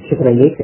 شكرا لك.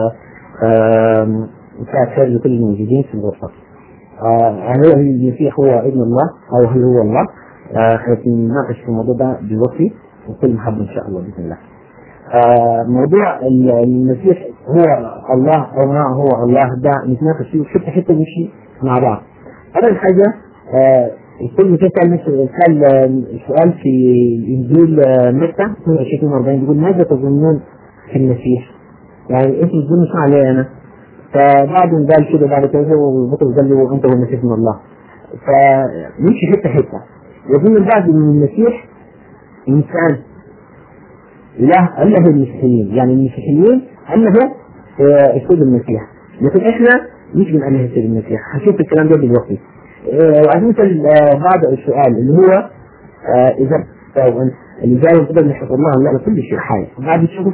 مساء الخير لكل الموجودين في الغرفة. هل المسيح هو ابن الله أو هل هو الله؟ سنناقش في الموضوع ده بوفي وكل محبة إن شاء الله بإذن الله. موضوع المسيح هو الله أو ما هو الله ده نتناقش فيه حتى نمشي مع بعض. أول حاجة الكل تسأل سؤال في إنجيل متى 22:40 بيقول ماذا تظنون في المسيح؟ يعني أنتم تظنوا شو علي أنا؟ فبعد قال كده بعد كذا وبطل قال له أنت هو المسيح من الله. فنمشي حتة يظن البعض من المسيح إنسان إله أنه المسيحيين، يعني المسيحيين أنه السيد المسيح، لكن إحنا مش من أنه السيد المسيح. هشوف الكلام ده دلوقتي. وعايزين نسأل بعض السؤال اللي هو إذا اللي جاي يقدر نحفظ الله لا كل شيء حي. بعد نشوف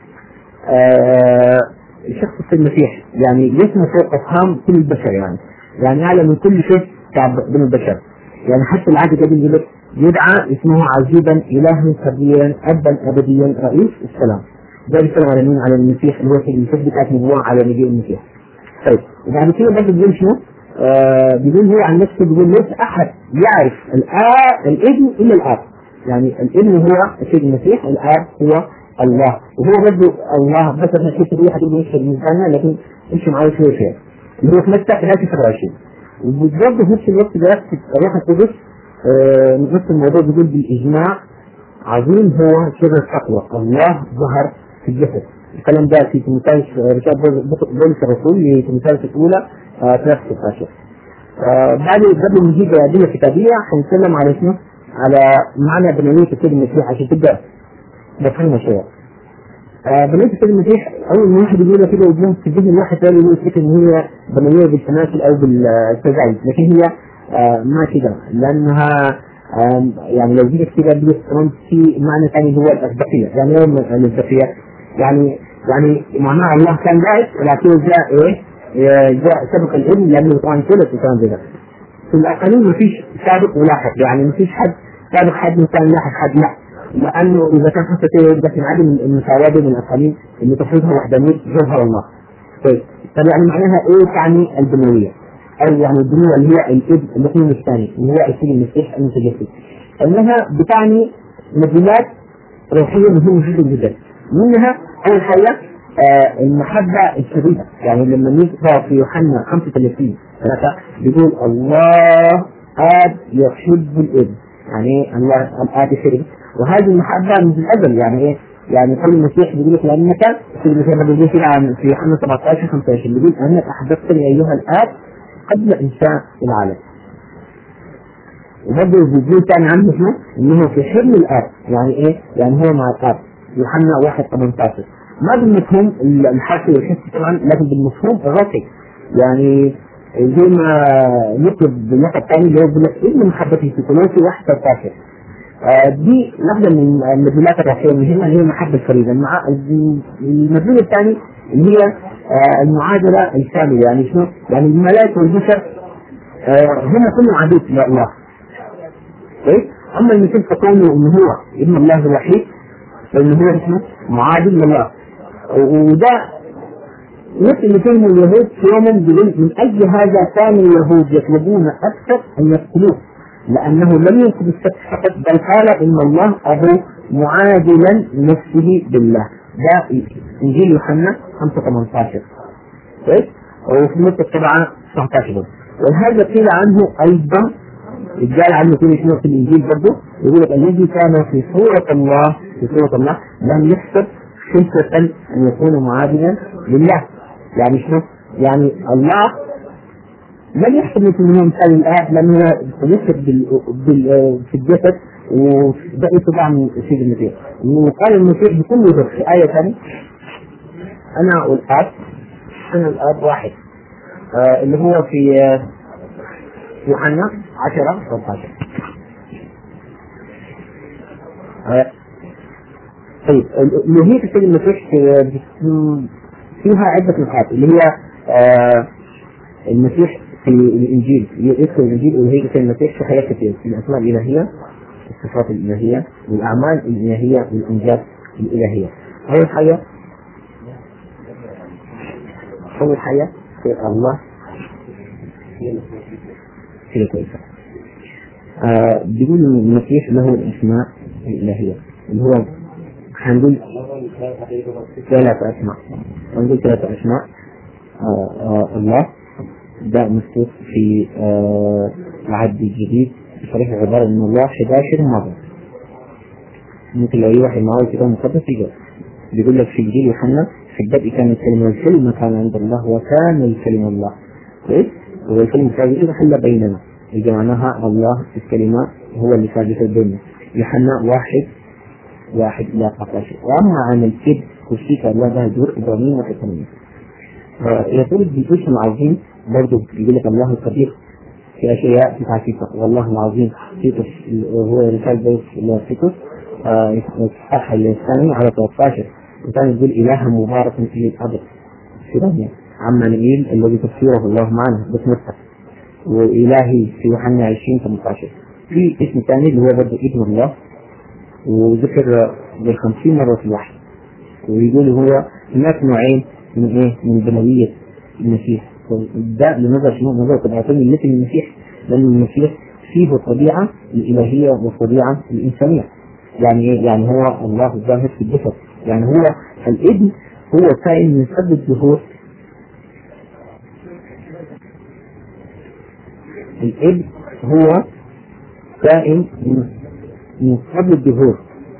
الشخص السيد المسيح يعني يسمى فوق أفهام كل البشر، يعني أعلى من كل شيء تعب بين البشر. يعني حتى العهد القديم يقول يدعى اسمه عجيبا إلها خبيرا أبا أبديا رئيس السلام. ده بيتكلم على مين؟ على المسيح اللي هو في بتاعت نبوة على نبي المسيح. طيب وبعد كده برضه بيقول شنو؟ بيقول هو عن نفسه بيقول ليس أحد يعرف الابن إلا الآب. يعني الابن هو السيد المسيح، الآب هو الله، وهو برضه الله. بس احنا كيف تقول حد يشهد الميزانة، لكن امشي معاه شوية اللي هو في متى 23. وبالضبط في نفس الوقت ده الروح القدس نفس الموضوع بيقول بالإجماع عظيم هو سر التقوى، الله ظهر في الجسد. الكلام ده في تيموثاوس رسالة بولس الرسول لتيموثاوس الأولى 3:16. بعد قبل ما نجيب أدلة كتابية هنتكلم على شنو؟ على معنى بنية السيد المسيح عشان تبدأ نفهمها شوية. بنية السيد المسيح أول ما واحد يقولها كده وجود في الذهن الواحد ثاني يقول فكرة إن هي بنية بالتماثل أو بالتزايد، لكن هي ما كده، لأنها يعني لو جيت كده بيستخدم في معنى ثاني هو الأسبقية. يعني يوم الأسبقية يعني معناها الله كان بعث ولكن جاء سبق الابن، لأنه طبعا كله كان كده. في الأقاليم ما فيش سابق ولاحق، يعني ما فيش حد سابق حد كان لاحق حد، لا، لأنه إذا كان حتى يبدأ في عدم المساواة بين الأقاليم اللي تفرضها وحدانية جوهر الله. طيب يعني معناها إيه تعني البنوية؟ أو يعني البنوة اللي هي الابن الاثنين الثاني اللي هو السيد المسيح المتجسد، أنها بتعني مدلولات روحية مهمة جدا. منها أول حاجة المحبة الشديدة. يعني لما نقرأ في يوحنا 35 بيقول الله آب يحب الابن، يعني الله الآب يحب، وهذه المحبة من الأزل. يعني إيه؟ يعني كل المسيح بيقول لك لأنك بيقول في يوحنا 17:15 بيقول أنك أحببتني أيها الآب قبل إنشاء العالم. وبرضه بيقول ثاني عنه شنو؟ إنه في حضن الآب. يعني إيه؟ يعني هو مع الآب. يوحنا 1:18 ما بالمفهوم الحرفي والحسي طبعا، لكن بالمفهوم الروحي. يعني زي ما نكتب باللقب الثاني اللي هو بيقول لك ابن محبتي في كولوسي 1:13. دي واحدة من المدلولات الروحية المهمة اللي هي المحبة الفريدة. المدلول الثاني اللي هي المعادلة الكاملة. يعني شنو؟ يعني الملائكة والبشر هم كلهم عبيد لله. أما المثال فكونه إنه هو ابن الله الوحيد، فإنه هو اسمه معادل لله. وده نفس اللي كانوا اليهود في يوم من أجل هذا كان اليهود يطلبون أكثر أن يقتلوه، لأنه لم ينقض السبت فقط بل قال إن الله أبو معادلا نفسه بالله. ده إنجيل يوحنا 5:18. وفي متى 7:19. وهذا قيل عنه أيضا، قال عنه كل شيء في الإنجيل برضه، يقول لك الذي كان في صورة الله لم يحسب خلفة أن يكون معادلا لله. يعني شنو؟ يعني الله لم يحسب مثل مثال الآب لم يحسب في الجسد وبقي طبعا من السيد المسيح. وقال المسيح بكل وضوح في آية ثانية أنا والآب، أنا الآب واحد، اللي هو في يوحنا 10:13. طيب الوهية السيد المسيح فيها عدة نقاط، اللي هي المسيح في الإنجيل يذكر الإنجيل الوهية السيد المسيح في حياة كثير، في الأسماء الإلهية، الصفات الإلهية، والأعمال الإلهية والإنجاز الإلهية. أول حاجة أول حاجة الله كده كويسة. بيقول المسيح له الأسماء الإلهية اللي هو هنقول ثلاثة أسماء. هنقول ثلاثة أسماء. الله ده مذكور في العهد الجديد بصريح العبارة إن الله 11 مرة. ممكن لو أي واحد معاه كتاب مقدس يجاوب. بيقول لك في إنجيل يوحنا في البدء كان الكلمة والكلمة كان عند الله وكان الكلمة الله. كويس؟ والكلمة كانت حل بيننا. إذا معناها الله الكلمة هو اللي ثابت بيننا. يوحنا 1 إلى 14. وأما عن الكذب والشيك الله ده دور إبراهيم وحكمين. يقول بالاسم العظيم برضه بيقول لك الله القدير في أشياء في تعكيفه والله العظيم تيتوس هو رسالة بيت لتيتوس الصفحة الثانية على 13 وكان يقول إله مبارك في الأرض سيرانيا عما نقيل الذي تفسيره الله معنا بس مفتح وإلهي في يوحنا 20-18. في اسم ثاني اللي هو برضه ابن الله وذكر بال50 مرة في الوحي ويقول هو هناك نوعين من ايه؟ من بنوية المسيح. ده لنظر شنو؟ نظر طبيعتين مثل المسيح لأن المسيح فيه الطبيعة الإلهية والطبيعة الإنسانية. يعني ايه؟ يعني هو الله الظاهر في الجسد. يعني هو الابن هو كائن من قبل الظهور. الابن هو كائن من قبل الظهور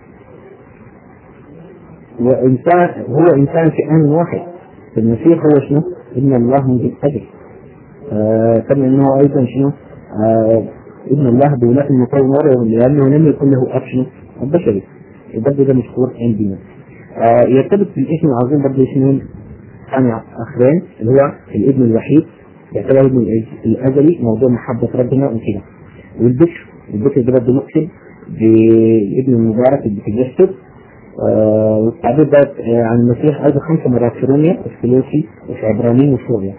وإنسان هو إنسان في آن واحد. المسيح هو شنو؟ ابن الله من الأجل. كما أنه أيضا شنو؟ ابن الله بولاة المطور لأنه لم يكن له أب شنو؟ البشري. البدء ده مشهور عندنا. يرتبط بالاسم العظيم برضه اسمين ثاني آخرين اللي هو الابن الوحيد يعتبر ابن الأزلي موضوع محبة ربنا وكده. والبكر ده برضه مقصد بابن المبارك اللي بيتجسد. والتعبير ده عن المسيح أيضا 5 مرات في روميا وفيلوسي وفي عبرانيين وسوريا.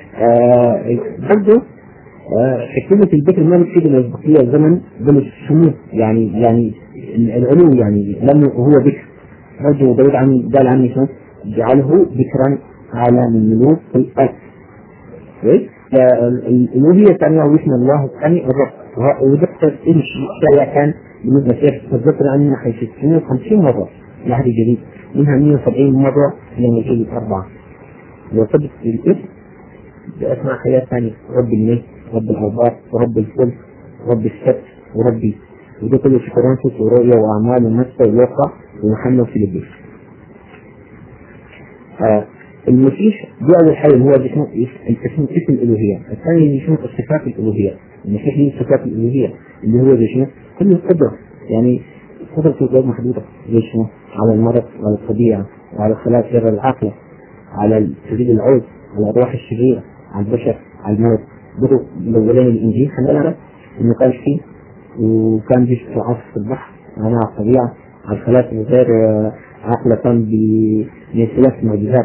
برضه حكمة البكر ما بتفيد الأسبقية الزمن بل السمو يعني العلو يعني لأنه هو بكر. برضه داود قال عنه شنو؟ جعله بكرا على من الملوك في الأرض. الألوهية الثانية واسم الله الثاني الرب وذكر إيش شيء كان بالنسبة للمسيح تذكر أنه حيث 650 مرة العهد الجديد منها 170 مرة في المجيء 4. وثبت الاسم بأسماء حياة ثانية رب الملك رب الأوبار ورب الفلك ورب السبت وربي وده كله في كورنثوس ورؤيا وأعمال ومتى ولوقا ويوحنا وفيلبس. المسيح دي أول حاجة هو اسم الألوهية. الثاني اللي يشمل صفات الألوهية. المسيح ليه صفات الألوهية اللي هو زي شنو؟ كل القدرة يعني قدرة الغير محدودة زي شنو؟ على المرض وعلى الطبيعة وعلى الخلايا غير العاقلة على تجديد العود على الأرواح الشريرة على البشر على الموت. بدو الأولين الإنجيل خلال إنه كان فيه وكان بيشوف عاصف البحر على الطبيعة على الخلايا غير عاقلة كان بثلاث معجزات.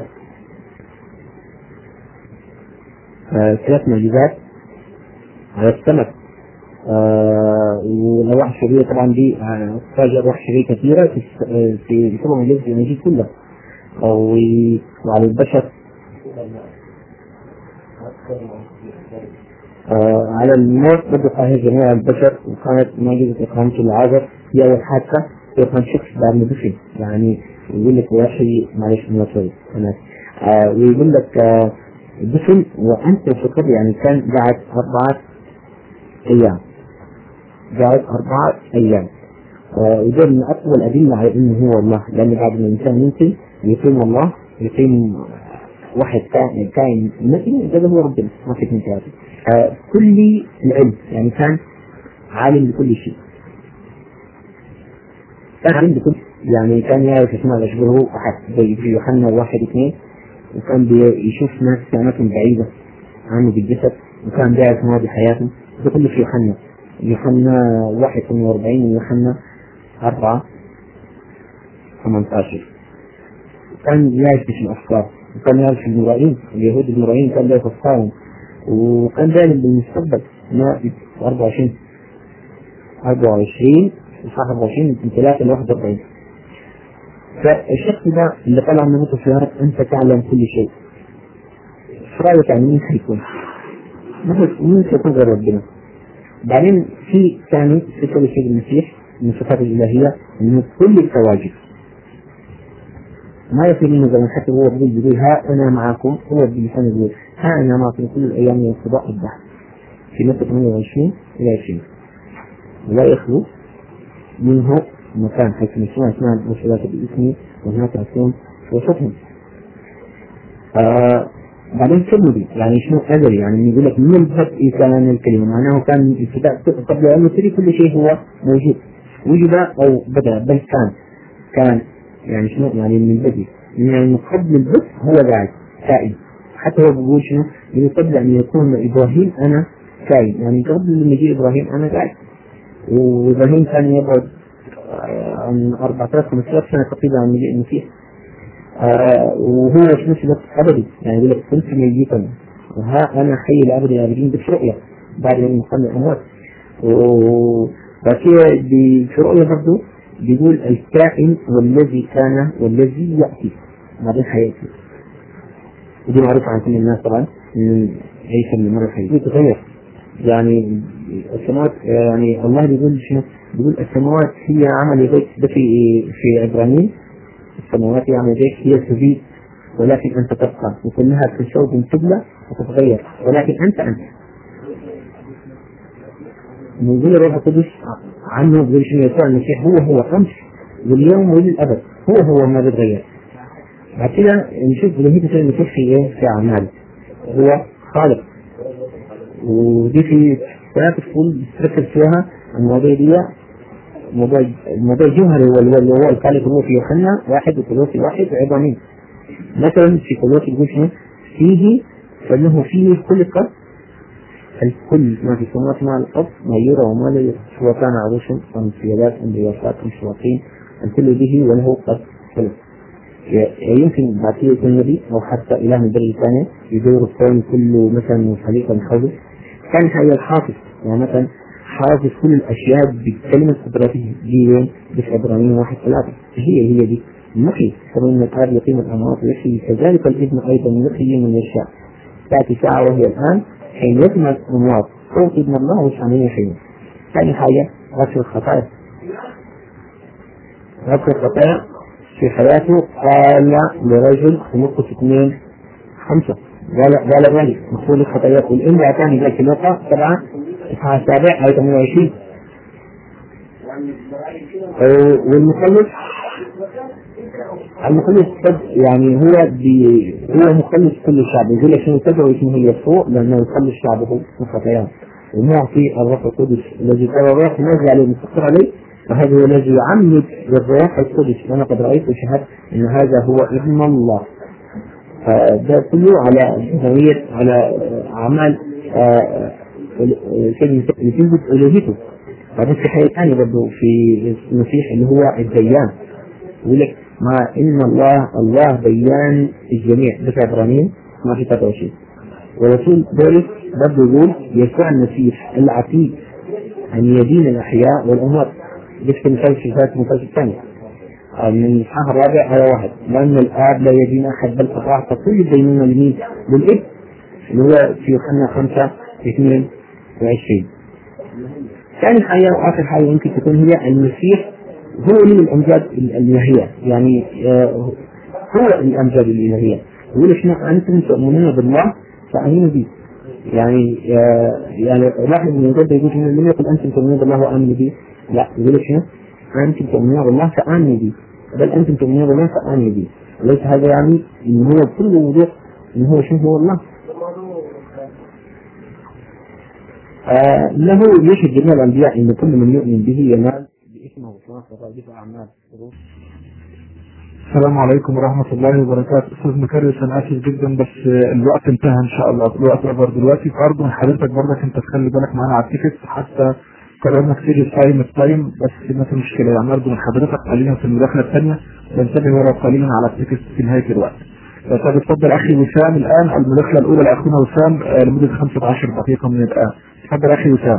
3 معجزات على السمك. والأرواح الشريرة طبعا دي تفاجأ أرواح شريرة كثيرة في سبب معجزة الإنجيل كله. وعلى البشر على الموت بدأ قاهر جميع البشر وكانت معجزة إقامة العذر هي أول حادثة وكان شخص بعد ما دفن يعني يقول لك وحي معلش من الوصول ويقول لك دفن وأنت فكر يعني كان قاعد 4 أيام. وده من أقوى الأدلة على إنه هو الله لأن بعد ما الإنسان ينتهي يقيم الله يقيم واحد كائن مثل ده هو ربنا ما في اثنين ثلاثة. كل العلم يعني كان عالم بكل شيء. كان عالم بكل يعني كان يعرف اسماء أشبهه أحد زي في يوحنا 1-2 وكان بيشوف ناس في أماكن بعيدة عنه بالجسد وكان بيعرف ماضي حياته. ده كله في يوحنا 1:48 ويوحنا 4:18. كان يعرف في الأفكار وكان يعرف المرائين اليهود المرائين كان لا يفكرهم وكان دائما بالمستقبل ما 24 من 3-41. فالشخص ده اللي طلع من موته في الأرض أنت تعلم كل شيء رأيك يعني مين حيكون؟ مين سيكون غير ربنا؟ بعدين في ثاني صفة لسيد المسيح من الصفات الإلهية إنه كل التواجد ما يصير منه زمن حتى هو بيقول ها أنا معكم، هو بلسان يقول ها أنا معكم كل الأيام من الصباح والضحى في متى 28 إلى 20 ولا يخلو منه مكان حيث نسمع اسماء المرسلات باسمي وهناك أكون في وسطهم. بعدين سببي يعني شنو أزلي يعني يقول لك من البدء كان الكلمة معناه كان ابتداء قبل أن يبتدي كل شيء هو موجود وجد أو بدأ بل كان يعني شنو يعني من البدء يعني قبل البدء هو قاعد كائن. حتى هو بيقول شنو يعني قبل أن يكون إبراهيم أنا كائن يعني قبل أن يجي إبراهيم أنا قاعد. وإبراهيم كان يبعد عن 1400 سنة تقريبا عن مجيء المسيح. وهو في نفس الوقت أبدي يعني يقول لك كنت ميتا وها أنا حي الأبد الأبدين بالرؤية بعد أن يقام الأموات. وبعدين في رؤية برضه بيقول الكائن والذي كان والذي يأتي بعدين حياتي. ودي معروفة عن كل الناس طبعا من عيسى من المرة الحقيقية يتغير يعني السماوات يعني الله بيقول شنو؟ بيقول السماوات هي عمل يديك ده في عبرانيين السماوات يعني يديك هي تزيد ولكن أنت تبقى وكلها في شوب تبلى وتتغير ولكن أنت نقول الروح القدس عنه بيقول شنو يسوع المسيح هو أمس واليوم وللأبد هو ما بيتغير. بعد كده نشوف ألوهية يسوع المسيح في إيه؟ في أعمال هو خالق. ودي في ثلاث فصول بتركز فيها المواضيع دي الموضوع الجوهري هو الخالق هو في يوحنا 1 وكولوسي 1 وعبرانيين. مثلا في كولوسي يقول شنو؟ فيه فإنه فيه خلق الكل ما في السماوات مع الأرض ما يرى وما لا يرى سواء كان عروش أم سيادات أم رياسات أم شياطين الكل به وله قد خلق. يمكن بعد كده يكون نبي أو حتى إله من الدرجة الثانية يدور الكون كله مثلا خليقة من حوله. كان هي الحافظ يعني مثلا حافظ كل الأشياء بكلمة قدرته دي وين في عبرانيين 1:3 هي دي المحي فمن الآب يقيم الأموات ويحيي كذلك الابن أيضا يحيي من يشاء. تأتي ساعة وهي الآن حين يجمع الأموات صوت ابن الله وشعنين يحيي. ثاني حاجة غفر الخطايا في حياته قال لرجل في نقطة 2:5 قال الرجل مغفور الخطايا والإن أعطاني ذلك الوقت 7 إصحاح 7 آية 28. والمخلص يعني هو مخلص كل الشعب يقول لك شنو تدعو اسمه يسوع لأنه يخلص شعبه من خطاياه ومعطي الروح القدس الذي قال الروح نزل عليه مستقر عليه فهذا هو الذي يعمد بالروح القدس وأنا قد رأيت وشهدت أن هذا هو ابن الله. فده كله على نوعية على أعمال اللي تثبت ألوهيته. بعدين في حاجة ثانية برضه في المسيح اللي هو الديان يقول لك ما إن الله ديان الجميع ده في عبرانيين ما في 23. ورسول بولس برضه يقول يسوع المسيح العتيق أن يدين الأحياء والأموات. ليش في مثال في المثال الثاني من الإصحاح 4 آية 1 لأن الآب لا يدين أحد بل أعطى كل الدينونة لمين؟ للابن اللي هو في يوحنا 5:22. ثاني حاجة وآخر حاجة يمكن تكون هي المسيح هو من الأمجاد الإلهية يعني هو الأمجاد الإلهية. يقول إحنا أنتم تؤمنون بالله فآمنوا به يعني واحد من الجد يقول إنه لم يقل أنتم تؤمنون بالله وآمنوا به لا يقول إحنا أنتم تؤمنون بالله فآمنوا به بل أنتم تؤمنون بالله فآمنوا به. ليس هذا يعني إن هو بكل وضوح إن هو شنو هو الله. له يشهد جميع الأنبياء إن كل من يؤمن به ينال باسمه وصلاة وغالبه أعمال. السلام عليكم ورحمة الله وبركاته. أستاذ مكرس أنا آسف جدا بس الوقت انتهى إن شاء الله. الوقت أكبر دلوقتي فأرجو من حضرتك برضك أنت تخلي بالك معانا على التيكت حتى قررنا كتير التايم بس ما في مشكلة يعني أرجو من حضرتك خلينا في المداخلة الثانية بنتبه ورا قليلا على التيكت في نهاية الوقت. طب اتفضل أخي وسام الآن المداخلة الأولى لأخونا وسام لمدة 15 دقيقة من الآن. اتفضل أخي وسام.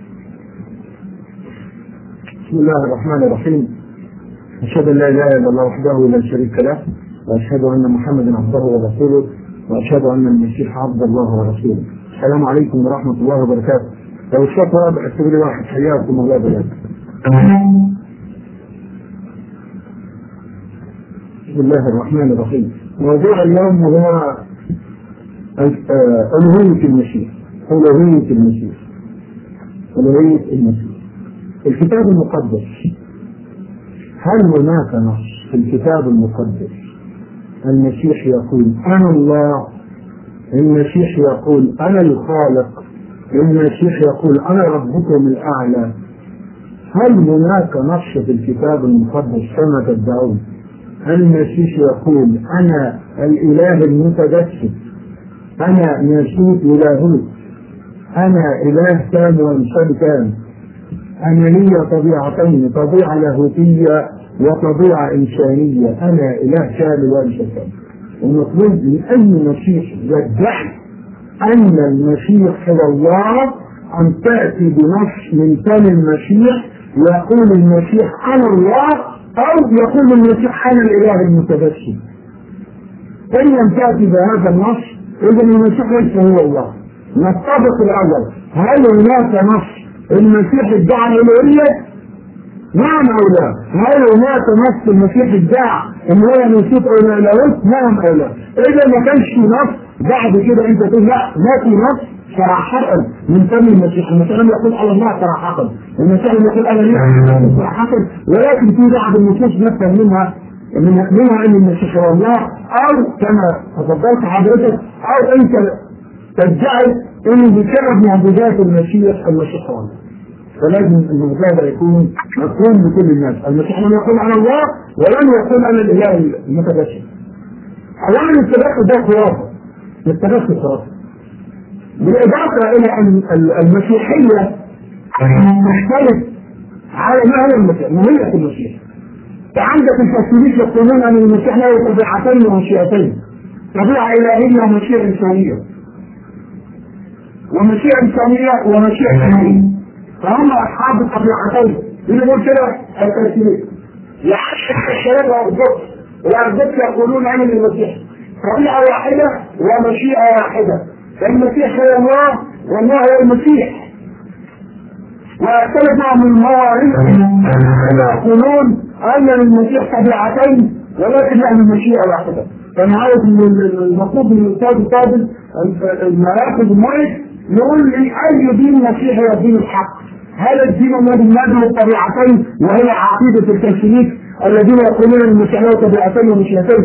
بسم الله الرحمن الرحيم. أشهد أن لا إله إلا الله وحده لا شريك له وأشهد أن محمدا عبده ورسوله وأشهد أن المسيح عبد الله ورسوله. السلام عليكم ورحمة الله وبركاته. لو الشيخ رابع اكتب لي واحد، حياكم الله بلاد. بسم الله الرحمن الرحيم. موضوع اليوم هو ألوهية المسيح. ألوهية المسيح. ألوهية المسيح. الكتاب المقدس، هل هناك نص في الكتاب المقدس المسيح يقول أنا الله؟ المسيح يقول أنا الخالق؟ المسيح يقول أنا ربكم الأعلى؟ هل هناك نص في الكتاب المقدس كما تدعون المسيح يقول أنا الإله المتجسد، أنا ناسوت ولاهوت، أنا إله تام وإنسان تام، أنا لي طبيعتين، طبيعة لاهوتية وطبيعة إنسانية، أنا إله كامل وإنسان تام. المطلوب من أي مسيح يدعي أن المسيح هو الله أن تأتي بنص من فم المسيح يقول المسيح أنا الله، أو يقول المسيح أنا الإله المتجسد. إن لم تأتي بهذا النص إذن المسيح ليس هو الله. نتفق الأول، هل هناك نص المسيح ادعى الإلهية؟ نعم أو لا؟ هل هناك نص المسيح ادعى إن هو نسيت أو لا لاهوت؟ نعم أو لا؟ إذا ما كانش نص بعد كده أنت تقول لا ما في نص صراحة من فم المسيح. المسيح لم يقول على الله صراحة، المسيح لم يقول على الله صراحة، ولكن في بعض النصوص نفهم منها أن المسيح هو الله، أو كما تفضلت حضرتك أو أنت تدعي أن بسبب معجزات المسيح هو الله. فلازم الموضوع ده يكون مفهوم لكل الناس. المسيح لم يقول على الله ولم يقول أنا الإله المتجسد. أولا التدخل ده خرافة، التدخل خرافة. بالإضافة إلى أن المسيحية تختلف على ما هو المسيح، ماهية المسيح. فعندك الفاسدين يقولون أن المسيح له طبيعتين ومشيئتين، طبيعة إلهية ومشيئة إنسانية، ومشيئة إنسانية ومشيئة إلهية. فهم أصحاب الطبيعتين اللي يقول كده الفاسدين. يحشد الشباب والأرض يقولون عن المسيح طبيعة واحدة ومشيئة واحدة، فالمسيح هو الله والله هو المسيح. واختلفوا من المواريث يقولون أن للمسيح طبيعتين ولكن له مشيئة واحدة. فنهاية المطلوب من الأستاذ الفاضل المراكز المعرف يقول لي أي دين مسيحي هو الدين الحق؟ هل الدين الذي ندعو الطبيعتين وهي عقيدة الكاثوليك الذين يقولون ان المسيح له طبيعتين ومشيئتين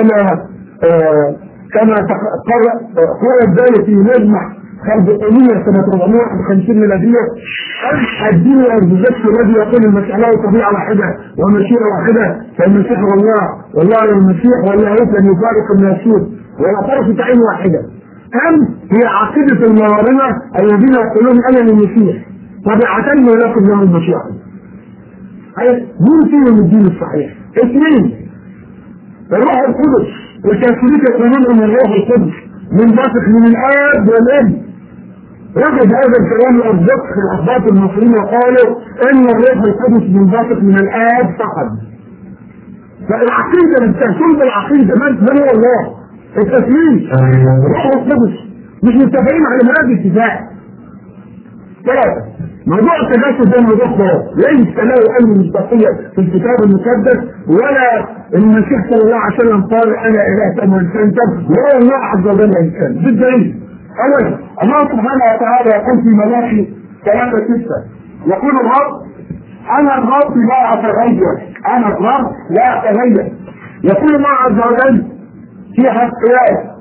كما قال ذلك في مجمع خلدقانية سنة 451 ميلادية؟ الدين الارثوذكسي الذي يقول المسيح له طبيعة واحدة ومشيئة واحدة، فالمسيح هو الله والله هو المسيح والله لن يفارق الناسوت ويعترف بعين واحدة. أم هي عقيدة الموارنة الذين يقولون أنا المسيح طبيعتين ولكن له المشيئة؟ مين فيهم الدين الصحيح؟ اثنين، الروح القدس والكاثوليك يقولون ان الروح القدس منبثق من الاب والابن. وجد هذا الكلام الارثوذكس في الاخبار المصريين وقالوا ان الروح القدس منبثق من الاب فقط. فالعقيده التهتم بالعقيده من هو الله؟ التسليم الروح القدس مش متفقين على هذا الاتفاق. ثلاثة، موضوع التجسد ده موضوع خلاص ليس له أي مصداقية في الكتاب المقدس، ولا المسيح صلى الله عليه وسلم قال أنا إله تام وإنسان تام، ولا الله عز وجل إنسان. بالدليل أولا الله سبحانه وتعالى يقول في ملاخي 3:6 يقول الرب أنا الرب لا أتغير، أنا الرب لا أتغير. يقول الله عز وجل في حقيقة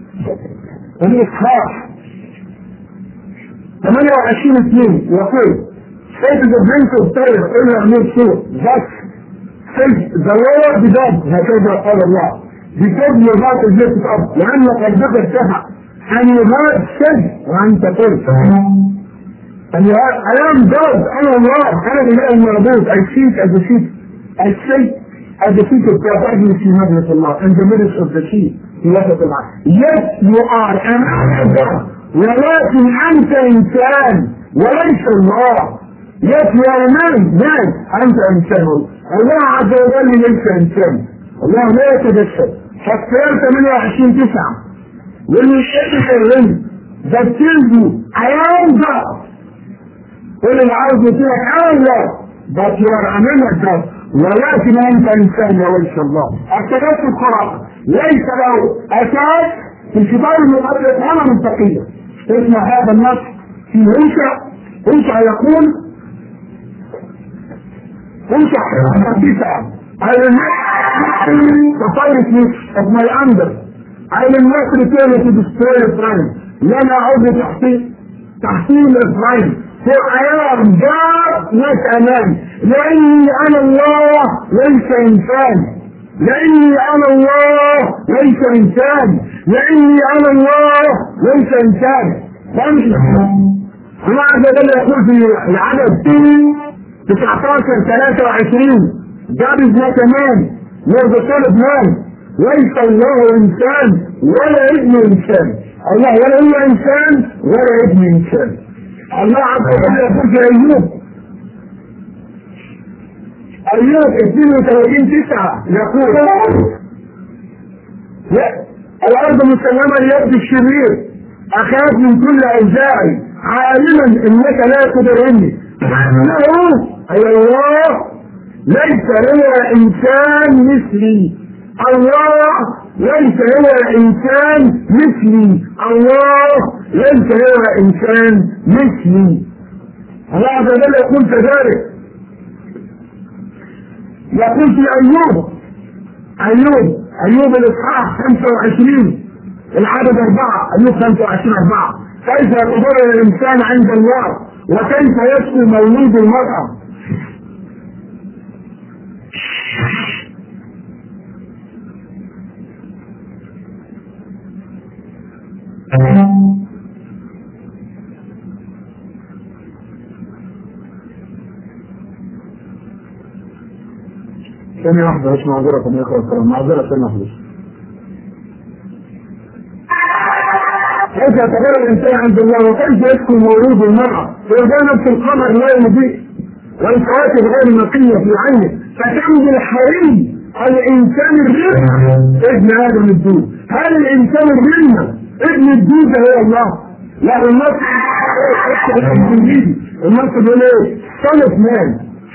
الإصحاح 28:2 يقول Faith is a drink of terror إلا من سوء thus faith the Lord God هكذا قال الله because your heart is lifted up لأن قلبك ارتفع and your heart said وأنت قلت and your heart I am God أنا الله أنا الإله المعبود I seek as a seat I say as a seat of God أجل في مجلس الله in the midst of the sea في وسط العالم. Yes you are and I am God ولكن أنت إنسان وليس الله. Yes you are a man أنت إنسان. الله عز وجل ليس إنسان، الله لا يتجسد. فاختيار 28:9 واللي يشتكي الرزق ده بتلزم عيان ده واللي عاوز يطيعك الله بس يرعملك ده ولكن انت انسان يا وجه الله التجسد القرآن ليس له اساس في الكتاب المقدس ولا منطقيه. اسمع هذا النص في انشا يقول انشا the fire of my anger I will not return to destroy Israel. لن اعود تحصيل اسرائيل for I am God not a man. لاني انا الله ليس انسان. لاني انا الله ليس انسان. لاني انا الله ليس انسان. الله عز وجل يقول في العدد 19:23 God is not a man nor the son of man. ليس الله انسان ولا ابن انسان. الله ولا هو انسان ولا ابن انسان. الله عز وجل يقول في ايوب 32:9 يقول الارض مسلمه ليد الشرير اخاف من كل اوزاعي عالما انك لا تضرني انه اي الله ليس هو انسان مثلي. الله ليس هو انسان مثلي. الله ليس هو انسان مثلي. الله عز وجل يقول كذلك يقول في ايوب الاصحاح 25 العدد 4 ايوب 25:4 كيف يتضرر الانسان عند الله وكيف يشكو مولود المرأة. ثانية واحدة مش معذرة يا اخوة الكرام معذرة ثانية واحدة. كيف يتغير الانسان عند الله وكيف يسكن مولود المرأة ويرجع نفس القمر لا يضيء والكواكب غير نقية في عينه فتنزل حري الانسان الرمة ابن ادم الدود. هل الانسان الرمة ابن الدود هو الله؟ لا النص بيقول ايه؟ son of man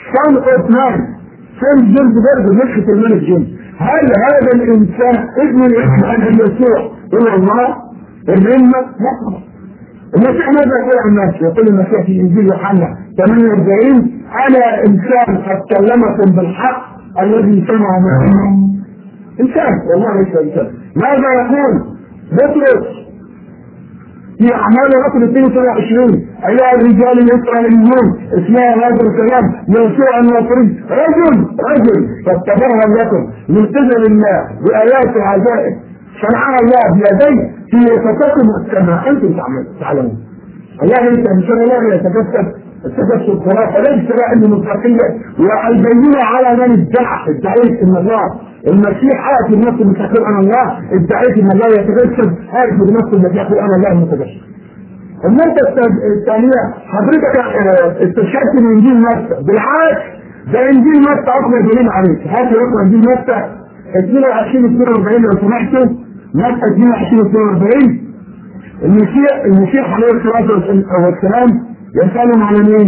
كان جلد برد نفسه الملك جلد. هل هذا الانسان ابن يسوع هو الله؟ الرمة؟ لا. المسيح ماذا يقول عن الناس؟ يقول المسيح في انجيل يوحنا 48 انا انسان قد كلمكم بالحق الذي سمعه منه. انسان والله ليس انسان. ماذا يقول بطرس في اعمال الرسل 22 ايها الرجال الاسرائيليون اسمعوا هذا الكلام يسوع الناصري رجل فاتبعها لكم من قبل الله بايات وعجائب شرعها الله بيديه في يتكتب كما انتم تعلمون. الله ليس انسان الله يتكتب التجسد خرافه ليس بقى انه مستقله والبينه على من ادعيت ان الله المسيح آتي بنفسه المستقل عن الله ادعيت ان الله يتجسد آتي بنفسه الذي يقول انا الله المتجسد. المادة الثانية حضرتك استشهدت من انجيل متى بالعكس ده انجيل متى اكبر دليل عليك. هات رقم انجيل متى 22:42 لو سمحتوا متى 22:42 المسيح عليه الصلاة والسلام يسألهم على مين؟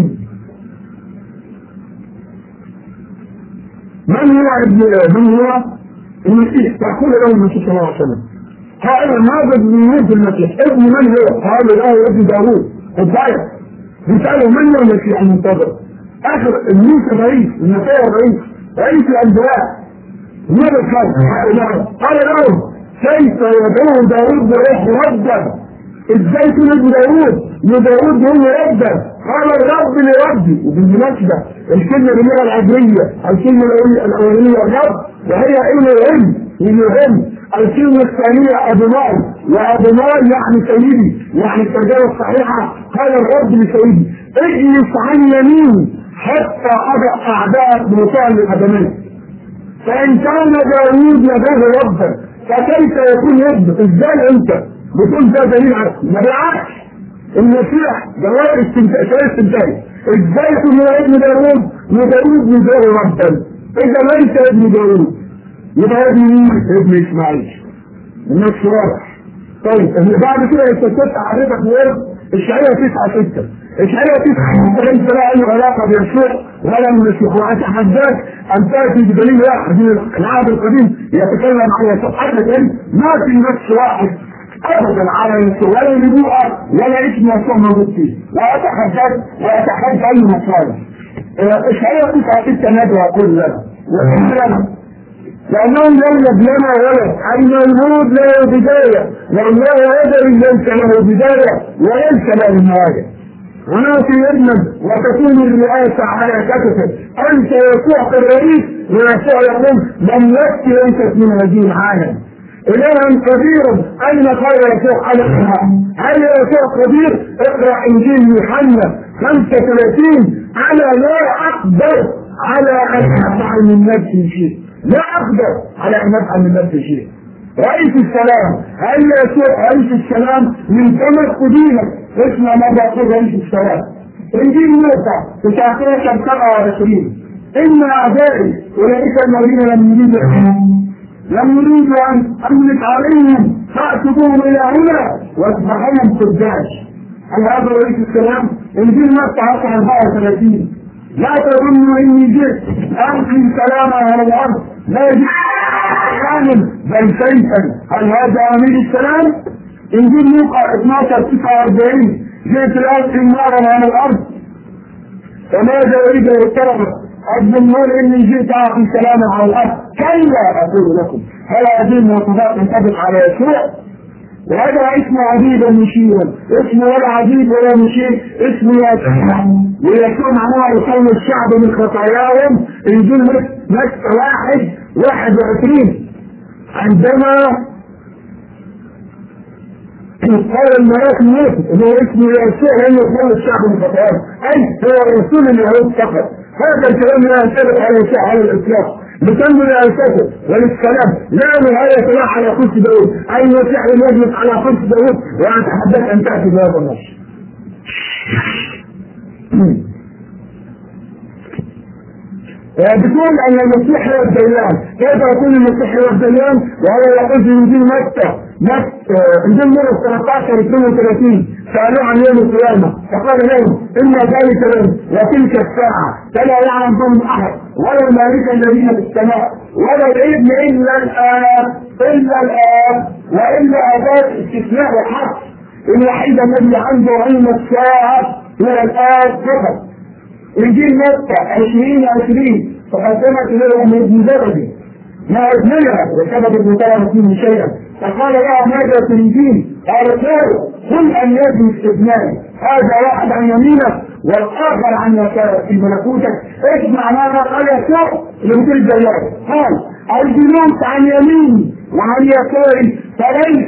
من هو المسيح؟ تقول له المسيح صلى الله عليه وسلم قال ماذا بنيت المسيح؟ ابن من هو؟ قال له ابن داوود. الضعيف بيسألوا من هو المسيح المنتظر؟ اخر الموسى المسيح رئيس الانبياء ماذا قال لهم كيف يدعو داوود بروح ربه؟ ازاي تقول ابن داوود هو ربه؟ قال الرب لربي. وبالمناسبه الكلمه باللغه العبريه الكلمه الاولانيه الرب وهي الههم الكلمه الثانيه ادوناي وادوناي يعني سيدي يعني الترجمه الصحيحه قال الرب لسيدي اجلس عن يميني حتى اضع اعداء بوطان للقدمين. فان كان داوود يدعو ربا فكيف يكون ابن؟ ازاي انت بتقول ده دليل على ما بالعكس المسيح جواب استنتاجي ازاي يكون هو ابن داوود وداوود يدعو ربا؟ اذا ليس ابن داوود يبقى ابن مين؟ ابن اسماعيل. الناس واضح طيب بعد كده الستات حضرتك ورد الشعيرة 9:6 الشعيرة 9 ليس لها أي علاقة بالشيء ولا من الشيخ، وأتحداك أن تأتي بدليل واحد من العهد القديم يتكلم عن يسوع. حتى ما في نص واحد أبدا على يسوع ولا نبوءة ولا اسم يسوع موجود فيه، وأتحدى أي مصالح. الشعيرة 9:6 ندعو كل لنا وإحنا لأنهم يولد لنا ولد المولود له بداية والله أدري ليس له بداية وليس له نهاية، ونأتي ابنا وتكون الرئاسة على كتفه. أنت يسوع الرئيس ويسوع يقول لم يأتي ليست من هذه العالم. إلها قدير أين قال يسوع على السماء؟ هل يسوع قدير؟ اقرأ إنجيل يوحنا 35 أنا لا أقدر على أن أفعل من نفسي شيء، لا أقدر على أن أفعل من نفسي شيء. رئيس السلام، هل يسوع رئيس السلام؟ من كما قديمة اسمع ماذا يقول رئيس السلام. إنجيل موسى 19:27 إن أعدائي أولئك الذين لم يريدوا أن أملك عليهم فأتبوهم إلى هنا واصبحهم قداش. هذا رئيس السلام. إنجيل متى 10:34 لا تظنوا إني جئت ألقي سلاما على الأرض لا جئت سلاما بل سيفا. هل هذا أمير السلام؟ إنجيل لوقا 12:49 جئت ألقي نارا على الأرض فماذا يريد الكرم الظنون إني جئت ألقي سلاما على الأرض؟ كلا أقول لكم هل هذه المواصفات تنطبق على يسوع؟ وهذا اسمه عجيبا مشيرا، اسمه ولا عجيب ولا مشير، اسمه يسوع. ويسوع معناه يخلص الشعب من خطاياهم. انجيل متى 1:21 عندما قال الملاك يوسف انه اسمه يسوع لانه يخلص الشعب من خطاياهم، اي هو رسول اليهود فقط. هذا الكلام لا ينطبق على يسوع على الاطلاق. بتنظر للأساسة وللسلام لا نهاية له على كرسي داود، أي مسيح يجلس على كرسي داود وأتحدث أن تأتي بهذا النص. بتقول أن المسيح هو الديان. كيف يكون المسيح هو الديان وهو يقول في إنجيل متى إنجيل مرقس 13:32 سألوه عن يوم القيامة فقال لهم إما ذلك اليوم وتلك الساعة فلا يعلم بهم أحد ولا الملائكة الذين في السماء ولا الابن إلا الآب وإلا أداة استثناء وحق. الوحيد الذي عنده علم الساعة هو الآب فقط. إنجيل متى 20:20 فقدمت لهم ابن زبدي مع ابنها وسبب ابن طلب فيه شيئا فقال لها ماذا تريدين؟ قالت له قل أن يجلس ابنائي هذا واحد عن يمينك والآخر عن يسارك في ملكوتك. اسمع ماذا قال يسوع لمثل الجلال قال الجلوس عن يميني وعن يساري فليس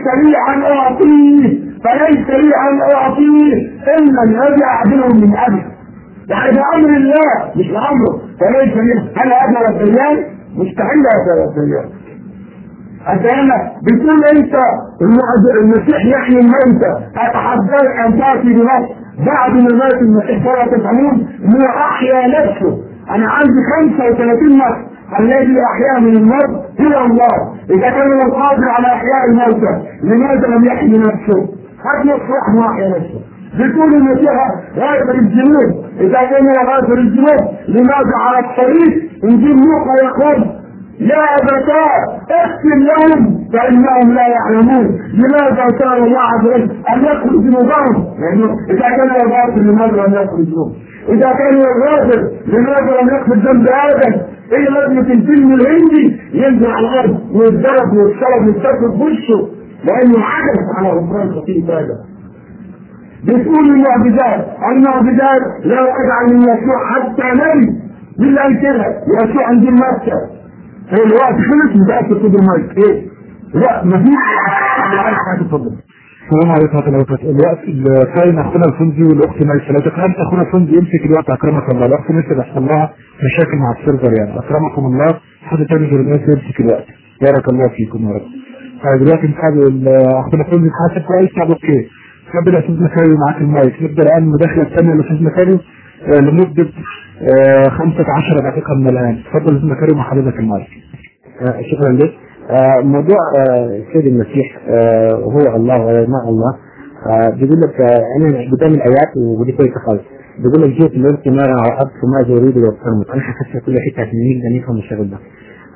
لي أن أعطيه إلا الذي أعدله من أبي. يعني أمر الله مش أمره فليس لي. هل هذا الديان؟ مستحيل هذا الديان. أنا بتقول أنت المسيح يحيي الموتى أتحداك أن تأتي بنص بعد ما مات المسيح فلا تفهمون إنه أحيا نفسه. أنا عندي 35 نص الذي أحيا من الموت هو الله. إذا كان هو القادر على إحياء الموتى لماذا لم يحيي نفسه؟ هات نص واحد وأحيا نفسه. بتقول المسيح غافر الذنوب. إذا كان هو غافر الذنوب لماذا على الطريق إنجيل لوقا يقول يا أبتاه اغفر لهم فإنهم لا يعلمون. لماذا كان الله عز وجل أن يغفر ذنوبهم؟ لأنه إذا كان هو غافر لماذا لم يغفر ذنوبهم؟ إذا كان هو غافر لماذا لم يغفر ذنب آدم؟ إيه لازمة الفيلم الهندي ينزل على الأرض ويتضرب ويتشرب ويتكسر بوشه لأنه عجز على غفران خطيئة آدم. بتقول المعجزات لا تجعل من يسوع حتى نبي بالله كده. يسوع عند المكة الوقت خلص متأكد كده المايك ايه؟ لا مفيش حاجة. تفضل. السلام عليكم ورحمة الله وبركاته. الوقت كاين اخونا الفندي والاخت ميسة لو تكلمت اخونا الفندي يمسك الوقت اكرمك الله. الاخت ميسة بيحصل لها مشاكل مع السيرفر يعني اكرمكم الله. حد تاني غير الناس يمسك الوقت. بارك الله فيكم يا رب. دلوقتي نحاول اخونا الفندي حاسب كويس. طب اوكي قبل الاستاذ مكاري معاك المايك. نبدا الان المداخله الثانيه للاستاذ مكاري لمده 15 دقيقه من الان. تفضل استاذ مكاري مع حضرتك المايك. شكرا لك. موضوع سيد المسيح هو الله ولا ما الله. بيقول لك انا قدام الايات ودي كويسه خالص. بيقول لك جئت لقيت نارا وعبد فما اريد وابصرمت. انا حسيت كل حته عشان نقدر نفهم الشغل ده.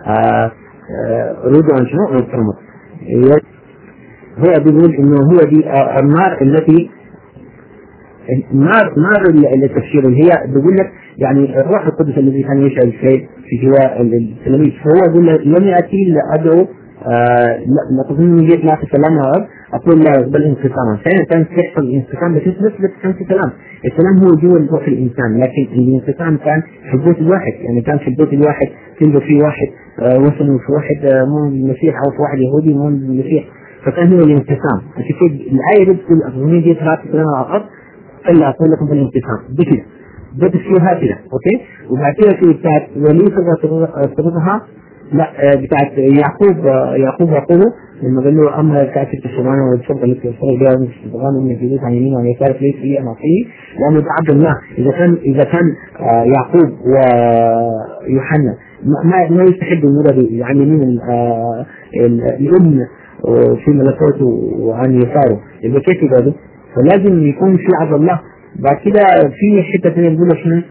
اريد ان شنو وابصرمت. هو بيقول انه هو دي النار التي نار التفسير اللي هي بيقول لك يعني الروح القدس الذي كان يشعل في جواء التلاميذ. فهو يقول لك لم ياتي لادعو لا تظن جيت لا تكلم اقول لا بل انقساما. فعلا كان يحصل الانقسام بس كان في كلام. الكلام هو جوا روح الانسان، لكن الانقسام كان في البيت الواحد. يعني كان في البيت الواحد تلقى في واحد وثني وفي واحد مو المسيح او في واحد يهودي مو المسيح. فكان هو الانقسام. عشان كده الايه دي بتقول اظن جيت لا تكلم على الارض الا اقول لكم بالانقسام. بكده ده تفسيرها كده اوكي. وبعد كده في بتاعت وليس تردها لا بتاعت يعقوب يقول لما قال له اما كافر الشيطان والشرطه التي يصير بها من الشيطان من الجلوس عن يمين وعن يسار ليس لي انا فيه لانه ده عبد الله. اذا كان يعقوب ويوحنا ما يستحب المراد عن يمين الابن في ملكوته وعن يساره، يبقى كيف يبقى؟ فلازم يكون في عبد الله. بعد كده في حته ثانيه بيقول شنو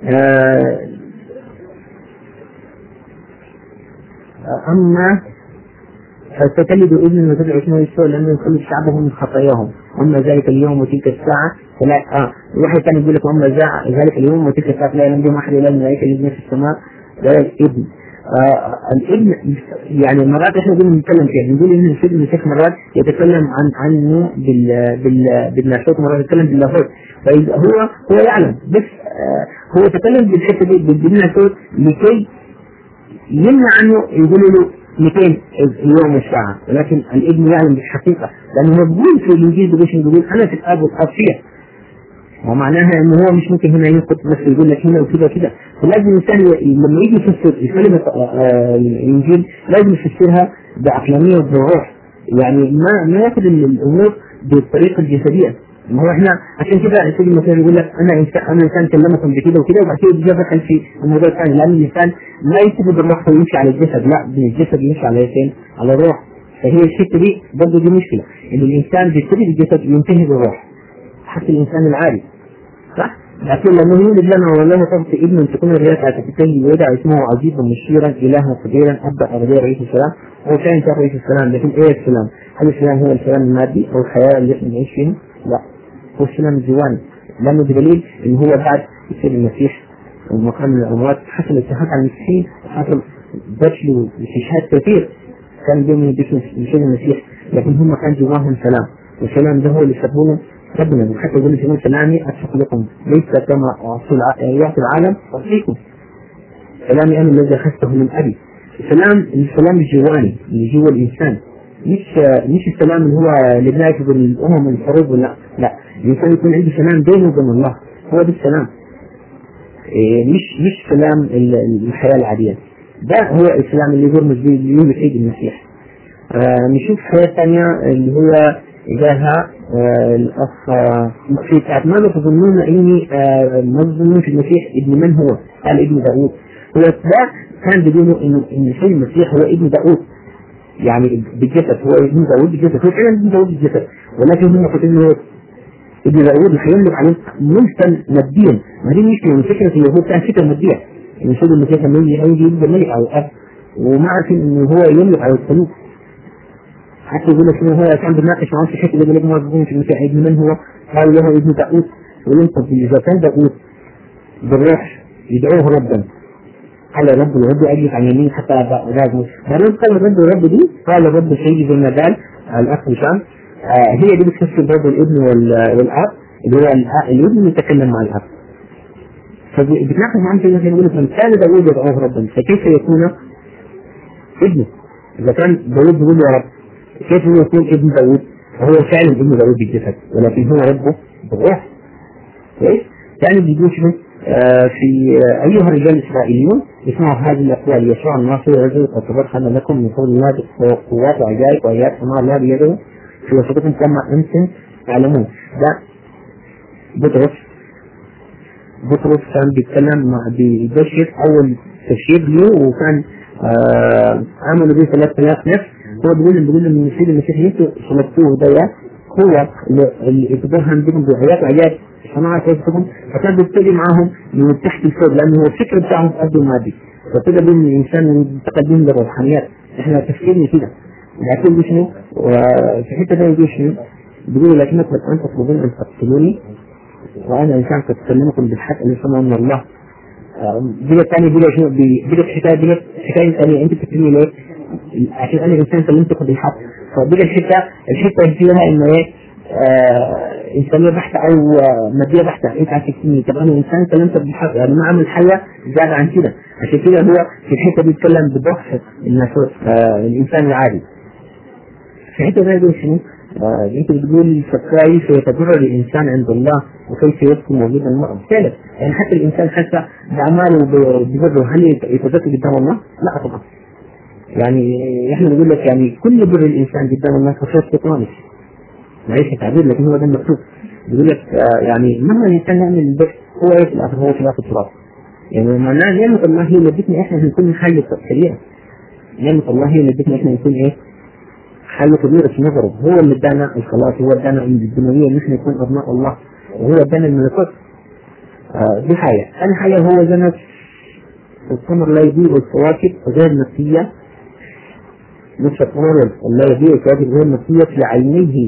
أما فتلد ابن وتدعو اسمه يسوع لأنه يخلص شعبه من خطاياهم. أما ذلك اليوم وتلك الساعة فلا واحد ثاني يقول لك أما ذلك اليوم وتلك الساعة فلا ينبغي أحد إلى الملائكة الذين في السماء لا الابن. الابن يعني مرات احنا بنتكلم فيها بنقول ان السيد المسيح مرات يتكلم عنه بالناسوت مرات يتكلم باللاهوت. هو يعلم بس هو يتكلم بالحته دي بالناسوت لكي يمنع عنه يقولوا له 200 يوم الساعة، ولكن الابن يعلم بالحقيقة لأنه مقبول في الإنجيل بيقول أنا في الآب والآب فيها. ومعناها إنه هو مش ممكن هنا ينقط بس يقول لك هنا وكذا كذا. فلازم الإنسان لما يجي يفسر كلمة الإنجيل لازم يفسرها بعقلانية وبروح. يعني ما ياخذ الأمور بالطريقة الجسدية. ما هو احنا عشان كده السيد المسيح يقول لك انا انسان كلمكم بكده وكده وبعد كده جاب دخل في الموضوع الثاني لان الانسان ما يسيب الروح ويمشي على الجسد، لا الجسد يمشي على فين؟ على الروح. فهي الحته دي برضه دي مشكله ان الانسان بيبتدي بالجسد ينتهي بالروح حتى الانسان العادي صح؟ لكن لما يولد لنا والله صرت ابن تكون الرياح تنتهي ويدعى اسمه عزيزا مشيرا الها قديرا ابدا ابديا رئيس السلام. هو كان رئيس السلام لكن ايه السلام؟ هل السلام هو السلام المادي او الحياه اللي احنا نعيش فيها؟ لا هو السلام الجواني. لانه بدليل ان هو بعد يصير المسيح ومقام من الاموات حصل اتحاد على المسيحيين وحصل بشل واستشهاد كثير كان بينهم باسم المسيح، لكن هم كان جواهم سلام والسلام ده هو اللي سببه ربنا. وحتى يقول لهم سلامي أترك لكم ليس كما يعطي العالم أعطيكم سلامي أنا الذي أخذته من أبي. السلام الجواني اللي جوا الإنسان مش السلام اللي هو اللي بنعرفه بالأمم والحروب ولا لا. الإنسان يكون عنده سلام بينه وبين الله، هو ده السلام. مش سلام الحياة العادية. ده هو السلام اللي يرمز به اليوم العيد المسيح. نشوف حاجة ثانية اللي هو جاها الأخ في ساعة ماذا تظنون إني تظنون في المسيح ابن من هو؟ قال ابن داود. هو ده كان بيقولوا إن السيد المسيح هو ابن داود يعني بالجسد، هو ابن داود بالجسد، هو فعلا ابن داود بالجسد، ولكن هم قلت إنه ابن داود هيملك عليه ملكا ماديا. ما دي مشكلة من فكرة اليهود كان فكرة مادية إن السيد المسيح لما يجي يبقى ملك على الأرض وما عارفين إنه هو يملك على الثلوث. حتى يقول لك إنه هو كان بيناقش معاه في حته اللي ما يظنون في المسيح ابن من هو؟ قال له ابن داود. يقول طب إذا كان داود بالروح يدعوه ربا قال رب أجلس عن يمين حتى أراجعه. بعدين قال الرب دي قال الرب سيدي زي ما قال الأخ هشام. هي دي بتفسر برضه الابن والأب اللي هو الابن يتكلم مع الأب. فبتناقش معاه كده يقول لك من كان داود يدعوه ربا فكيف يكون ابنه؟ إذا كان داود يقول له يا رب كيف هو يكون ابن داود؟ فهو فعلا ابن داود بالجسد ولكن هو ربه بالروح. كويس؟ يعني بيقول شنو؟ في أيها الرجال الإسرائيليون اسمعوا هذه الأقوال يسوع الناصر رجل قد تبرهن لكم من فضل الله قوات وعجائب وآيات سماء الله بيده في وسطكم كما أنتم تعلمون. ده بطرس كان بيتكلم مع بيبشر أول تبشير له وكان عملوا به 3000 نفس. هو بيقول ان السيد المسيح انتوا صلبتوه ده هو اللي اتباهم بهم بحياة وحاجات صناعة كيفهم، فكان بيبتدي معاهم من تحت الفوق لأنه هو الفكر بتاعهم قد المادي. فكده بين الإنسان متقدم للروحانيات. إحنا تفكيرنا كده لكن شنو وفي حتة ده يقول شنو بيقول لكنكم الآن تطلبون أن تقتلوني وأنا إنسان تتكلمكم بالحق اللي سمعه من الله. بيقول ثاني بيقول شنو بيقول حكاية ثانية أنت بتكلمني ليه؟ عشان أنا إنسان كلمتكم بالحق. فبيقول الحتة فيها إنه إيه إنسانية بحتة أو مادية بحتة. أنت عارفين طبعا الإنسان كلمته بالحق يعني ما عمل حاجة زيادة عن كده. عشان كده هو في الحتة بيتكلم بضعف الإنسان العادي. في الحتة ده يقول شنو؟ أنت بتقول فكيف يتضرر الإنسان عند الله وكيف يبقى موجودا المرء ثالث. يعني حتى الإنسان حتى بأعماله ببره هل يتذكر قدام الله؟ لا طبعا. يعني احنا بنقول لك يعني كل بر الإنسان قدام الله فخير شيطاني. معيش تعبير لكن هو ده المكتوب. بيقول لك يعني مهما الإنسان يعمل البر هو ايه في الآخر؟ هو في الآخر تراب. يعني معناه نعمة الله هي اللي ادتنا احنا نكون حاجة كبيرة. نعمة الله هي اللي ادتنا احنا نكون ايه؟ حاجة كبيرة في نظره. هو اللي ادانا الخلاص، هو ادانا الدنيوية ان احنا نكون أبناء الله، وهو ادانا الملكوت. دي حاجة. ثاني حاجة هو زي القمر لا يضيء والكواكب غير نفسية. نفس القمر لا يضيء والكواكب غير نفسية في عينيه.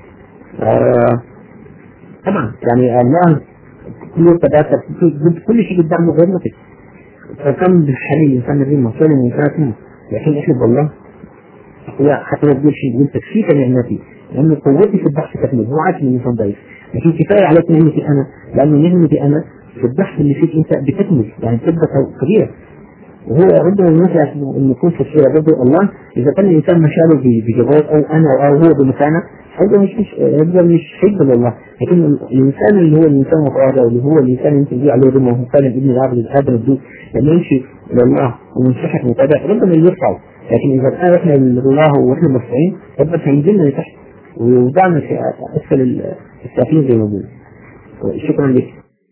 طبعا يعني الله كله قداسة كل شيء قدامه غير نفسي. فكم بالحالي الإنسان الذي مصير من إنسانه لكن يحب الله حتى ما تقول شيء وانت تكفيك نعمتي لأن قوتي في البحث تكمل. هو عارف ان الإنسان ضعيف لكن كفاية عليك نعمتي أنا لأن نعمتي أنا في البحث اللي فيك أنت بتكمل يعني تبقى كبيرة. وهو ربنا المسألة أن يكون في الشيء ربنا الله إذا كان الإنسان مشاله بجبار أو أنا أو هو بمكانه هذا مش حب لله. لكن الإنسان اللي هو الإنسان متواضع واللي هو الإنسان اللي ينتج عليه رمى وهو كان ابن الآدم الدود لما يمشي لله ومنشحك متابع ربنا يرفعه. لكن إذا كان إحنا لله وإحنا مرفعين ربنا هينزلنا لتحت ويوضعنا في أسفل السافلين زي ما بيقولوا. شكرا لك.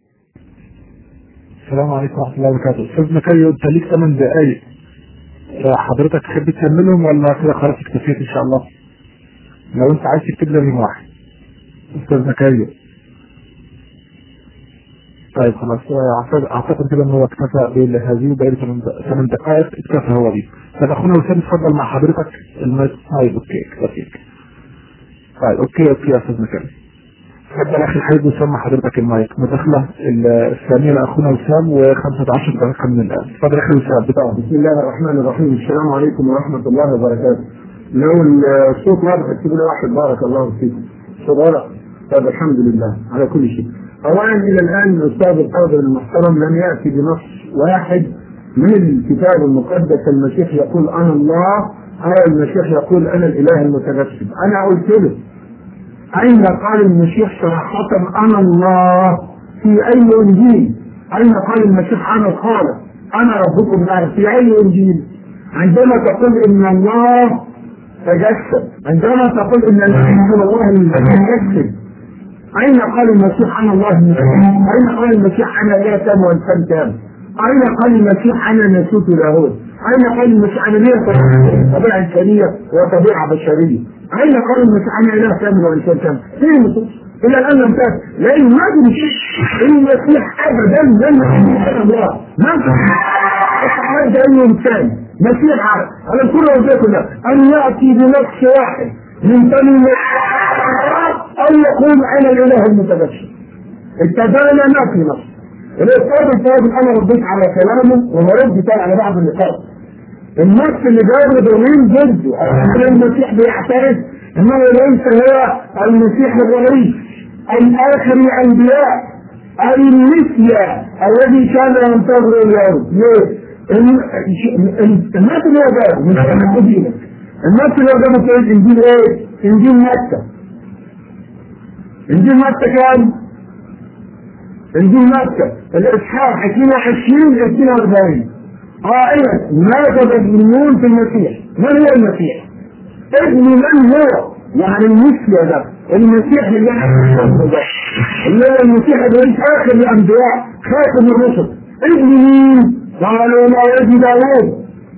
السلام عليكم ورحمة الله وبركاته. أستاذ مكاري أنت ليك 8 دقايق حضرتك تحب تكملهم ولا كده خلاص اكتفيت إن شاء الله؟ لو أنت عايز تكتب لي من واحد أستاذ مكاري. طيب خلاص أعتقد كده إن هو اكتفى بهذه بقية 8 دقائق اكتفى هو بيه. طب أخونا وسام اتفضل مع حضرتك المايك. طيب أوكي اكتفيك. طيب أوكي يا أستاذ مكاري. اتفضل أخي الحبيب وسام مع حضرتك المايك. مداخلة الثانية لأخونا وسام و15 دقيقة من الآن. اتفضل أخي وسام بتاعه. بسم الله الرحمن الرحيم. السلام عليكم ورحمة الله وبركاته. لو الصوت واضح اكتبوا لي واحد بارك الله فيكم. صوت واضح؟ طيب الحمد لله على كل شيء. أولا إلى الآن الأستاذ القاضي المحترم لم يأتي بنص واحد من الكتاب المقدس المسيح يقول أنا الله أو المسيح يقول أنا الإله المتجسد. أنا قلت له أين قال المسيح صراحة أنا الله في أي إنجيل؟ أين قال المسيح أنا الخالق أنا ربكم الأعلى في أي إنجيل؟ عندما تقول إن الله تجسد، عندما تقول إن الله المتجسد، أين قال المسيح أنا الله المتجسد؟ أين قال المسيح أنا لا تام وإنسان تام؟ أين قال المسيح أنا نسوت لاهوت؟ أين قال المسيح أنا ليه طبيعة إنسانية وطبيعة بشرية؟ أين قال المسيح أنا إله كامل وإنسان كامل؟ فين النصوص؟ إلى الآن لم تأتي، لأن ما تمشي المسيح أبدا لن يكون الله، ما هذا أي إنسان مسيح عارف على كل وجهة الله أن يأتي بنفس واحد من بني أو يقول أنا الإله المتجسد. اتبعنا ما في نص. الأستاذ الفاضل أنا رديت على كلامه ورد تاني على بعض النقاط. النص اللي جابه دليل جده المسيح بيعترف انه ليس هو المسيح الرئيس الاخر الانبياء المسيا الذي كان ينتظر اليوم. ليه؟ الناس اللي جابه مش هنقول الناس اللي جابه في انجيل ايه؟ انجيل متى. انجيل متى كام؟ انجيل متى الاصحاح 22-42 قائلا ماذا تظنون في المسيح؟ من هو المسيح؟ ابن من هو؟ يعني المسيح ده المسيح اللي هو المسيح الذي اخر الانبياء خاتم الرسل. ابن مين؟ قالوا لا ابن داوود.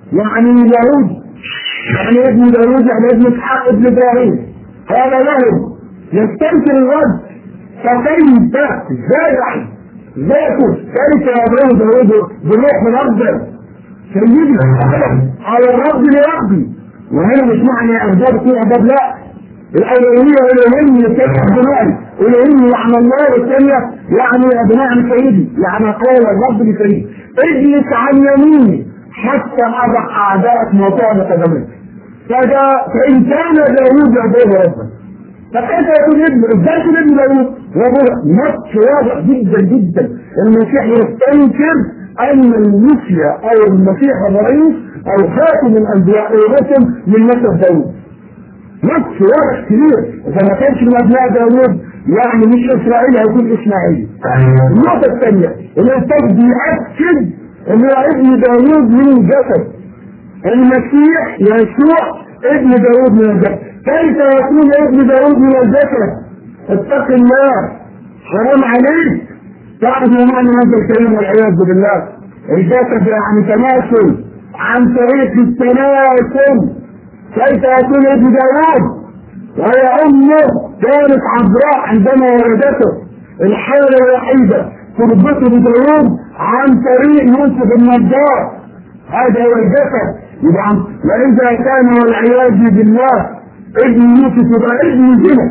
يعني داوود، يعني ابن داوود، يعني ابن اسحاق ابن ابراهيم، هذا له يستنكر الرد. فكيف ازاي ذاته كيف يبرز داوود بالروح الافضل سيدنا على الرب لربي. وهنا مش معنى اهداب في اهداب، لا، الاولويه الالهيه يتبع بناء الالهيه يعني الله، والثانيه يعني ابناء سيدي، يعني قال الرب لسيدي اجلس عن يميني حتى اضع اعدائك موطئ قدميك. فان كان داوود يعبد ربنا فكيف يكون ابنه؟ ازاي يكون ابن داوود؟ نص واضح جدا جدا. المسيح يستنكر ان المسيا او المسيح الرئيس او خاتم الانبياء والرسل من نسل داوود. نص واضح كبير. اذا ما كانش من ابناء داوود يعني مش اسرائيل، هيكون اسماعيل. النقطه الثانيه الاستاذ بيأكد ان هو ابن داوود من الجسد. المسيح يسوع ابن داوود من الجسد. كيف يكون ابن داوود من الجسد؟ اتق الله، حرام عليك. تعرف معنى هذا الكلام والعياذ بالله. الجسد يعني تماثل، عن طريق التماثل. كيف يكون ابن داوود وهي امه كانت عذراء عندما ولدته؟ الحاله الوحيده تربطه بداوود عن طريق يوسف النجار. هذا هو الجسد. يبقى واذا كان والعياذ بالله ابن يوسف يبقى ابن زنا.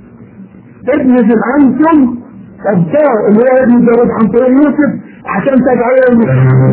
ابن زنا انتم الدار اللي هو ابن داوود عن طريق يوسف عشان تجعله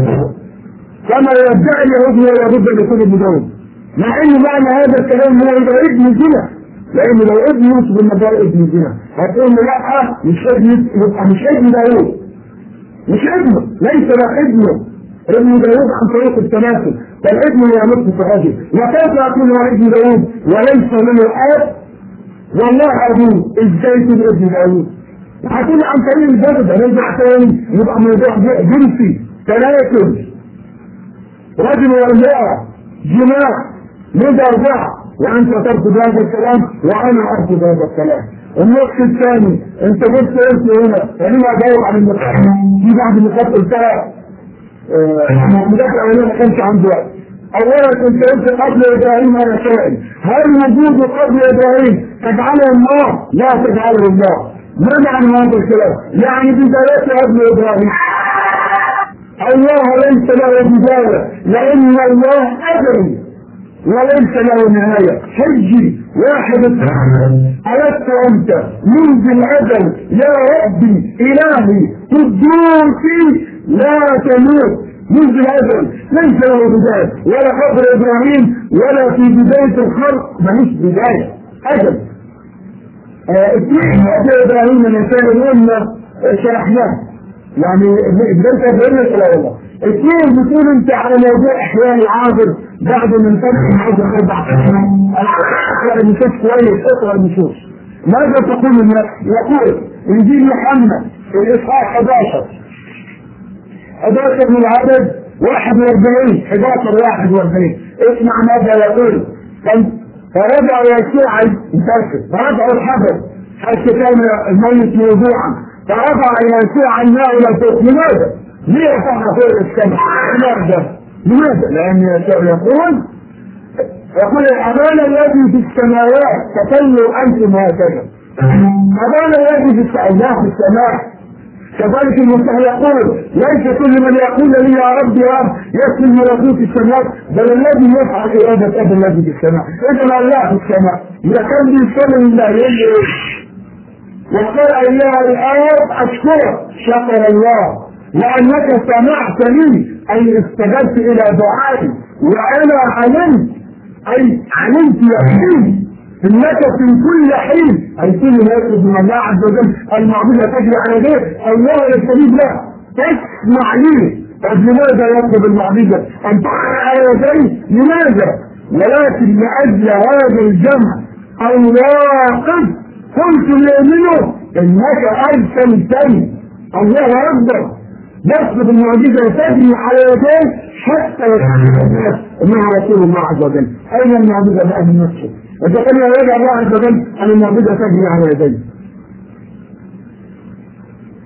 كما يدعي اليهود ويرد ان يكون ابن داوود، مع ان معنى هذا الكلام هو يبقى ابن زنا. لان لو ابن يوسف النجار ابن زنا هتقول له لا مش ابن، يبقى مش ابن داوود، مش ابنه، ليس له ابنه. ابن داوود عن طريق التماثل، فالابن هو نصف صحابي. وكيف يكون هو ابن داوود وليس له اب؟ والله ابوه ازاي يكون ابن داوود؟ هتقول عن طريق الجسد. هنرجع تاني يبقى موضوع جنسي، تناسل، رجل وامراه، جماع، لذا ارجع. وانت ترفض هذا الكلام وانا ارفض هذا الكلام. النقطة الثاني انت قلت هنا خليني اجاوب عن النقطة في بعض النقاط قلتها. المدافع الاولاني ما كانش عنده وقت. اولا كنت قلت قبل ابراهيم انا سائل هل وجود قبل ابراهيم تجعله الله؟ لا تجعله الله. ما معنى هذا الكلام؟ يعني بدايته قبل ابراهيم. الله ليس له بداية لان الله ازلي وليس له نهاية. حجي واحد ألست أنت منذ الأزل يا ربي إلهي قدوسي لا تموت. منذ الأزل ليس له بداية، ولا قبل إبراهيم ولا في بداية الخلق ملوش بداية أزل. اثنين قبل إبراهيم من قلنا شرحناه يعني بداية إبراهيم صلى الله. اثنين بتقول انت على موضوع احياء العابر بعد ما انتبه عاوز اربع اقرا النصوص كويس، اقرا النصوص. ماذا تقول الناس؟ يقول انجيل يوحنا الاصحاح 11 من العدد 41 11:41 اسمع ماذا يقول. فرجع يسوع فرجع الحجر حتى كان الميت موضوعا، فرفع يسوع الماء الى فوق. لماذا؟ ليه صح فوق السماء؟ لماذا؟ لأن يسوع يقول الأمان الذي في السماوات تطلوا أنتم هكذا. الأمان الذي في السماء. كذلك المسيح يقول ليس كل من يقول لي يا رب يا رب يدخل ملكوت السماوات، بل الذي يفعل إرادة أبي الذي في السماء. إذا الله في السماء إذا كان بيصلي لله يقول وقال أيها الآب أشكرك شكر الله لأنك سمعت لي أي استجبت إلى دعائي، وأنا علمت أي علمت يقين إنك في كل حين أي كل ما يطلب من الله عز وجل المعبودة تجري على يديه الله يستجيب له. تسمع لي. طب لماذا يطلب المعبودة أن تقرأ على يديه؟ لماذا؟ ولكن لأجل هذا الجمع الواقف قلت لأمنه إنك أرسلتني. الله أكبر. يطلب المعجزة وتجري على يديه حتى يتعلم الناس انه رسول الله عز وجل. اين المعجزة بقى من نفسه؟ اذا كان يرجع الله عز وجل ان المعجزة تجري على يديه.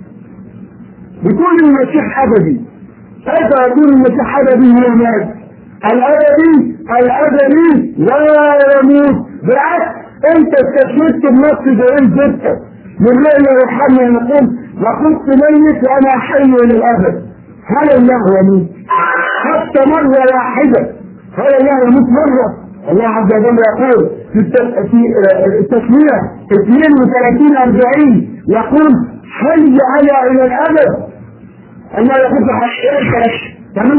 بيكون المسيح ابدي. كيف يكون المسيح ابدي هو مات؟ الأبدي لا يموت. بالعكس أنت استشهدت بنفس زي جدك من ليلة يرحمني نقول وكنت ميت وأنا حي للأبد. هل الله يموت؟ حتى مرة واحدة. هل الله يموت مرة؟ الله عز وجل يقول في التسمية 32-40 يقول حي على إلى الأبد. الله يقول في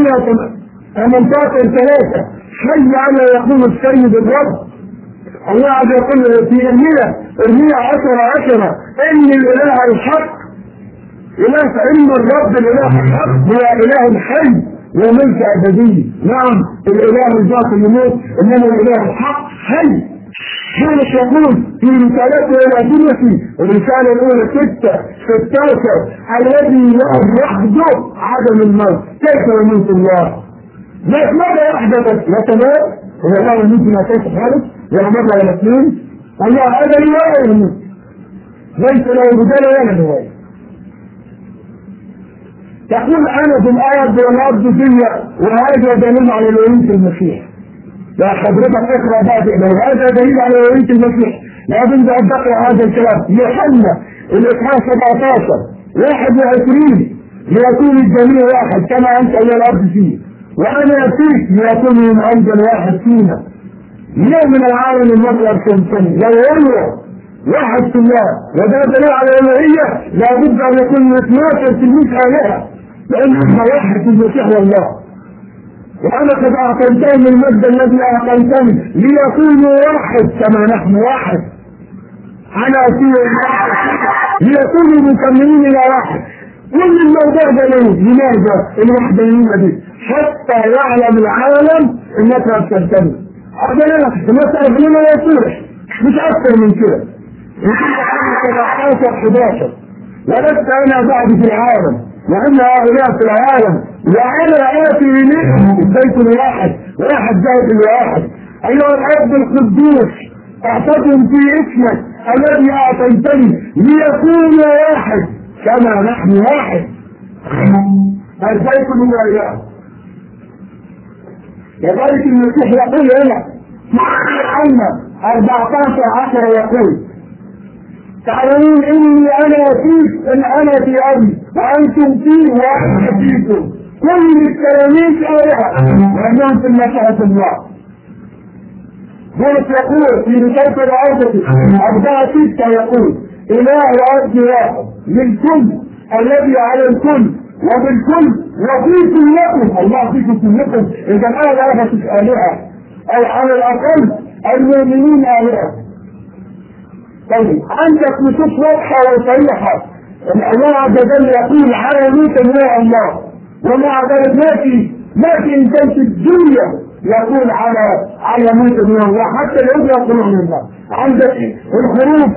18-3 حي على يقول السيد الرب. الله عز وجل في إرمية 10 إن الإله الحق إله، فإن الرب الإله الحق هو إله حي وملك أبدي. نعم الإله الباطل يموت إنما الإله الحق حي. ذلك يقول في رسالته إلى دنيتي الرسالة الأولى 6-16 الذي لا وحده عدم الموت. كيف يموت الله؟ ماذا يحدث؟ لا تمام هو الله يموت ما كيف خالص ولا مرة ولا اثنين. الله أبدي ولا يموت ليس له بداية ولا نهاية. تقول أنا في الأرض والأرض فيا وهذا دليل على الولاية المسيح. يا حضرتك اقرأ بعد هذا دليل على ولاية المسيح. لازم أن تقرأ هذا الكلام. يوحنا الإصحاح 17-21 ليكون الجميع واحد كما أنت إلى الأرض فيه وأنا فيك ليكون من أنزل واحد فينا. اليوم من العالم المرء أرسلتني لو هو واحد في الله وده دليل على الولاية لابد أن يكون 12 تلميذ آلهة لأن واحد في المسيح والله. وأنا قد أعطيتهم المجد الذي أعطيتني ليكونوا واحد كما نحن واحد على سوء ليكونوا مكملين إلى واحد. كل الموضوع ده ليه؟ لماذا؟ الوحدانية دي حتى يعلم العالم إنك أرسلتني. هذا لك مسألة لنا يصير مش أكثر من كده. يمكن 11 ولست أنا بعد في العالم وأن هؤلاء في العالم وأنا آتي إليهم البيت الواحد زائد الواحد. أيها الأب القدوس أعطتهم في اسمك الذي أعطيتني ليكونوا واحد كما نحن واحد. البيت الواحد لذلك المسيح يقول هنا محمد 14-10 يقول تعلمون إني أنا فيك إن أنا في أبي وأنتم فيه وأنا فيكم. كل التلاميذ آلهة وأنهم في مشيئة الله. بولس يقول في رسالة العودة 4-6 يقول إله وأرض واحد للكل الذي على الكل وبالكل وفيكم لكم. الله فيكم كلكم. إذا أنا آلهة أو على الأقل المؤمنين آلهة. طيب عندك نصوص واضحة وصريحة. الله عز وجل يقول على موت الله الله ومع ذلك ما في إنسان في الدنيا يقول على موت الله حتى اليهود يقولون الله. عندك الخروج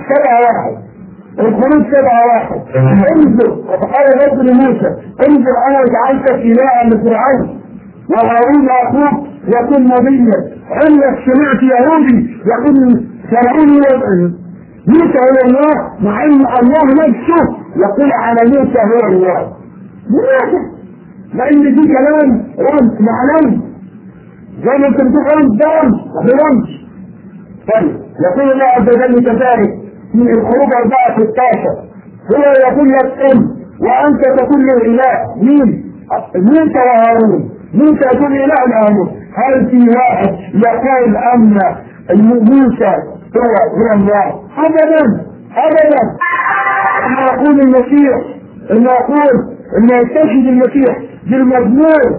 7-1 انظر وقال رب لموسى انظر أنا جعلتك إلها لفرعون وهارون أخوك يكون نبيا. عندك سمعت يهودي يقول فرعون موسى هو الله مع ان الله نفسه يقول على موسى هو الله. لماذا؟ لان دي كلام رمز معنوي زي ما انت بتقول رمز ده رمز. طيب يقول الله عز وجل كذلك في الخروج 4-16 هو يقول لك وانت تقول له اله. مين؟ موسى وهارون. موسى يقول اله هارون. هل في واحد يقول ان موسى هو الله؟ ابدا. أنا أقول المسيح إن يستشهد المسيح بالمزمور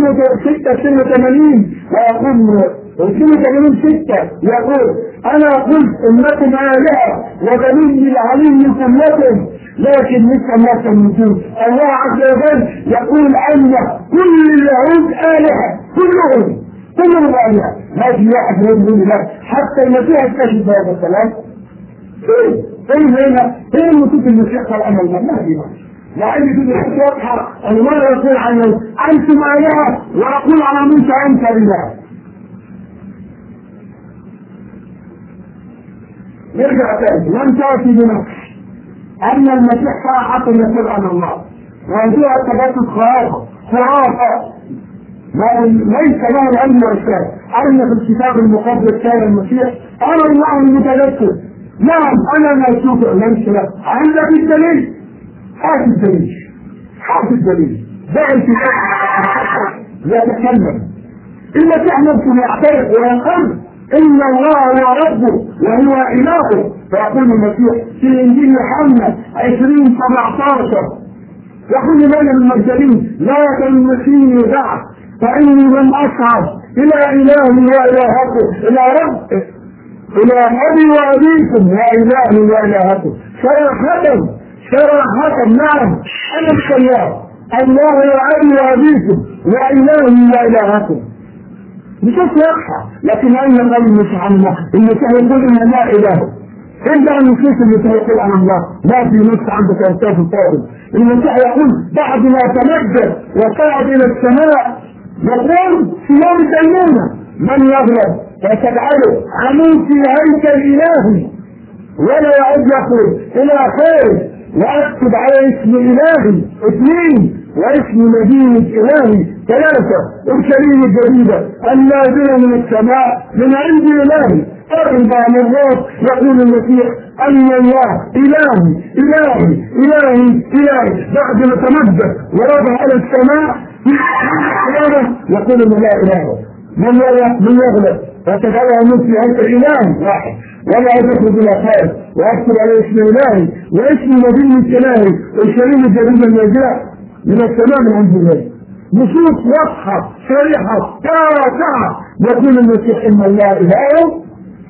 86 ويقول 86-6 يقول أنا قلت إنكم آلهة وجميل العليم كلكم لكن مثل ما تموتون. الله عز وجل يقول أن كل اليهود آلهة كلهم آلهة. ما في واحد يقول لا. حتى المسيح استشهد بهذا الكلام. فين نصوص المسيح قال أنا الله ما في لأن في الحديث واضحة أن ما يقول عنه أنتم آلهة ويقول على موسى أنت إله. نرجع تاني لم تأتي بنفس أن المسيح صراحة يقول عن الله موضوع التبادل خرافة ليس له العلم والرسالة. أين في الكتاب المقدس كان المسيح؟ أنا الله المتذكر. نعم أنا موجود ليس له. عندك الدليل؟ هات الدليل. هات الدليل. دع الكتاب يتكلم. المسيح نفسه يعترف ويقر إن الله هو ربه وهو إلهه. فيقول المسيح في إنجيل يوحنا 20:17 يقول لنا المرسلين لا تلمسيني بعد فإني لم أصعد إلى إلهي وإلهكم إلى رب إلى أبي وأبيكم وإلهي وإلهكم. صراحة نعم أنا الخيار الله وأبي وأبيكم وإلهي وإلهكم. مش يصحى لكن أين المسيح عن الله؟ المسيح يقول إن لا إله. إلا النصوص اللي تقول عن الله لا في نص عندك أستاذ الفاضل. المسيح يقول بعد ما تمجد وصعد إلى السماء يقول في يوم الدينونة من يغلب فتجعله عمود في هيكل إلهي ولا يعد يقول إلى خير وأكتب على اسم إلهي 2 واسم مدينة إلهي 3 أورشليم الجديدة النازلة من السماء من عند إلهي 4 مرات يقول المسيح أن الله إلهي إلهي إلهي إلهي بعد ما تمجد ورفع على السماء يقول إن لا إله من يغلب فتجعلها مثل هيكل إلهي واحد ولا يدخل إلى خير وأكتب على اسم إلهي واسم مدينة إلهي أورشليم الجديدة النازلة من السماء من عند الله. نصوص واضحة صريحة تاسعة يقول المسيح إن الله إله.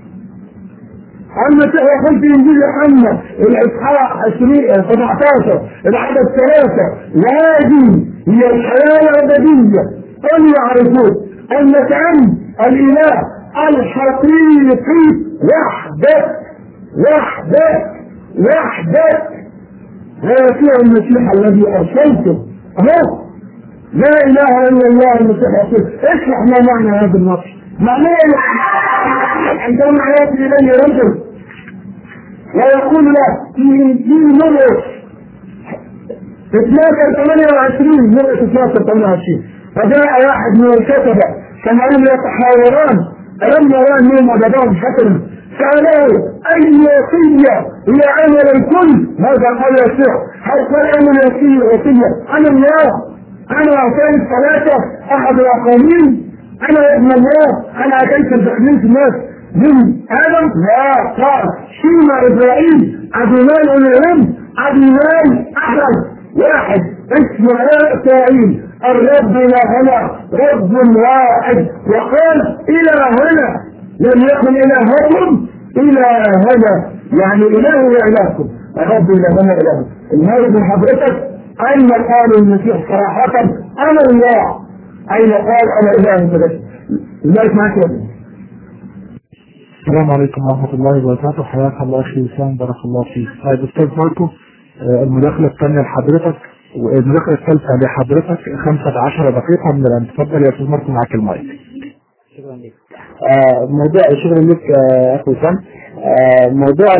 المسيح يقول في إنجيل يوحنا الإصحاح 17 العدد 3 وهذه هي الحياة الأبدية أن يعرفوا أنك أنت الإله الحقيقي وحدك ويسوع المسيح الذي أرسلته. أهو لا إله إلا الله المسيح يقول. اشرح ما معنى هذا النص. معناه عندما يأتي إليه رجل ويقول له في إنجيل مرقس 12:28 فجاء واحد من الكتبة سمعون يتحاوران ألم يران منهم أبدان حسنا سألوه أي وصية هي عمل الكل؟ ماذا قال يسوع؟ هل قال عمل وصية أنا الله أنا أعطيت 3 أحد الأقانيم أنا ابن الله أنا أتيت بتخليص الناس من آدم؟ لا قال شيما إبراهيم عدنان العلم عدنان أحد واحد اسمه إسرائيل الرب إلهنا رب واحد وقال إلهنا لم يكن إلهكم إلهنا يعني إله وإلهكم الرب إلهنا إلهنا. المال من حضرتك أين قال المسيح صراحة أنا الله؟ أين قال أنا إله بس؟ لذلك معك يا ابني. السلام عليكم ورحمة الله وبركاته. حياك الله أخي وسام بارك الله فيك. طيب أستاذ ماركو المداخلة الثانية لحضرتك والمداخلة الثالثة لحضرتك 15 دقيقة من الآن. تفضل يا أستاذ ماركو معك المايك. شكرا لك. شكرا لك أخي وسام. موضوع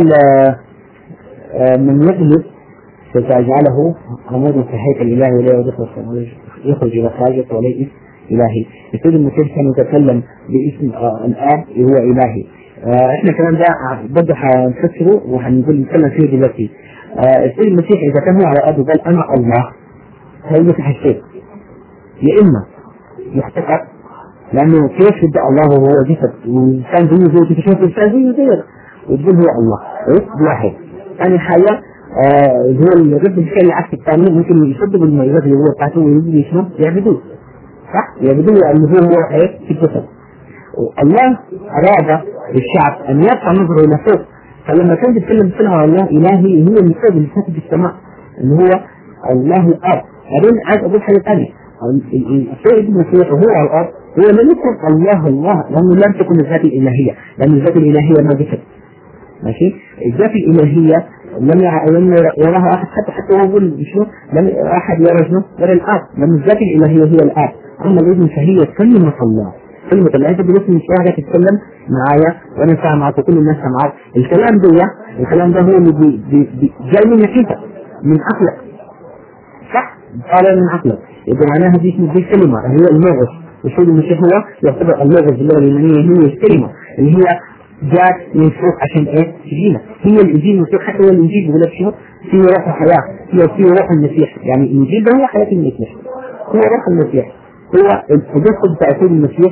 من يغلب ستجعله عمودا في هيكل الإلهي ولا يخرج إلى خارجه وليس إلهي. يقول المسيح كان يتكلم باسم الآب هو إلهي. احنا كمان ده برضه هنفسره وهنقول نتكلم فيه دلوقتي. السيد المسيح إذا كان هو على الأرض وقال أنا الله هيمسح الشيء يا إما يحتقر لأنه كيف يبدأ الله وهو جسد وإنسان زيه تشوف إنسان زيه وتقول هو الله واحد. ثاني حاجة هو الرب الشيء العكس الثاني ممكن يصدق المعجزات اللي هو بتاعته ويجي يشرب يعبدوه صح؟ يعبدوه لأنه هو إيه في الجسد. الله أراد للشعب أن يرفع نظره إلى فوق. فلما كان يتكلم بسلها على الله إلهي هو المثال اللي فاتت في السماء اللي هو الله الأرض. بعدين عايز أقول حاجة ثانية السيد المسيح وهو على الأرض هو لم يكن الله لأنه لم تكن الذات الإلهية لأن الذات الإلهية ما جسد ماشي. الذات الإلهية لم يراها أحد حتى هو يقول شنو لم أحد يرى شنو غير الآب لأن الذات الإلهية هي الآب. أما الابن فهي كلمة الله كلمة الله. أنت بس مش واحدة تتكلم معايا وأنا سامع معك وكل الناس معك. الكلام ده هو اللي جاي منك أنت من عقلك صح؟ قال من عقلك. إذا معناها دي كلمة هي المغص السيد المسيح هو يعتبر اللغة باللغة اليونانية هي الكلمة اللي هي جاءت من فوق عشان ايه؟ تجينا. هي الانجيل المسيح، حتى هو الانجيل بيقول لك شنو؟ فيه روح الحياة، فيه روح المسيح. يعني الانجيل ده هو حياة المسيح، هو روح المسيح، هو التجسد بتاع السيد المسيح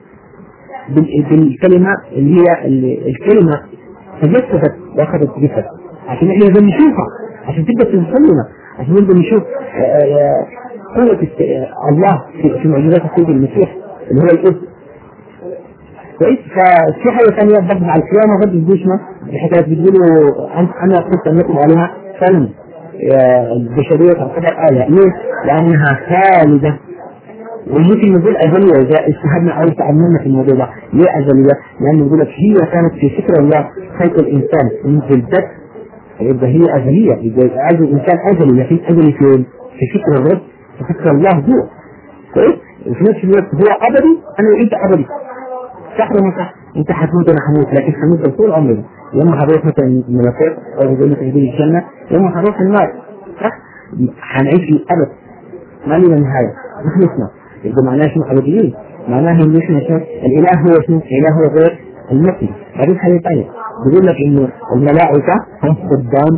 بالكلمة اللي هي الكلمة تجسدت واخذت جسد عشان احنا نقدر نشوفها، عشان تبدا توصلنا، عشان نقدر نشوف قوة الله في معجزات السيد المسيح اللي هو الاسم. كويس. ففي حاجة ثانية برضه على القيامة برضه بيقولوا الحكايات بيقولوا أنا قلت أنكم عليها فن البشرية تعتبر آية. ليه؟ لأنها خالدة، وممكن نقول أزلية إذا اجتهدنا أو تعلمنا في الموضوع ده. ليه أزلية؟ لأنه يقول لك هي كانت في فكر الله خلق الإنسان منذ البدء، يبقى هي أزلية، يبقى الإنسان أزلي، لكن أزلي في فكر الرب، في فكر الله هو. كويس؟ وفي نفس الوقت هو أبدي، أنا وأنت أبدي. صح ولا صح؟ أنت حتموت أنا حموت، لكن حنوصل طول عمرنا. يوم هروح مثلا الملكوت أو زي ما تقول الجنة، يوم هروح النار، صح؟ حنعيش للأبد ما لنا نهاية، نحن اسمه. يبقى معناه شنو أبديين؟ معناه إنه إحنا الإله هو شنو؟ الإله هو غير المثل. بعدين حاجة ثانية بيقول لك إنه الملائكة هم خدام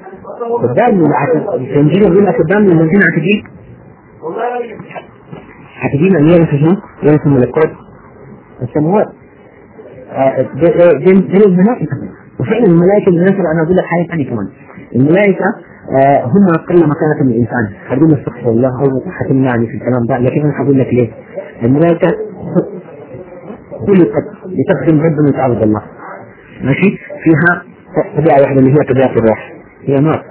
الإنجيل يقول لك خدام للذين هتجينا أن يرثوا شنو؟ يرثوا ملكوت السماوات. دي الملائكة. وفعلا الملائكة بالنسبة أنا أقول لك حاجة ثانية كمان. الملائكة هم أقل مكانة من الإنسان. خلينا نستغفر الله أو حتمنعني في الكلام ده، لكن أنا هقول لك ليه. الملائكة خلقت لتخدم ربنا وتعبد الله. ماشي؟ فيها طبيعة واحدة اللي هي طبيعة الروح، هي نار،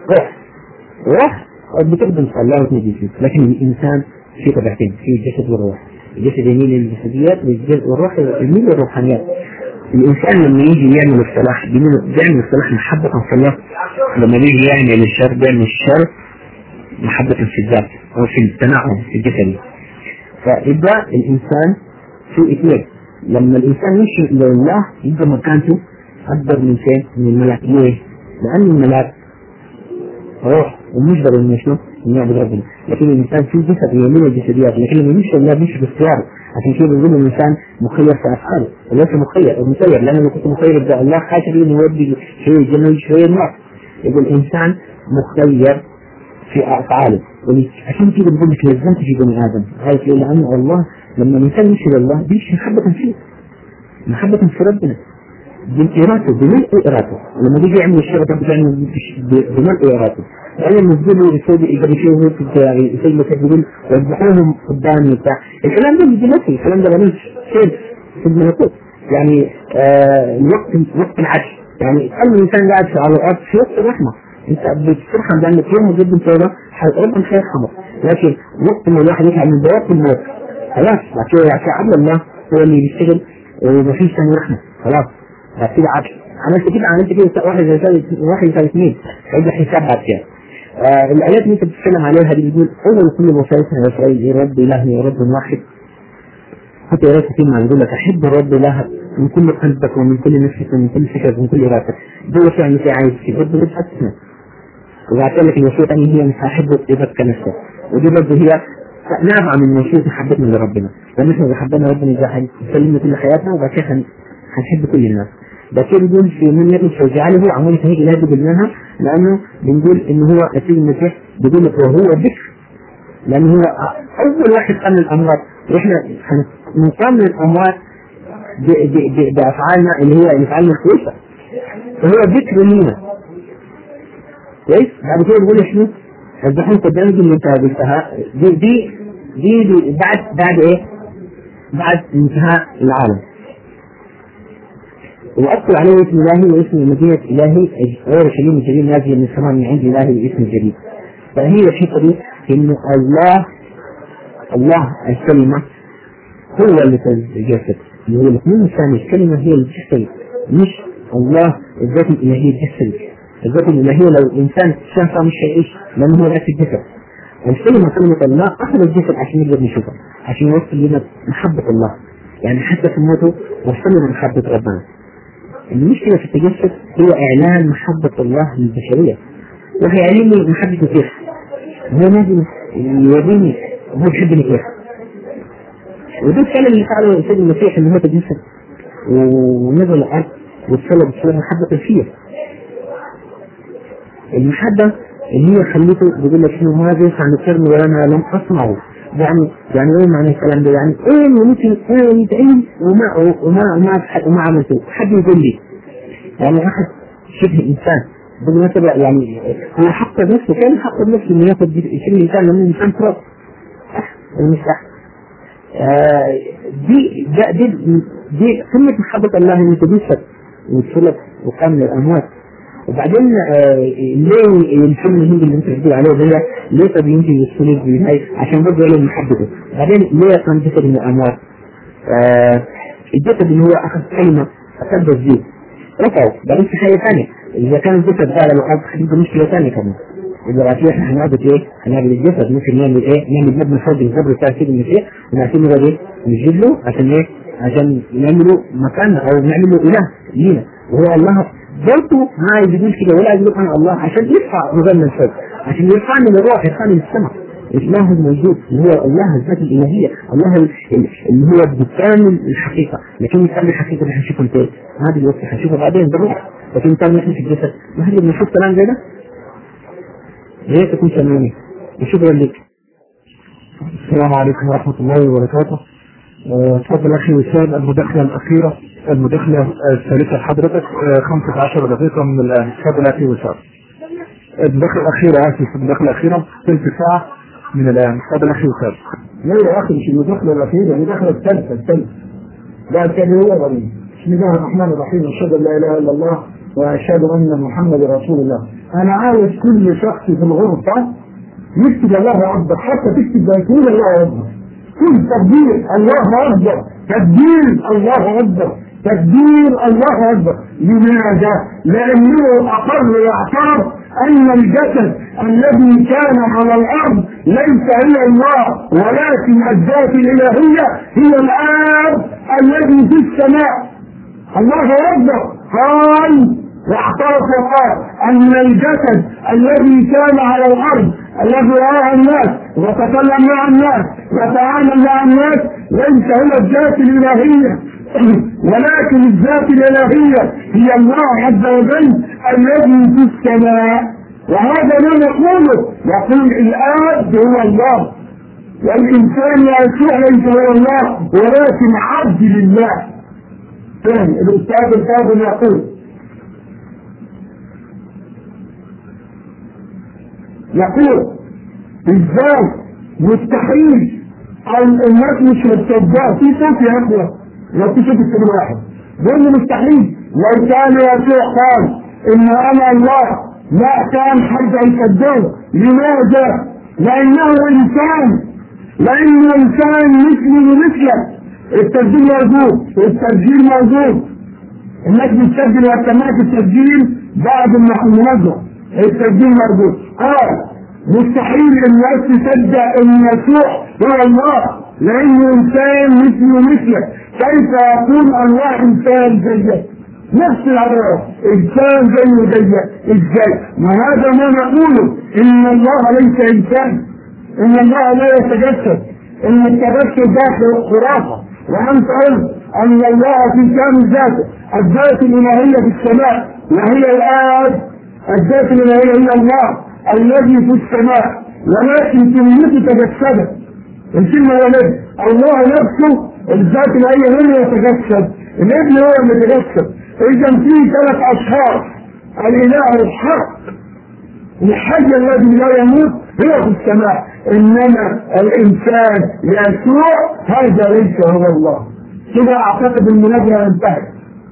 روح بتخدم الله وتنجي فيه. لكن الإنسان في طبيعتين، في الجسد والروح. الجسد يميل للجسديات والروح يميل للروحانيات. الإنسان لما يجي يعمل الصلاح بيعمل الصلاح محبة في الله، لما يجي يعمل الشر بيعمل الشر محبة في الذات أو في التناعم في الجسد. فإذا الإنسان في اثنين، لما الإنسان يمشي إلى الله يبقى مكانته أكبر من شيء من الملاك. ليه؟ لأن الملاك روح ومجبر إنه شنو؟ إنه يعبد ربنا. لكن الإنسان في جسد يميل الجسديات، لكن لما يمشي الله بيمشي باختياره. عشان كده بيقول الإنسان مخير في أفعاله، وليس مسير، لأنه لو كنت مسير يبقى الله خاشع إنه يودي شوية الجنة شوية النار. يقول الإنسان مخير في أفعاله. عشان كده بيقول لك لازمت في بني آدم، عارف ليه؟ لأن الله لما الإنسان يمشي لله بيمشي محبة في ربنا بإرادته، بملء إرادته. لما بيجي يعمل الشر ده بيعمل بملء إرادته. لأن المسجد يسوي مثل يقول ويذبحوهم قدامي بتاع الكلام ده بيجي نفسي، الكلام ده ملوش شيء في الملكوت. يعني وقت العشر، يعني قلب الإنسان قاعد على الأرض في وقت الرحمة، أنت بتفرحان بأنك يوم جدا كده ربنا هيرحمك. لكن وقت ما الواحد يفعل من بوابة الموت خلاص، بعد كده عدل الله هو اللي بيشتغل ومفيش ثاني رحمة، خلاص بعد كده عملت كده واحد زي اثنين هيبقى حساب بعد كده. الآيات اللي أنت بتتكلم عليها دي بتقول أول كل وصايتنا يا إسرائيل يا رب إلهنا يا رب واحد. حتى آيات كتير ما يقول لك أحب الرب إلهك من كل قلبك ومن كل نفسك ومن كل فكرك ومن كل إرادتك. دي وصية مثل عايز في رب بتحسنا. وبعد لك الوصية الثانية هي مش هحب إيدك كنفسك، ودي برضه هي نابعة من وصية محبتنا لربنا. لأن إحنا إذا حبينا ربنا إذا هيسلمنا كل حياتنا وبعد كده هنحب كل الناس. ده كده بيقول في من يكن فجعله عمولة هيك لا يجب منها، لأنه بنقول إنه هو أسير المسيح بيقول لك وهو ذكر، لأنه هو أول واحد قام الأموات، وإحنا نقام الأموات بأفعالنا اللي هي أفعالنا الكويسة، فهو ذكر لنا. كويس؟ بعد كده بيقول شنو؟ الدحين قدامك اللي أنت قلتها دي بعد إيه؟ بعد انتهاء العالم. وأذكر عليه اسم إلهي واسم مدينة إلهي أورشليم الجليل نازل من السماء من عند إلهي باسم جديد. فهي الحته دي إنه الله الكلمة هو اللي تجسد، اللي هو الاثنين الثاني الكلمة هي الجسد، مش الله الذات الإلهية الجسد. الذات الإلهية لو الإنسان شافها مش هيعيش لأنه هو رأس الجسد. الكلمة كلمة الله أخذ الجسد عشان نقدر نشوفها، عشان يوصل لنا محبة الله. يعني حتى في موته وصلنا محبة ربنا. المشكلة في التجسد هو إعلان محبة الله للبشرية، وهيعلمني محبته كيف. هو لازم يوريني هو بيحبني كيف. وده الكلام اللي فعله سيد المسيح اللي هو تجسد ونزل الارض واتصلب بصوره محبه الفيه. المحبه اللي هي خليته بيقول لك انه هذا سنكرني وانا لم اصنعه. يعني ايه معنى الكلام ده؟ يعني ايه ممكن ايه يتعين وما عملته؟ حد يقول لي يعني احد شبه انسان بالمناسبة يعني هو حق نفسه، كان حق نفسه انه ياخذ شبه انسان لما الانسان تراب مش صح. دي قمة محبة الله ان يتجسد ويتصلب وقام من الاموات. وبعدين ليه الفيلم الهندي اللي انت بتقول عليه ده ليه طب ينتج الصليب بنهاية عشان برضه له محبته. بعدين ليه كان جسد من الاموات؟ الجسد اللي هو اخذ كلمة اكبر دي رفعه. بعدين في حاجة ثانية، اذا كان الجسد ده على الارض هتبقى مشكلة ثانية كمان. إذا بعد كده هنعمل إيه؟ هنعمل الجسد ممكن نعمل إيه؟ نعمل مبنى فوق الجبر بتاع سيد المسيح ونعتبره إيه؟ نجيب له عشان إيه؟ عشان نعمله مكان أو نعمله إله لينا. وهو الله برضه ما يقول كده ولا يقول أنا الله عشان يرفع مبنى الفوق، عشان يرفعني للروح يرفعني للسماء. الله الموجود اللي هو الله الذات الإلهية، الله اللي هو بكامل الحقيقة، لكن كامل الحقيقة اللي هنشوفه انتهي هذا الوقت هنشوفه بعدين بالروح، لكن كان نحن في الجسد ما هل بنشوف كلام زي ده؟ ليه تكون سمعني؟ وشكرا لك. السلام عليكم ورحمة الله وبركاته. تفضل أخي وسام، المداخلة الثالثة لحضرتك 15 دقيقة من الآن. تفضل أخي وسام. المداخلة الأخيرة ثلث ساعة من الآن. تفضل أخي وسام. لا يا أخي مش المداخلة الأخيرة، المداخلة الثالثة. ده كان هو غريب. بسم الله الرحمن الرحيم، أشهد أن لا إله إلا الله وأشهد أن محمد رسول الله. أنا عاوز كل شخص في الغرفة يكتب الله أكبر، حتى تكتب بيقول الله أكبر. كل تكبير الله أكبر، تكبير الله أكبر، تكبير الله أكبر. لماذا؟ لأنه أقر واعترف أن الجسد الذي كان على الأرض ليس هي الله، ولكن الذات الإلهية هي الآب الذي في السماء. الله أكبر. قال واعترف وقال أن الجسد الذي كان على الأرض الذي رأى الناس وتكلم مع الناس وتعامل مع الناس ليس هو الذات الإلهية، ولكن الذات الإلهية هي الله عز وجل الذي في السماء. وهذا ما نقوله، يقول الآب هو الله والإنسان يسوع ليس هو الله ولكن عبد لله. الأستاذ الفاضل يقول ازاي مستحيل الناس مش هتصدق في صوت يا اخوه، لو في صوت كل واحد بيقول مستحيل. لو كان يسوع قال ان انا الله لا كان حد يصدقه. لماذا؟ لانه انسان، لانه انسان مثلي ومثلك. التسجيل موجود، الناس بتسجل وقتمات التسجيل بعد المناظره، التسجيل موجود. مستحيل الناس تصدق ان يسوع هو الله لانه انسان مثلي ومثلك. كيف يكون الله انسان زيك؟ نفس العبارة، انسان زيه ازاي؟ ما هذا ما نقوله، ان الله ليس انسان، ان الله لا يتجسد، ان التجسد ده خرافة. وانت قلت ان الله في كامل ذاته، الذات الالهية في السماء وهي الآب، الذات الالهية هي الله الذي في السماء، ولكن كلمته تجسدت. الكلمة ولد الله نفسه، الذات الالهية هو اللي يتجسد، الابن هو اللي يتجسد. اذا في ثلاث اشخاص، الاله الحق الحي الذي لا يموت هو في السماء، انما الانسان يسوع هذا ليس هو الله. كده اعتقد المناظرة انتهت،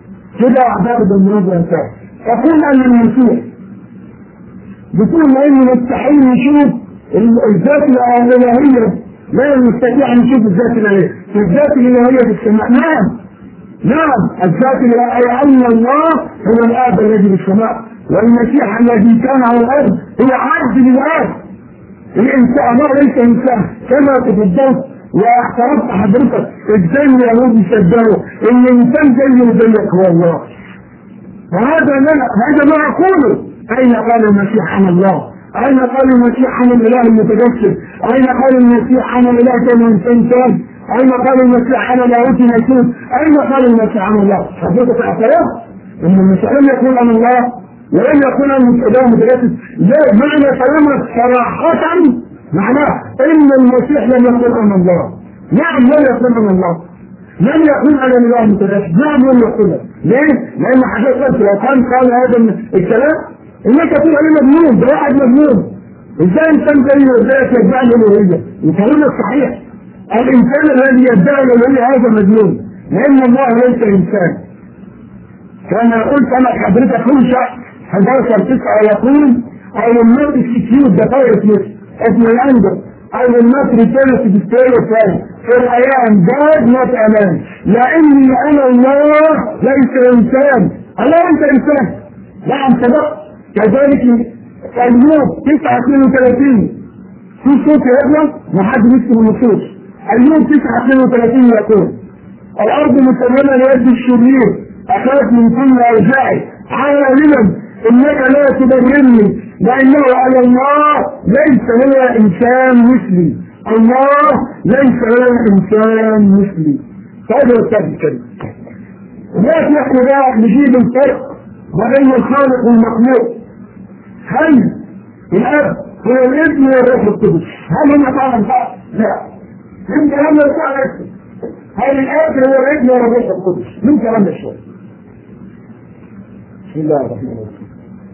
فقلنا ان المسيح بتقول انه مستحيل نشوف الذات الالهية، لا نستطيع ان نشوف الذات الالهية، الذات الالهية في السماء. نعم الذات الالهية ان الله هو الاب الذي في السماء، والمسيح الذي كان على الارض هو عبد للاب. الانسان الله ليس انسان كما تفضلت واعترفت حضرتك. ازاي اليهود يصدقوا ان الانسان زيك هو الله؟ وهذا ما اقوله. اين قال المسيح عن الله؟ اين قال المسيح عن الاله المتجسد؟ اين قال المسيح عن الاله كما انسان كان؟ أين قال المسيح أنا لاهوت ناسوت؟ أين قال المسيح عن الله؟ حضرتك اعتراف إن المسيح لم يكون عن الله ولم يكون عن الله متجسد. لا، معنى كلامك صراحة معناه إن المسيح لم يكن عن الله. نعم لم يكن عن الله، لم يكن على الله متجسد. نعم لم يكن. ليه؟ لأن حضرتك لو كان قال هذا الكلام إنك تقول عليه مجنون، ده واحد مجنون. إزاي إنسان زيه وإزاي يدعي الألوهية؟ الكلام الصحيح الإنسان الذي يدعي الألوهية هذا مجنون، لأن الله ليس إنسان. كما قلت أنا حضرتك كل شخص 11/9 يقول أو الناس السكيوت ده فايروس مثل اسم الأندر أو الناس رسالة الثاني في الأيام جاد ناس أمان، لأني أنا الله ليس إنسان. أنا أنت إنسان. نعم صدق. كذلك اليوم 9:32 في صوت يبلغ محد يكتب النصوص. اليوم 9:32 يقول الأرض متممة ليد الشرير أخاف من كل أرجائي عالما إنك لا تبررني لأنه على الله ليس هو إنسان مثلي. الله ليس هو إنسان مثلي. هذا هو الكلام الكريم. ولكن نحن بقى نجيب الفرق بين الخالق والمخلوق. هل الأب هو الابن والروح القدس؟ هل هم فعلا صح؟ لا. من كلام الرسول هل الأب هو الابن والروح القدس؟ من كلام الرسول. بسم الله الرحمن الرحيم.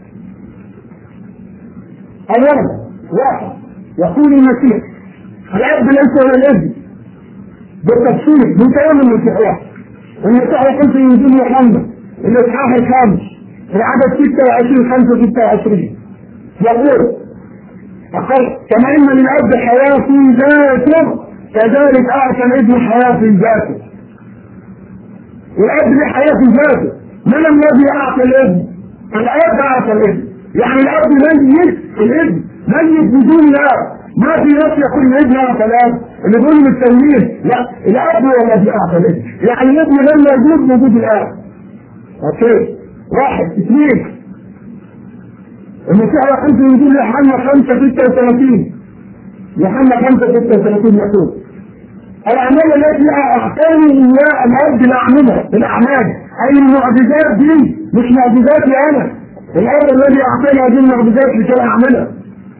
أولا واحد يقول المسيح الأب ليس هو الابن بالتفصيل من كلام المسيح واحد. المسيح يقول في إنجيل يوحنا الإصحاح 5 في العدد 26 يقول كما إن للأب حياة في ذاته كذلك أعطى الابن حياة في ذاته. الأب له حياة في ذاته. من الذي أعطى الابن؟ الأب أعطى الابن. يعني الأب ميت، الابن ميت بدون الأب. ما في ناس يقول الابن أعطى الأب اللي بيقول بالتمييز. لا، الأب هو الذي أعطى الابن. يعني الابن لم يوجد وجود الأب. أوكي. 1 2 المسيح يقول في إنجيل يوحنا 5:36 يوحنا 5:36 يقول الأعمال التي أعطاني إياها الأب الأعمال أي المعجزات دي مش معجزاتي أنا. الأب الذي أعطاني هذه المعجزات لكي أعملها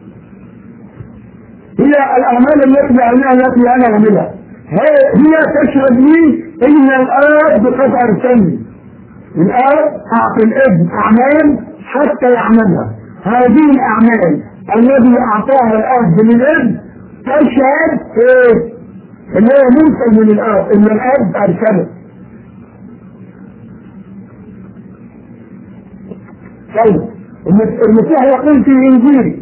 هي الأعمال التي أنا أعملها. هي تشهد لي إن الآب قد أرسلني. الآب أعطى الابن أعمال حتى يعملها. هذه الأعمال الذي أعطاها الأب للابن تشهد إن هي مرسل من الآب، إن الآب أرسله. طيب المسيح يقول في إنجيل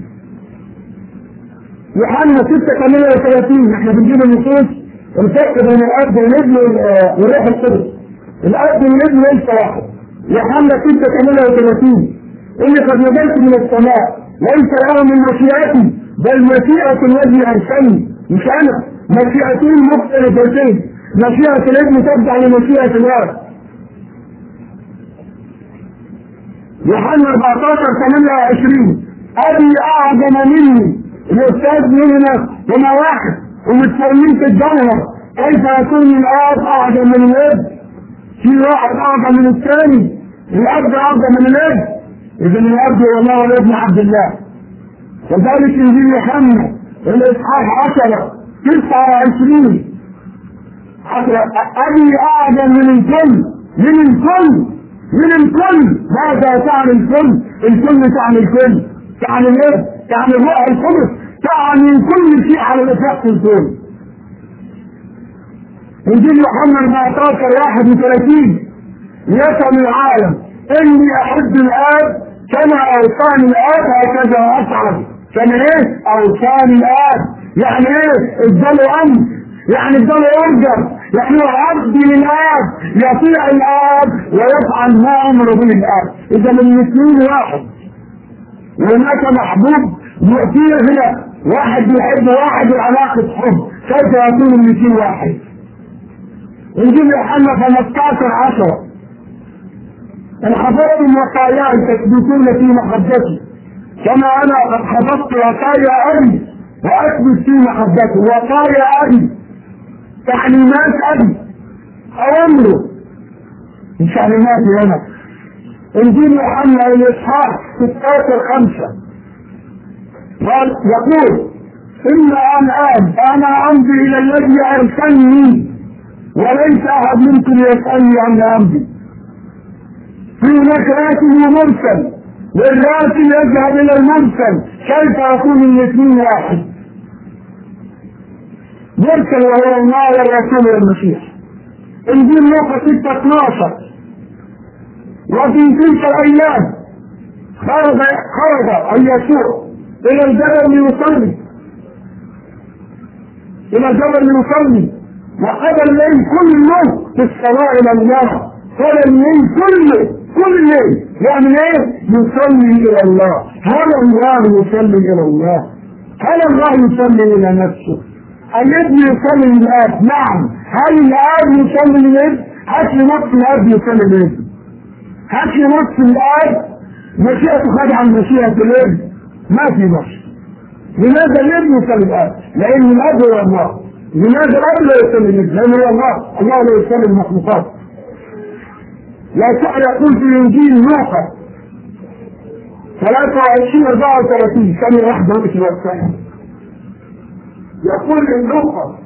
يوحنا 6:38 احنا بنجيب النصوص الفرق بين الأب والابن والروح القدس. الأب والابن ليس واحد. يوحنا 6:38 إني قد نزلت من السماء ليس له من مشيئتي بل مشيئة الذي أرسلني. مش أنا، مشيئتين مختلفتين. مشيئة الابن ترجع لمشيئة الآب. يوحنا 14:28 أبي أعظم مني. الأستاذ مننا هنا واحد ومتفاهمين في الجوهر. كيف يكون الآب أعظم من الابن؟ في واحد أعظم من الثاني. الأب أعظم من الابن. إذن الأب هو الله والابن عبد الله. كذلك إنجيل يوحنا الإصحاح 10:29 أبي أعظم من الكل. من الكل ماذا تعني الكل؟ الكل تعني الكل، تعني الابن، تعني الروح القدس، تعني كل شيء على الإطلاق في الكون. إنجيل يوحنا 14:31 يسأل العالم إني أحب الآب كما أوصاني الآب هكذا أفعل. كما إيه؟ أوصاني الآب. يعني إيه؟ اداله أمر، يعني اداله أوردر، يعني هو عبد للآب يطيع الآب ويفعل ما أمر به الآب. إذا الاثنين واحد. وهناك محبوب يؤتيه هنا واحد يحب واحد وعلاقة حب. كيف يكون الاثنين واحد؟ إنجيل يوحنا 15:10 إن حفظتم وصاياي تثبتون في محبتي كما أنا قد حفظت وصايا أبي وأثبت في محبتي. وصايا أبي تعليمات أبي أوامره مش تعليمات هنا. انجيل يوحنا الإصحاح 16:5 قال يقول إن أنا أمضي إلى الذي أرسلني وليس أحد منكم يسألني عن أمضي. في هناك راسل ومرسل والراسل يذهب إلى المرسل، كيف يكون الاثنين واحد؟ مرسل وهو الله والرسول والمسيح. انجيل لوقا 6:12 وفي تلك الأيام خرج يسوع إلى الجبل ليصلي وقضى الليل كله في الصلاة إلى الله. قال الليل كل الليل يعني ايه؟ يصلي إلى الله. هل الله يصلي إلى الله؟ هل الله يصلي إلى نفسه؟ الابن يصلي للآب، نعم. هل الآب يصلي للابن؟ هات لي نص الآب يصلي للابن، هات لي نص الآب مشيئته خادعة عن مشيئة الابن، ما في نص. لماذا الابن يصلي الآب؟ لأن الآب هو الله. لماذا الآب لا يصلي الابن؟ لأن هو الله. الله لا يصلي المخلوقات. لا تعالى يقول في إنجيل لوقا 23:34 ثانية واحدة مش الوقت. يقول لوقا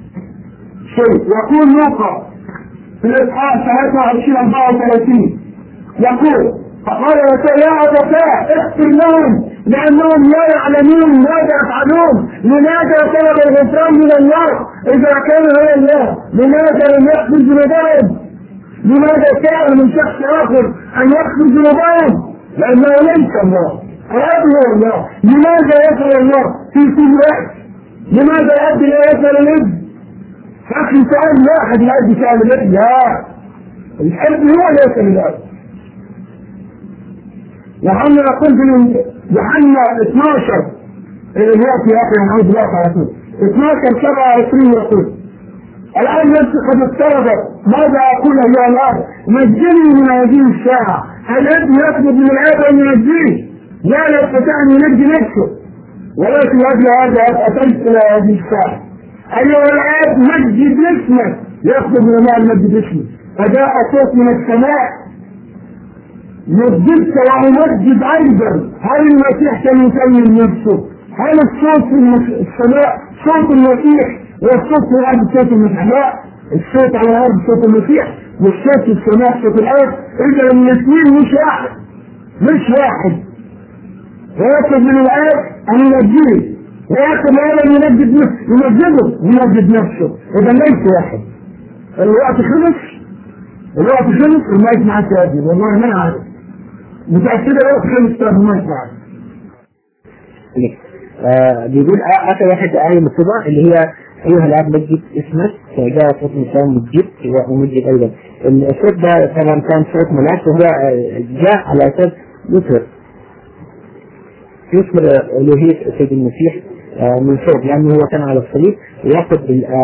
في الإصحاح 23:34 يقول فقال يا أبتاه اغفر لهم لأنهم لا يعلمون ماذا يفعلون. لماذا طلب الغفران من الله إذا كان هو الله؟ لماذا لم يغفر ذنوبهم؟ لماذا سأل من شخص آخر أن يغفر ذنوبهم؟ لأنه ليس الله، هذا هو الله. لماذا يفعل الله في كل وقت؟ لماذا الأب لا يسأل الابن؟ فأخي سؤال واحد الأب يسأل الابن؟ لا، الأب هو اللي يسأل الأب. يوحنا يقول في يوحنا 12 الوقت يا أخي نعود الوقت على طول 12:27 يقول الآن نفسي قد اقتربت، ماذا أقول أيها الأب؟ نجني من هذه الساعة. الابن يطلب من الآب أن ينجيه، لا يستطيع أن ينجي نفسه، ولكن أجل هذا أتيت إلى هذه الساعة. أيها الآب مجد اسمك، يطلب من الله مجد اسمه. فجاء صوت من السماء مجدك وأمجد أيضا. هل المسيح كان يكلم نفسه؟ هل الصوت في السماء صوت المسيح والصوت في الأرض صوت المسيح؟ لا، الصوت على الأرض صوت المسيح والصوت في السماء صوت الأرض. إذا الاثنين مش واحد. ويطلب من الآب أن ينجيه، ويطلب من الآب أن يمجد نفسه. إذا ليس واحد. الوقت خلص وما يسمع التأذين. والله ما أعرف متأكدة الوقت خلص ما يسمع. بيقول آخر واحد آية مكتوبة اللي هي أيها الآب مجد اسمك، فجاء صوت إنسان مجد ومجد أيضا. الصوت ده طبعا كان صوت ملاك، وهو جاء على أساس يثمر ألوهية السيد المسيح من فوق، لأنه هو كان على الصليب ويأخذ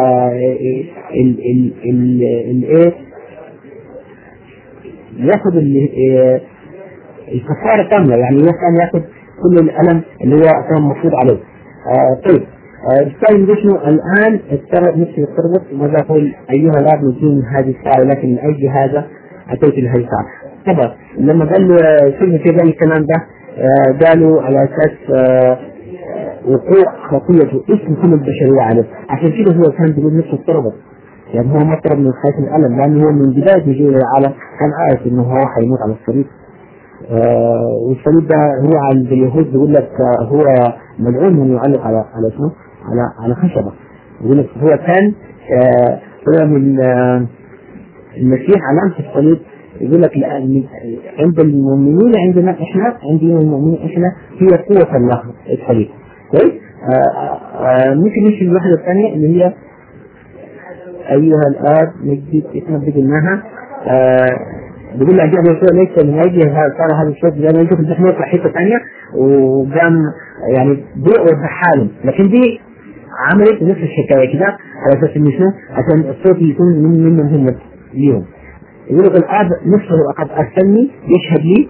يأخذ الكفارة كاملة، يعني كان يأخذ كل الألم اللي هو كان مفروض عليه. طيب السائل جسمه الآن اضطرب نفسه يضطرب، وماذا يقول أيها الآب نجيني من هذه الساعة، لكن من أجل هذا أتيت لهذه الساعة. طبعا لما قال له سيدنا في ذلك الكلام ده قالوا على أساس وقوع خطية اسم كل البشرية عليه، عشان كده هو كان بيقول نفسه اضطربت، يعني هو ما اضطرب من خايف الألم، لأنه هو من بداية نزوله للعالم كان عارف إنه هو حيموت على الصليب. والصليب ده هو عند اليهود بيقول لك هو مدعون من يعلق على اسمه على خشبة. يقول لك هو كان هو من المسيح علامة الصليب. يقول لك عند المؤمنين عندنا احنا المؤمنين احنا هي قوة الله الصليب. طيب ممكن نمشي الوحدة الثانية اللي هي أيها الآب مجد اسمك قلناها. بيقول لك جاب الرسول ليس من أجل صار هذا الشيء لأنه يشوف الزحمة في حتة ثانية وقام يعني بيقعد بحاله، لكن دي عملت نفس الحكاية كده على أساس إنه عشان الصوت يكون منهم هم ليهم. يقول لك الآب نفسه قد أرسلني يشهد لي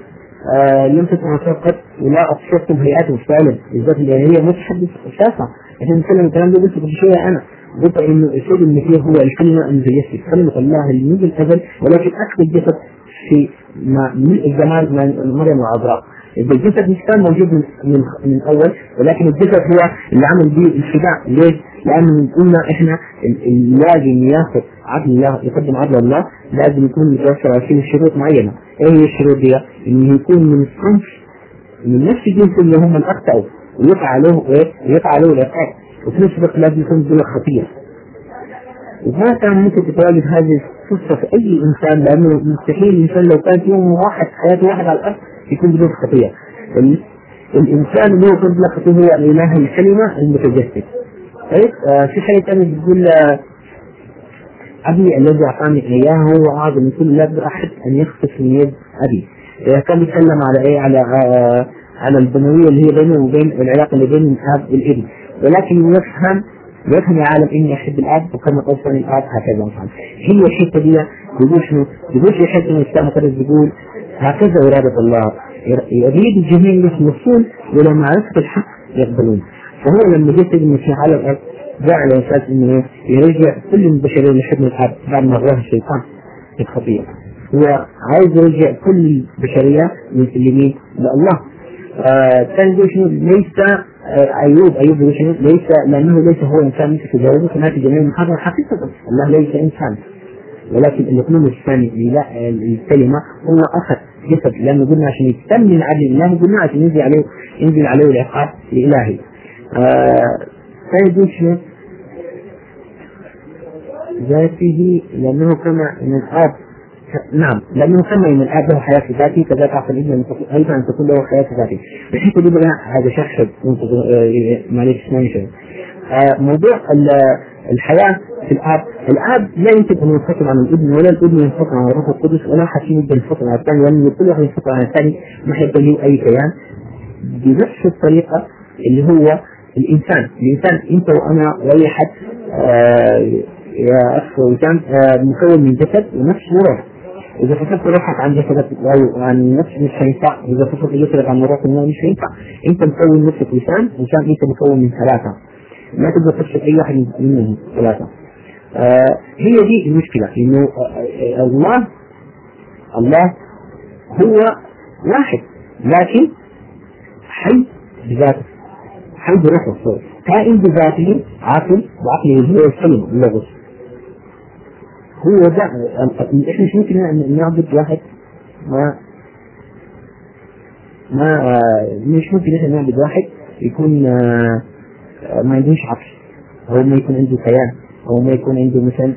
لم تسمعوا فقط ولا أبصرتم هيئاتهم فعلا بالذات الإلهية متحدث أساسا. إحنا نتكلم الكلام ده قلت قبل شوية أنا قلت إنه السيد المسيح هو الكلمة المتجسد، كلمة الله اللي منذ الأزل، ولكن أخذ الجسد في ملء الزمان من مريم العذراء. الجسد مش كان موجود من أول، ولكن الجسد هو اللي عمل به الفداء. ليش؟ لأنه قلنا إحنا لازم ياخذ عدل الله، يقدم عدل الله، لازم يكون متوفر في شروط معينة. إيه هي الشروط دي؟ إنه يكون من صنف من نفس الجنس اللي هم الأخطأوا ويقع عليه إيه؟ يقع عليه العقاب، وفي نفس الوقت لازم يكون بلا خطية. وما كان ممكن تتواجد هذه القصة في أي إنسان، لأنه مستحيل الإنسان لو كان يوم واحد حياته واحد على الأرض يكون بدون خطية. الإنسان اللي هو يكون بلا خطية هو الإله الكلمة المتجسد. طيب في حاجة ثانية بتقول أبي الذي أعطاني إياه هو أعظم من كل، لا يقدر أحد أن يخطف من يد أبي. كان يتكلم على إيه؟ على البنوية اللي هي بينه وبين العلاقة اللي بين الأب والابن، ولكن يفهم يا عالم إني أحب الأب وكما قصني الأب هكذا مثلا. هي الحتة دي يقول شنو؟ يقول في حتة من الإسلام يقول هكذا إرادة الله، يريد الجميع يخلصون إلى معرفة الحق يقبلون. فهو لما جه سيد المسيح على الأرض جاء على أساس إنه يرجع كل البشرية لحضن الأب بعد ما غواه الشيطان في الخطية. هو عايز يرجع كل البشرية من المسلمين لله. كان يقول شنو؟ ليس أيوب ليس لأنه ليس هو إنسان مثل تجاوزه كما في جميع المحاضرة. حقيقة الله ليس إنسان، ولكن الإقليم الثاني الكلمة هو أخذ جسد، لأنه قلنا عشان يتمم عدل الله، قلنا عشان ينزل عليه العقاب الإلهي. فيقول شنو؟ ذاته لأنه كما من الآب، نعم لأنه كما من الآب له حياة ذاتي كذلك أعطى الابن أيضا أن تكون له حياة ذاتي. بحيث يقول هذا شخص معلش اسمعني موضوع الحياة في الآب لا يمكن أن ينفصل عن الابن، ولا الابن ينفصل عن الروح القدس، ولا حكيم يقدر ينفصل عن الثاني، لأن كل واحد ينفصل عن الثاني ما حيبقى له أي كيان. بنفس الطريقة اللي هو الإنسان أنت وأنا وأي حد يا أخ وسام مكون من جسد ونفس وروح. إذا فصلت روحك عن جسدك أو عن نفس مش هينفع، إذا فصلت جسدك عن روحك مش هينفع. أنت مكون نفسك إنسان أنت مكون من ثلاثة، ما تقدر تفصل أي واحد منهم ثلاثة. هي دي المشكلة، إنه الله هو واحد لكن حي بذاته، حي بروحه، كائن بذاته، عاقل بعقله هو الكلمة اللغة. هو ده احنا مش ممكن نعبد واحد مش ممكن احنا نعبد واحد يكون ما عندوش عقل، هو ما يكون عنده كيان، هو ما يكون عنده مثلا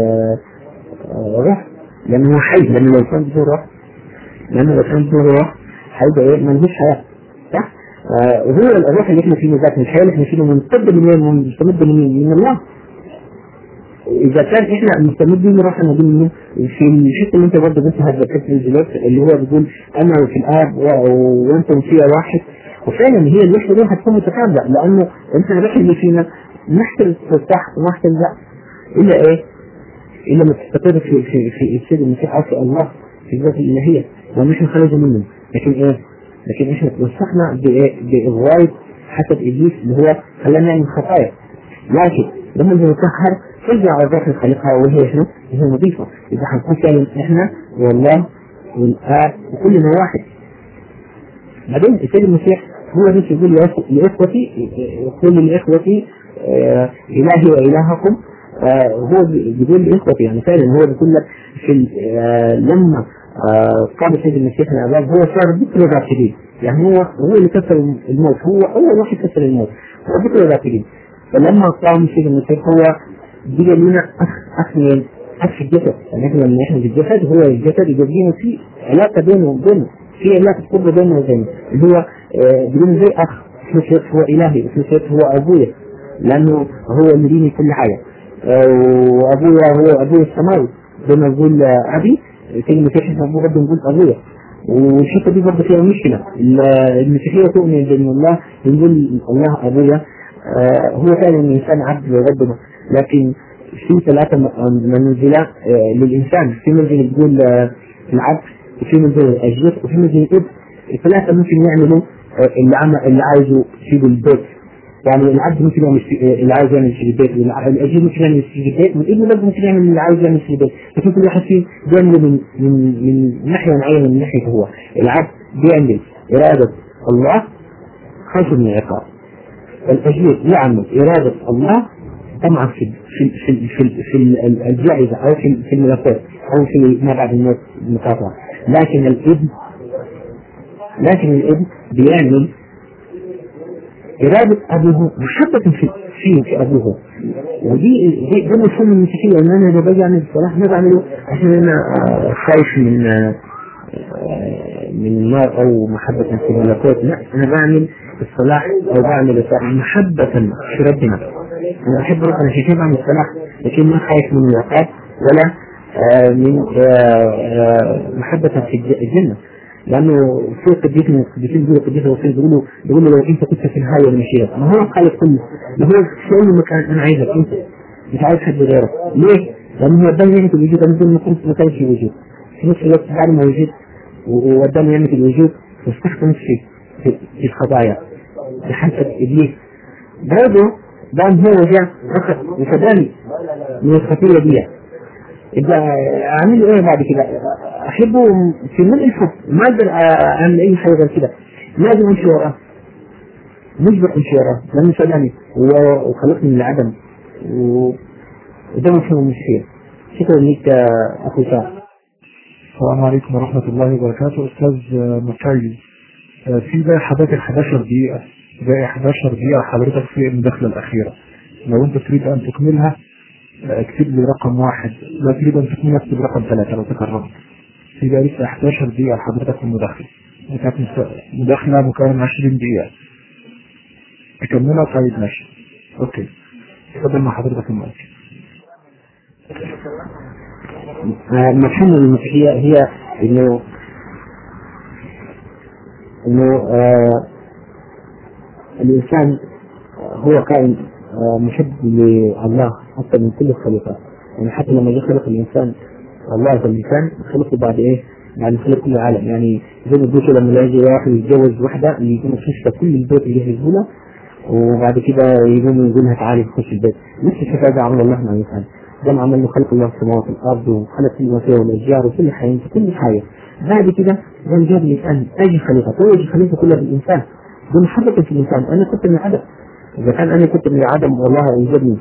روح، لأنه هو حي. لأنه لو كان عنده روح هيبقى ايه؟ ما عندوش حياة، صح؟ وهو الروح اللي احنا فيه ذات الحياة اللي احنا فيه مستمد من الله. إذا كان إحنا مستمد من روحنا دي منه، في الشيء اللي أنت برضه قلت هذا الكتاب اللي هو بيقول أنا في الآب وأنت فيها واحد، وفعلا هي الوحدة دي هتكون متكاملة، لأنه أنت الروح اللي فينا نحتل ترتاح ونحتل لا إلا إيه؟ إلا ما تستقر في السيد المسيح أو في الله في الذات الإلهية، ومش نخرج منه. لكن إيه؟ لكن إحنا توسخنا بإغواء حسب إبليس اللي هو خلانا نعمل خطايا. لكن لما نتطهر ترجع الروح الخالقة وهي شنو؟ هي نظيفة. إذا حنكون فعلا إحنا والله والآب وكلنا واحد. بعدين السيد المسيح هو بس يقول لإخوتي، يقول لإخوتي إلهي وإلهكم. هو بيقول لإخوتي، يعني فعلا هو بيقول لك لما قام السيد المسيح العذاب هو صار ذكر الراشدين، يعني هو اللي كسر الموت، هو أول واحد كسر الموت، هو ذكر الراشدين. فلما قام السيد المسيح هو بيجي لنا أخ الجسد، يعني احنا الجسد هو الجسد يجينا في علاقة بينه وبينه، في علاقة قرب بينه وبينه، اللي هو بيقول زي أخ، في نفس الوقت هو إلهي، وفي نفس الوقت هو أبويا، لأنه هو اللي يديني كل حاجة. وأبويا هو أبويا السماوي، زي ما نقول أبي السيد المسيح أبوه برضه نقول أبويا. والحتة دي برضه فيها مشكلة، المسيحية تؤمن بأن الله بنقول الله أبويا، هو فعلا الإنسان عبد لربنا، لكن في ثلاثة منزلة للإنسان، في منزل تقول العبد، وفي منزل الجسد، وفي منزل الإبن. الثلاثة ممكن يعملوا اللي عايزه يسيبوا البيت. يعني العبد ممكن يعمل اللي عايز يعمل في البيت، الأجير ممكن يعمل في البيت، والابن برضه ممكن يعمل اللي عايز يعمل في البيت، لكن كل واحد فيه بيعمل من ناحية معينة، من ناحية هو. العبد بيعمل إرادة الله خايف من العقاب، الأجير يعمل إرادة الله طمعا في الجائزة أو في الملكات أو في ما بعد الموت المقاطعة. لكن الابن بيعمل إرادة أبوه محبة في أبوه. ودي مفهوم المسيحية، إن أنا إذا باجي أعمل الصلاح ما بعمله عشان أنا خايف من النار أو محبة في الملكوت، لا، أنا بعمل الصلاح أو بعمل الصلاح محبة في ربنا. أنا أحب ربنا عشان بعمل الصلاح، لكن ما خايف من العقاب ولا من محبة في الجنة. لأنه في قديسين بيقولوا لو أنت كنت في الهاية المشيئة، ما هو خالق كله، ما هو في أي مكان أنا عايزك أنت، مش عايز حد غيرك. ليه؟ لأنه هو دام يعمل الوجود، أنا بدون ما كنت ما كانش وجود، في نفس الوقت بعد ما وجود ودام يعمل الوجود واستخدم في الخطايا بحسب إبليس. برضه دام هو جاء وفداني من الخطية دي، إذا أعمل إيه بعد كده؟ أحبه في ملء الحب، ما أقدر أعمل أي حاجة غير كده، لازم أمشي وراه، مجبر أمشي وراه، لأنه فداني وخلقني من العدم، وده مفهوم المسيحية. شكرا لك أخو سعد. السلام عليكم ورحمة الله وبركاته. أستاذ مكاي، في بقى حضرتك 11 دقيقة، باقي 11 دقيقة حضرتك في المداخلة الأخيرة، لو أنت تريد أن تكملها اكتب لي رقم 1، لا تريد أن تكملها اكتب رقم 3 لو تكرمت. في بقى لسه 11 دقيقة حضرتك في المداخلة، كانت مداخلة مكونة من 20 دقيقة، تكملها؟ طيب ماشي، أوكي، اتفضل مع حضرتك المايك. مفهوم المسيحية هي إنه الإنسان هو كائن محب لله أكثر من كل الخليقات. يعني حتى لما يخلق الإنسان الله في الإنسان خلقه بعد إيه؟ يعني خلق كل العالم. يعني زي ما بيقولوا لما يجي واحد يتجوز واحدة يكون في كل البيت اللي يجهزه له، وبعد كده يقوم يقول لها تعالي تخش البيت. نفس الشيء هذا عمل الله مع الإنسان. ده عمل له خلق الله السماوات والأرض وخلق كل ما فيها والأشجار وكل حاجة كل حاجة. بعد كده قام جاب الإنسان أي خليقة، ويجي خليقة كلها بالإنسان بمحبة في الإنسان. أنا كنت من العدم، إذا كان أنا كنت من العدم والله أوجدني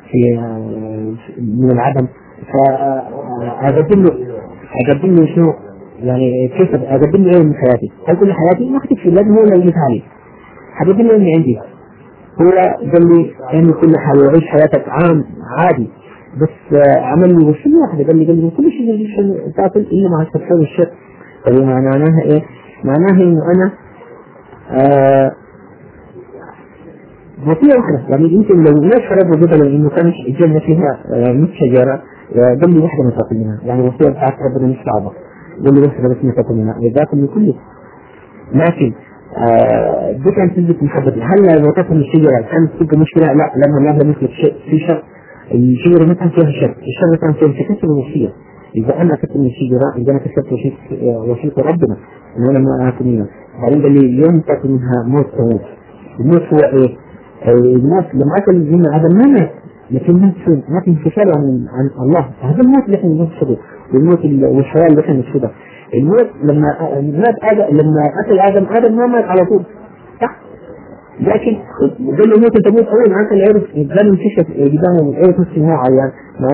من العدم، فأقدم له شنو؟ يعني كيف أقدم له إيه من حياتي؟ هل كل حياتي ما كنت في لازم هو اللي يجيبها لي، حقدم له اللي عندي. هو قال لي اعمل كل حاجة وعيش حياتك عادي، بس عمل لي وصية واحدة، قال لي كل شيء تاكل إلا مع التفسير الشر. طيب معناها إيه؟ معناها إنه أنا وصية واحدة. يعني يمكن لو ما شرب وجدها لأنه كانت الجنة فيها 100 شجرة، قال لي واحدة ما تاكل منها، يعني وصية بتاعت ربنا مش صعبة، قال لي واحدة بس ما تاكل منها، ياكل من كله. لكن دي كانت تثبت محبتي. هل لو تاكل الشجرة كانت تبقى مشكلة؟ لا، لما الله مثل في شر، الشجرة ما كان فيها شر، الشر كان فيها كسر الوصية. إذا أنا أكلت من الشجرة إذا أنا كسرت وصية ربنا إن أنا ما آكل منها. بعدين قال لي يوم تاكل منها موت تموت. الموت هو إيه؟ الموت لما أكل منها هذا ما مات، لكن ما في انفصال عن الله. هذا الموت اللي احنا نقصده، والموت والحياة اللي احنا نقصدها. الموت لما مات آدم، لما أكل آدم ما مات على طول، صح؟ لكن قال له موت تموت أول ما أكل عرف قدام انتشف قدامه عرف نفسه هو عيان.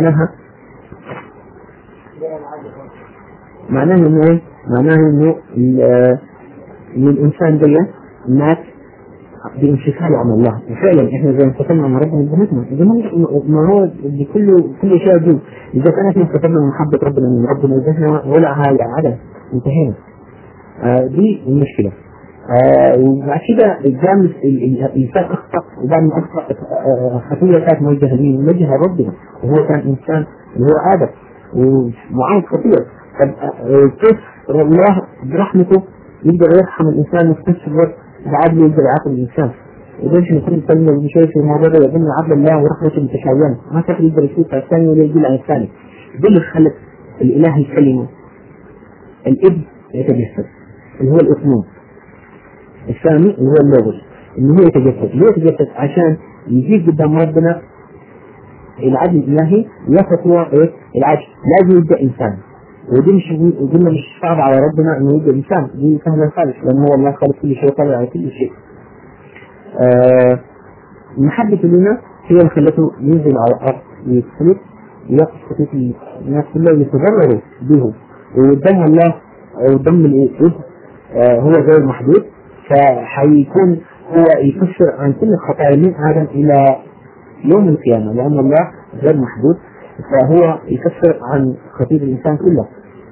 معناها إنه إيه؟ معناها إنه الإنسان ده مات بانفصال عن الله. وفعلا احنا زي انفصلنا عن ربنا بذاتنا، ما هو كل شيء جوا. اذا كان احنا انفصلنا من محبة ربنا من ربنا ذاتنا ولا هاي عدم انتهينا. دي المشكلة. وبعد كده قدام الانسان اخطأ، وبعد ما اخطأ خطيئة كانت موجهة لمين؟ موجهة ربنا، وهو كان انسان اللي هو آدم ومعاه خطيئة. طب كيف الله برحمته يقدر يرحم الانسان وفي نفس الوقت بعدل يقدر يعاقب الإنسان؟ وليش نكون نتكلم بشيء في الموضوع ده؟ يقول عدل الله ورحمته متشابهان، ما تقدر يقدر يفوت على الثاني ولا يقول عن الثاني. ده اللي خلق الإله يكلمه الابن يتجسد اللي هو الإثنين. الثاني اللي هو اللوغوس، إنه هو يتجسد. ليه يتجسد؟ عشان يجيب قدام ربنا العدل الإلهي وياخذ هو إيه العدل، لازم يبدأ إنسان. ودي مش قلنا مش صعب على ربنا إنه يبدأ إنسان، دي سهلة خالص لأنه هو الله خالق كل شيء وقادر على كل شيء. محبة لنا هي اللي خلته ينزل على الأرض ويتخلق ويقف خطيط الناس كلها يتضرروا به، وقدام الله قدام الإيه هو غير محدود، فحيكون هو يكفر عن كل خطايا من آدم إلى يوم القيامة، لأن الله غير محدود فهو يكفر عن خطيئة الإنسان كله.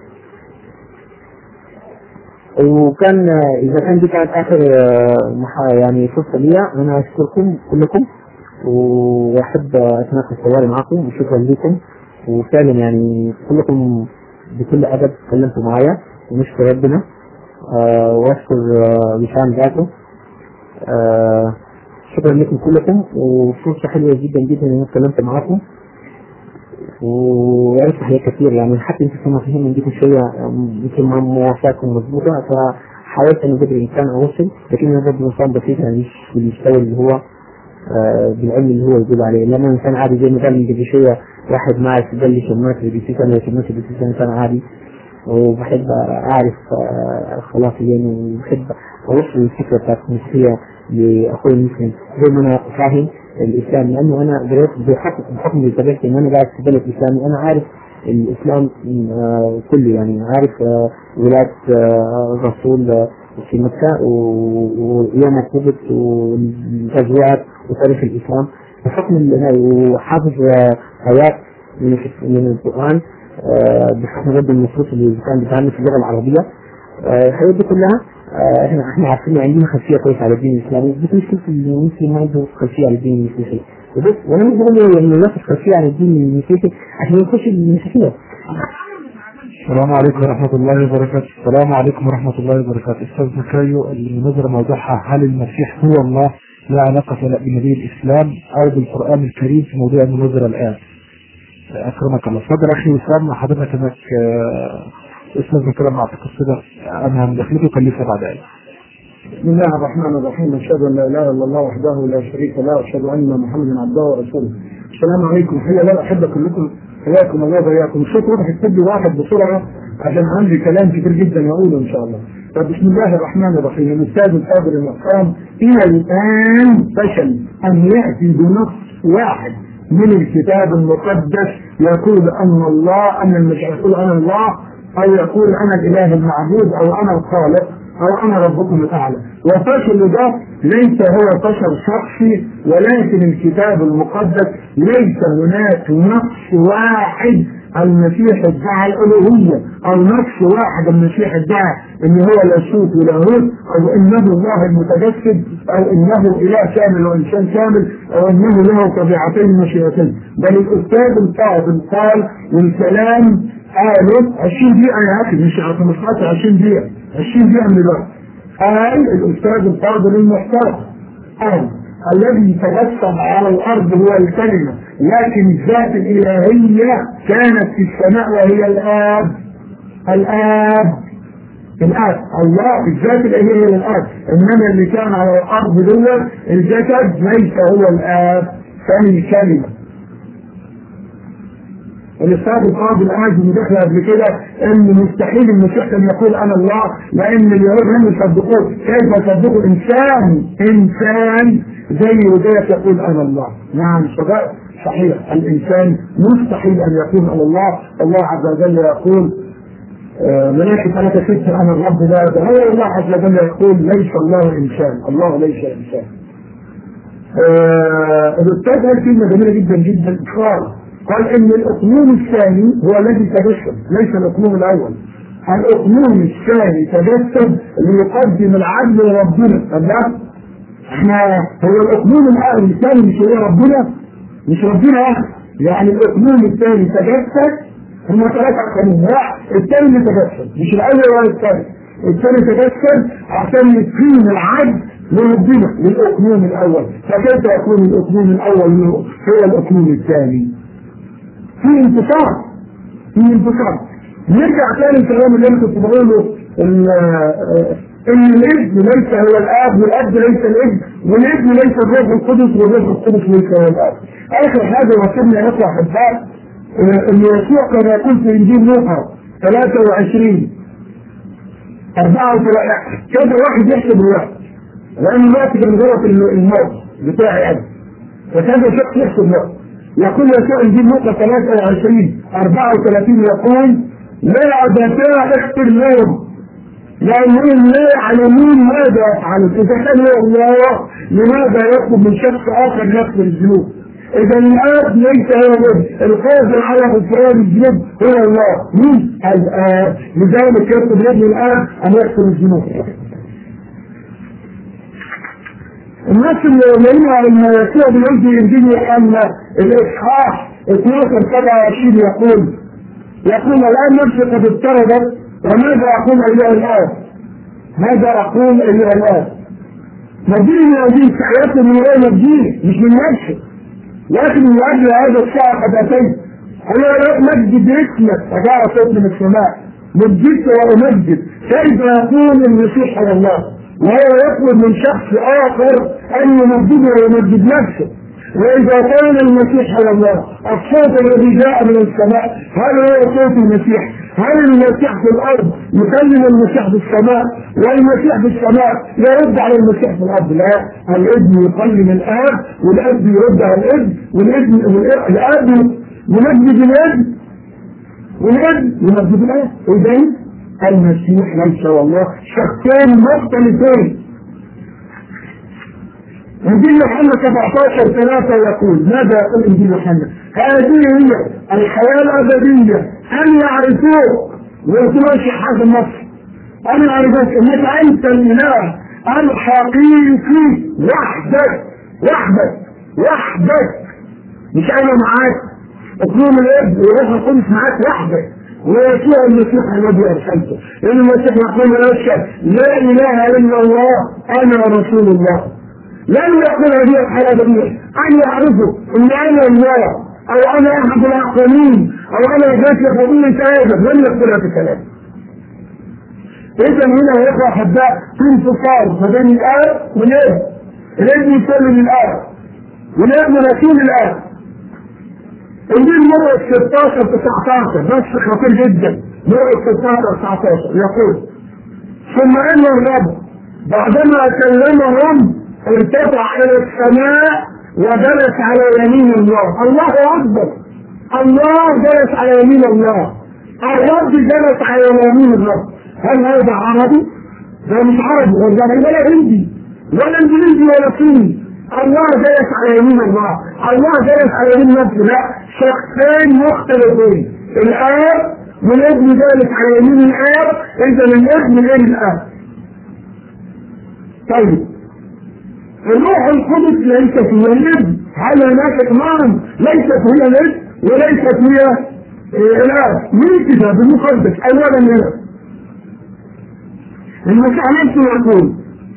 وكان إذا كان دي كانت آخر يعني فرصة لي، أنا أشكركم كلكم وأحب أتناقش حواري معكم وشكرا لكم، وفعلا يعني كلكم بكل أدب تكلمتوا معايا ونشكر ربنا وأشكر بشان ذاته. شكرا لكم كلكم، وفرصة حلوة جدا جدا إني اتكلمت معكم وعرفت حاجات كثير، يعني حتى انتم كما فهموا عندكم شوية يمكن ما موافقكم مضبوطة، فحاولت أن قدر الإمكان أوصل، لكن أنا برضه إنسان بسيط يعني مش بالمستوى اللي هو بالعلم اللي هو يقول عليه، لأن إنسان عادي زي ما قال من قبل شوية واحد معي قال لي شمات اللي بيصير أنا شمات اللي بيصير إنسان عادي، وبحب أعرف خلاصي يعني، وبحب أوصل الفكرة بتاعت المسيحية لأخوي المسلم زي ما أنا فاهم الإسلام، لأنه أنا درست بحكم طبيعتي إن أنا قاعد في بلد إسلامي، أنا عارف الإسلام كله، يعني عارف ولادة الرسول في مكة ويوم القدس والغزوات وتاريخ الإسلام بحكم وحافظ آيات من القرآن بحكم رد النصوص اللي كان بيتعامل في اللغة العربية. الحاجات دي كلها احنا عارفين عندنا خلفية كويسة على الدين الإسلامي، بس مشكلة المسلم ما عنده خلفية على الدين المسيحي، وبس وانا مش بقول له انه ياخذ خلفية على الدين المسيحي عشان يخش المسيحية. السلام عليكم ورحمة الله وبركاته. السلام عليكم ورحمة الله وبركاته. أستاذ زكريا، المناظرة موضوعها هل المسيح هو الله؟ لا علاقة بنبي الإسلام أو بالقرآن الكريم في موضوع المناظرة الآن. أكرمك الله. تفضل أخي وسام، حضرتك هناك أستاذ زكريا مع القصة أنا مدخلته كلفة بعد ذلك. بسم الله الرحمن الرحيم، أشهد أن لا إله إلا الله وحده لا شريك له، وأشهد أن محمدا عبده ورسوله. السلام عليكم، حيا لا أحب كلكم، حياكم الله وبياكم. الصوت واضح، اكتب لي واحد بسرعة عشان عندي كلام كتير جدا يقوله إن شاء الله. فبسم الله الرحمن الرحيم. الأستاذ الفاضل المحترم إلى الآن فشل أن يأتي بنص واحد من الكتاب المقدس يقول أن الله، أن المسيح يقول أنا الله، أو يقول أنا الإله المعبود، أو أنا الخالق، أو أنا ربكم الأعلى. وفشل ده ليس هو فشل شخصي، ولكن الكتاب المقدس ليس هناك نص واحد المسيح ادعى الألوهية، أو نص واحد المسيح ادعى إن هو لاهوت ولاهوت، أو إنه الله المتجسد، أو إنه إله كامل وإنسان كامل، أو إنه له طبيعتين مشيئتين. بل الأستاذ الفاضل قال والكلام قالوا 20 دقيقة يا أخي، مش 15 20 دقيقة، 20 دقيقة من الوقت. قال الأستاذ الفاضل المحترم قال الذي تجسد على الأرض هو الكلمة، لكن الذات الإلهية كانت في السماء وهي الآب. الله الذات الإلهية هي الآب، إنما اللي كان على الأرض دول الجسد ليس هو الآب، كان الكلمة. الأستاذ الفاضل قال مداخلة قبل كده إن مستحيل المسيح كان يقول أنا الله، لأن اليهود هم يصدقوه. كيف يصدقوا إنسان زي ذاك يقول أنا الله؟ نعم صحيح، الإنسان مستحيل أن يقول أنا الله. الله عز وجل يقول ملائكة أنا كفرت أنا الرب لا يتغير. الله عز وجل يقول ليس الله إنسان، الله ليس إنسان. الأستاذ قال كلمة جميلة جدا جدا، قال إن الأقنوم الثاني هو الذي تجسد، ليس الأقنوم الأول. الأقنوم الثاني تجسد ليقدم العدل لربنا. الله احنا هو الأقنوم الثاني مش هو ربنا، مش ربنا يعني الأقنوم الثاني تجسد. هم 3 أقانيم، الثاني اللي تجسد مش الأول ولا الثاني. الثاني تجسد عشان يقيم العدل لربنا للأقنوم الأول. فكيف يكون الأقنوم الأول هو الأقنوم الثاني؟ في انتصار. نرجع تاني الكلام اللي انا كنت بقوله ان الابن ليس هو الاب والاب ليس الابن والابن ليس الروح القدس والروح القدس ليس هو الاب. اخر حاجه وصلنا يا اخوه احباء ان يسوع كما يقول في انجيل لوقا 23 34 كذا واحد يحسب الوقت لان الوقت كان جوه الموت بتاعي انا فكذا شخص يحسب الوقت. يقول يسوع انجيل لوقا 23 34 يقول لا عدتها اختر لهم لأنهم لا يعلمون ماذا يفعلون. إذا كان هو الله لماذا يطلب من شخص آخر يغفر الذنوب؟ إذا الآب ليس هو الابن، القادر على غفران الذنوب هو الله. مين؟ الآب. لذلك يطلب الابن الآب أن يغفر الذنوب. الناس اللي يؤمنون أن يسوع بيدي إنجيل يوحنا الإصحاح 12:27 يقول الآن نفسي قد اضطردت وماذا أقول أيها الآب؟ ماذا أقول أيها الآب؟ مجيء من هذه حياته من غير مجيء مش من نفسه لكن من أجل هذا الساعة قد أتيت. أنا مجد اسمك فجاء صوت من السماء مجدت وأمجد. كيف يكون المسيح على الله وهو يطلب من شخص آخر أن يمجده ويمجد نفسه؟ وإذا كان المسيح على الله الصوت الذي جاء من السماء هل هو صوت المسيح؟ هل المسيح في الأرض يكلم المسيح في السماء والمسيح في السماء يرد على المسيح في الأرض؟ لا، الابن يكلم الآب والابن يرد على الابن والآب يمجد الابن والابن يمجد الآب. إذن المسيح ليس والله شخصين مختلفين. انجيل يوحنا 17:3 يقول ماذا يقول انجيل يوحنا؟ هذه هي الحياه الابديه ان يعرفوك ويتمشي حاجه مصر ان يعرفوك انك انت الاله الحقيقي وحدك مش انا معاك اثنين الابن وروح القدس معاك وحدك ويسوع المسيح الذي ارسلته. لان المسيح يقول لا اله الا الله انا رسول الله. لن يقول هذه الحياة الأبدية أن يعرفوا أن أنا الله أو أنا أحد الأقومين أو أنا ذات فضيلة آدم. لن يقول هذا الكلام. إذا هنا يا إخوة أحباء في انفصال ما بين الآب والابن. الابن يسلم الآب والابن رسول الآب. انجيل مرقس 16:19 بس خطير جدا. مرقس 16:19 يقول ثم أن الرب بعدما كلمهم ارتفع الى السماء وجلس على يمين الله. الله اكبر. الله جلس على يمين الله. الرب جلس على يمين الله. هل هذا عربي؟ ده مش عربي ولا هندي ولا انجليزي ولا صيني. الله جلس على يمين الله. الله جلس على يمين نفسه. لا، شخصين مختلفين. الاب والابن جالس على يمين الاب. اذا الابن غير الاب. طيب الروح القدس ليست هي الابن. هل هناك اطمئنان؟ ليست هي الابن وليست هي الاب. مين كده بالمقدس؟ اولا هنا المسيح نفسه يقول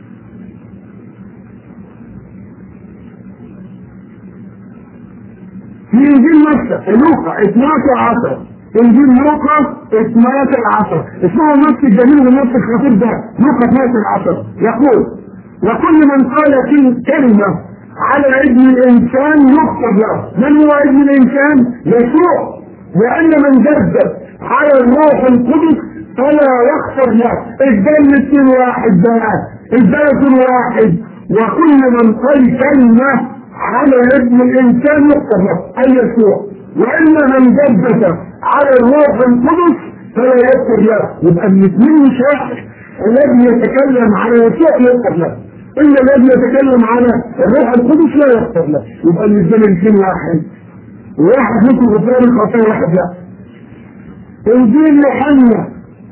في انجيل لوقا 12:10 انجيل لوقا 12:10 اسمه النص الجميل والنص الخطير ده لوقا 12:10 يقول وكل من قال كلمة على ابن الإنسان يغفر له. من هو ابن الإنسان؟ يسوع. لأن من جدد على الروح القدس فلا يغفر له. الجنة واحد بقى، البلد واحد. وكل من قال كلمة على ابن الإنسان يغفر له أي يسوع. وإن من جدد على الروح القدس فلا يغفر له. يبقى الاثنين مش واحد. الذي يتكلم على يسوع يغفر له، إلا الذي يتكلم على الروح القدس لا يغفر له. يبقى الاثنين واحد. واحد مثل غفران الخطايا واحد لا. انجيل يوحنا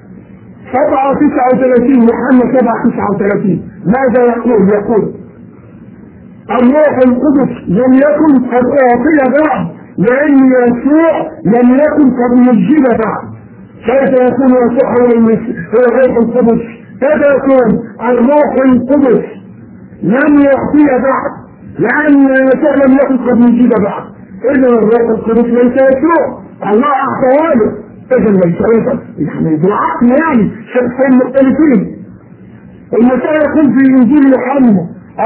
7:39 يوحنا 7:39 ماذا يقول؟ يقول الروح القدس لم يكن قد أعطي بعد لأن يسوع لم يكن قد مجد بعد. كيف يكون يسوع هو الروح القدس؟ كيف يكون الروح القدس لم يعطي بعد لأن يسوع لم يكن قد مجد بعد؟ إذا الروح القدس ليس يسوع، الله أعطاه له. إذا ليس يعني بالعقل يعني شخصين مختلفين. المسيح يقول في انجيل يوحنا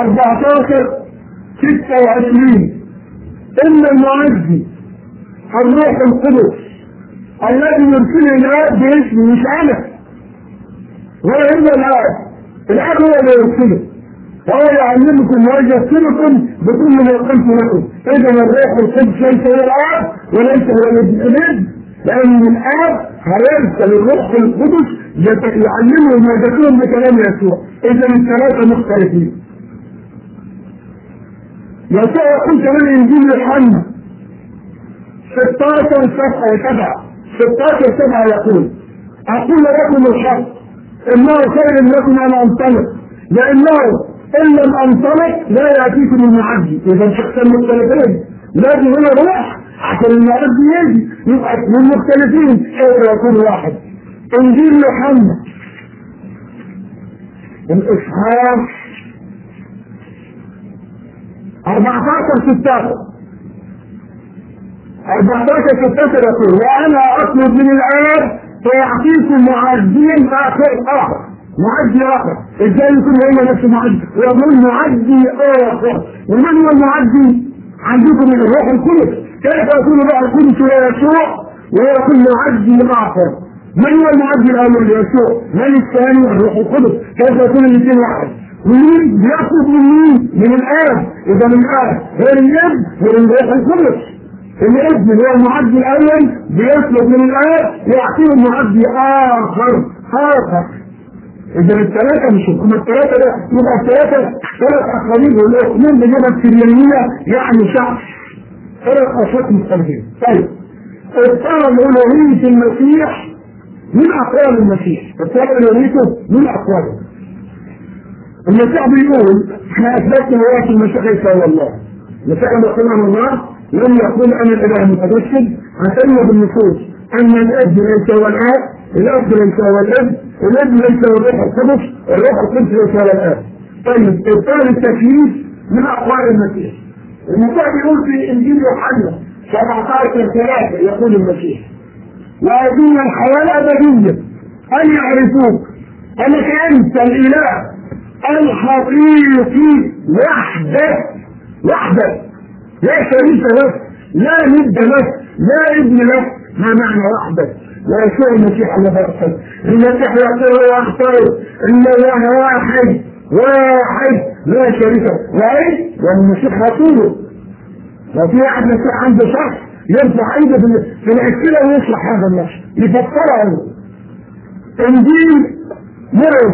14:26 ان المعزي الروح القدس الذي يرسله الاب باسمي، مش انا ولا الا الاب هو اللي يرسله، وهو يعلمكم ويذكركم بكل ما قلت لكم. اذا الروح القدس ليس هو الاب وليس هو الابن، لان الاب هيرسل الروح القدس يعلمهم ويذكرهم بكلام يسوع. اذا الثلاثه مختلفين. يسوع يقول كمان انجيل يوحنا 16:7 يقول اقول لكم الحق انه خير لكم ان انطلق، لانه ان لم انطلق لا ياتيكم المعزي. اذا شخصين مختلفين، لازم هنا روح عشان المعزي يجي، يبقى من مختلفين خير يكون واحد. انجيل يوحنا الاصحاح 14:16 يقول وانا اطلب من الاب فيعطيكم معزين اخر. معزي اخر ازاي يكون هو نفس معزي؟ ويقول معزي اخر. ومن هو المعزي؟ عندكم الروح القدس. كيف يكون الروح القدس ليسوع ويكون معزي اخر؟ من هو المعزي الاول ليسوع؟ من الثاني؟ الروح القدس. كيف يكون الاثنين واحد؟ ومين بيطلب من مين؟ من الاب. اذا الاب غير الاب غير الروح القدس. الابن هو المعزي الاول بيطلب من الاب يعطيه معزي اخر. اذا الثلاثه مش هم الثلاثه ده، يبقى الثلاثه ثلاث اقاليم والاثنين بجبهه سريانيه، يعني شخص ثلاث اشخاص مختلفين. طيب ابطال الالوهيه المسيح من اقوال المسيح، ابطال الالوهيته من اقواله. المسيح بيقول احنا اثبتنا وراء المسيح ليس هو الله. المسيح لما قلنا عن الله لم يقول انا الاله المتجسد، عتمنا بالنصوص ان الاب ليس هو الاب، الاب ليس هو الاب، الاب ليس هو الروح القدس، الروح القدس ليس هو الاب. طيب ابطال التكليف من اقوال المسيح. المسيح بيقول في انجيل يوحنا 17:3 يقول المسيح وهذه الحياه الابديه ان يعرفوك انك انت الاله الحقيقي وحدك لا شريك لك، لا ند لك، لا ابن لك. ما معنى وحدك؟ لا يسوع المسيح الذي ارسل. المسيح يقول واختار ان الله واحد لا شريك له. وايه؟ والمسيح رسوله. لو في واحد مسيح عنده شخص يرفع ايده في الاسئله ويشرح هذا النص يفسره. انجيل مرقس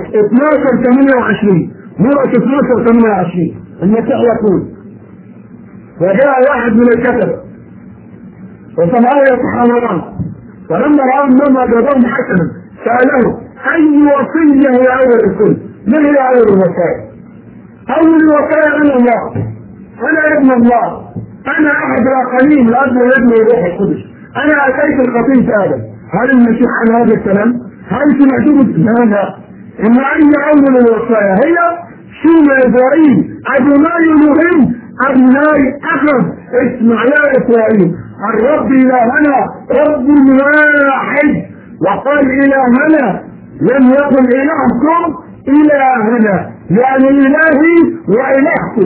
12:28 المسيح يقول وجاء واحد من الكتبه وسمعه يتحاوران، فلما راوا انهم اجابهم حسنا ساله اي وصيه هي اول الكل؟ من هي اول الوصايا؟ اول الوصايا انا الله، انا ابن الله، انا احد الاقاليم، الاب والابن والروح القدس، انا اتيت الخطيئه ادم. هل المسيح عن هذا الكلام؟ هل سمعتم هذا؟ ان اي اول الوصايا هي سنة ابراهيم ادوناي الههم ابناي اخذ اسمع يا اسرائيل الرب الهنا رب واحد، وقال الهنا لم يقل الهكم الهنا، يعني الهي والهكم.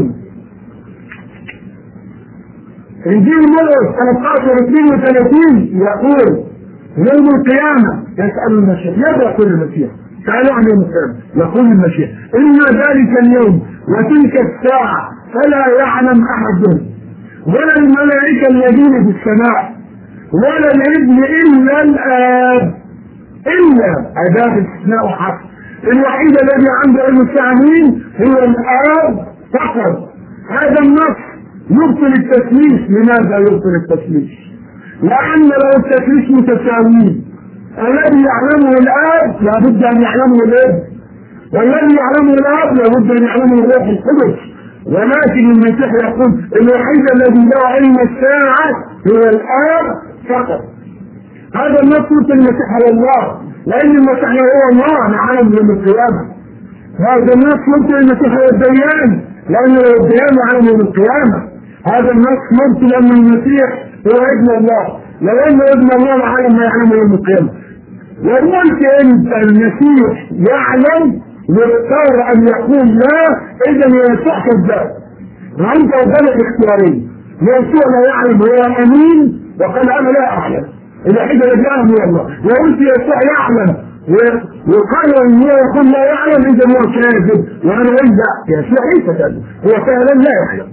انجيل مرقس 13:32 يقول يوم القيامه يسال المسيح ماذا يقول المسيح؟ تعالوا عن يوم القيامه. يقول المسيح ان ذلك اليوم وتلك الساعه فلا يعلم احد ولا الملائكه الذين في السماء ولا الابن الا الاب، الا اداه استثناء وحصر. الوحيد الذي عنده علم الساعه مين؟ هو الاب فقط. هذا النص يبطل التثليث. لماذا يبطل التثليث؟ لان لو التثليث متساويين الذي يعلمه الاب لابد ان يعلمه الاب، والذي يعلمه الاب لابد ان يعلمه الروح القدس. ولكن المسيح يقول الوحيد الذي له علم الساعه هو الاب فقط. هذا النص يبطل المسيح على الله، لان المسيح هو الله نعلم يوم القيامه. هذا النص يبطل المسيح على الديان، لان الديان نعلم يوم القيامه. هذا النص يبطل ان المسيح هو ابن الله، لو ان ابن الله نعلم ما يعلم يوم القيامه. وقلت انت المسيح يعلم يختار ان يقول لا، اذا يسوع كذاب. وانت قدامك اختيارين، يسوع لا يعلم هو امين وقال انا لا اعلم، الوحيد الذي اعلم هو الله. لو قلت يسوع يعلم وقال ان هو يقول لا يعلم، اذا هو كاذب. وانا اقول لا، يسوع ليس كاذب، هو فعلا لا يعلم.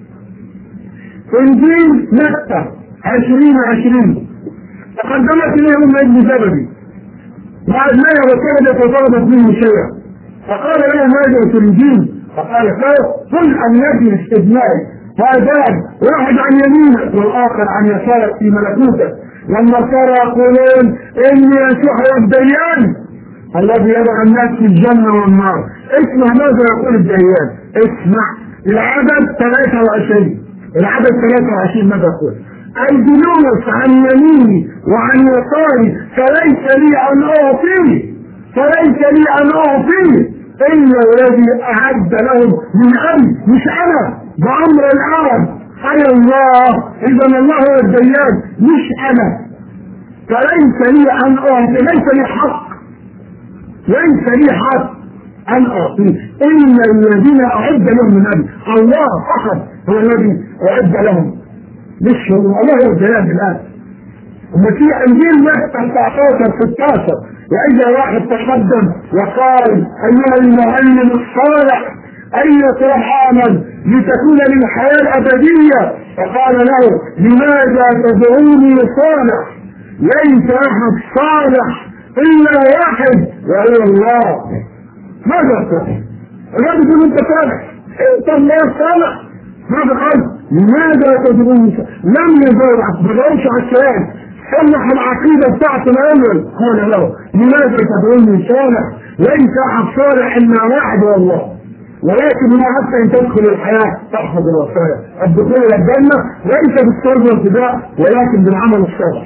انجيل متى 20:20 تقدمت اليهم ابن زبدي بعد ما وكادت وطلبت منه شيئا، فقال له ماذا تريدين؟ فقال له قل ان يجلس ابنائي هذان واحد عن يمينك والاخر عن يسارك في ملكوتك. لما صار يقولون اني يسوع هو الديان الذي يضع الناس في الجنه والنار. اسمع ماذا يقول الديان، اسمع العدد 23. العدد 23 ماذا يقول؟ الجلوس عن يميني وعن يساري فليس لي ان اعطيه، فليس لي ان اعطيه الا الذي اعد لهم من ابي، مش انا، بامر العالم. انا الله، اذا الله هو الديان مش انا. فليس لي ان اعطي، ليس لي حق، ليس لي حق ان اعطيه الا الذين اعد لهم من ابي. الله فقط هو الذي اعد لهم، مش هو. الله هو الديان الان. وفي انجيل متى 19:16 واذا واحد تقدم وقال ايها المعلم الصالح اية عمل لتكون للحياة الابدية، فقال له لماذا تدعوني صالح؟ ليس احد صالح الا واحد وهو الله. ماذا تقول؟ الرب يقول انت صالح، انت الله صالح. ماذا قال؟ لماذا تدعوني صالح؟ لم يدعوش، ما دعوش على السؤال، صلح العقيدة بتاعت الأول. قال له لماذا تدعوني صالح؟ ليس أحد صالح إلا واحد هو الله، ولكن ما حتى أن تدخل الحياة تحفظ الوصايا. الدخول إلى الجنة ليس بالصلب والابتداء ولكن بالعمل الصالح.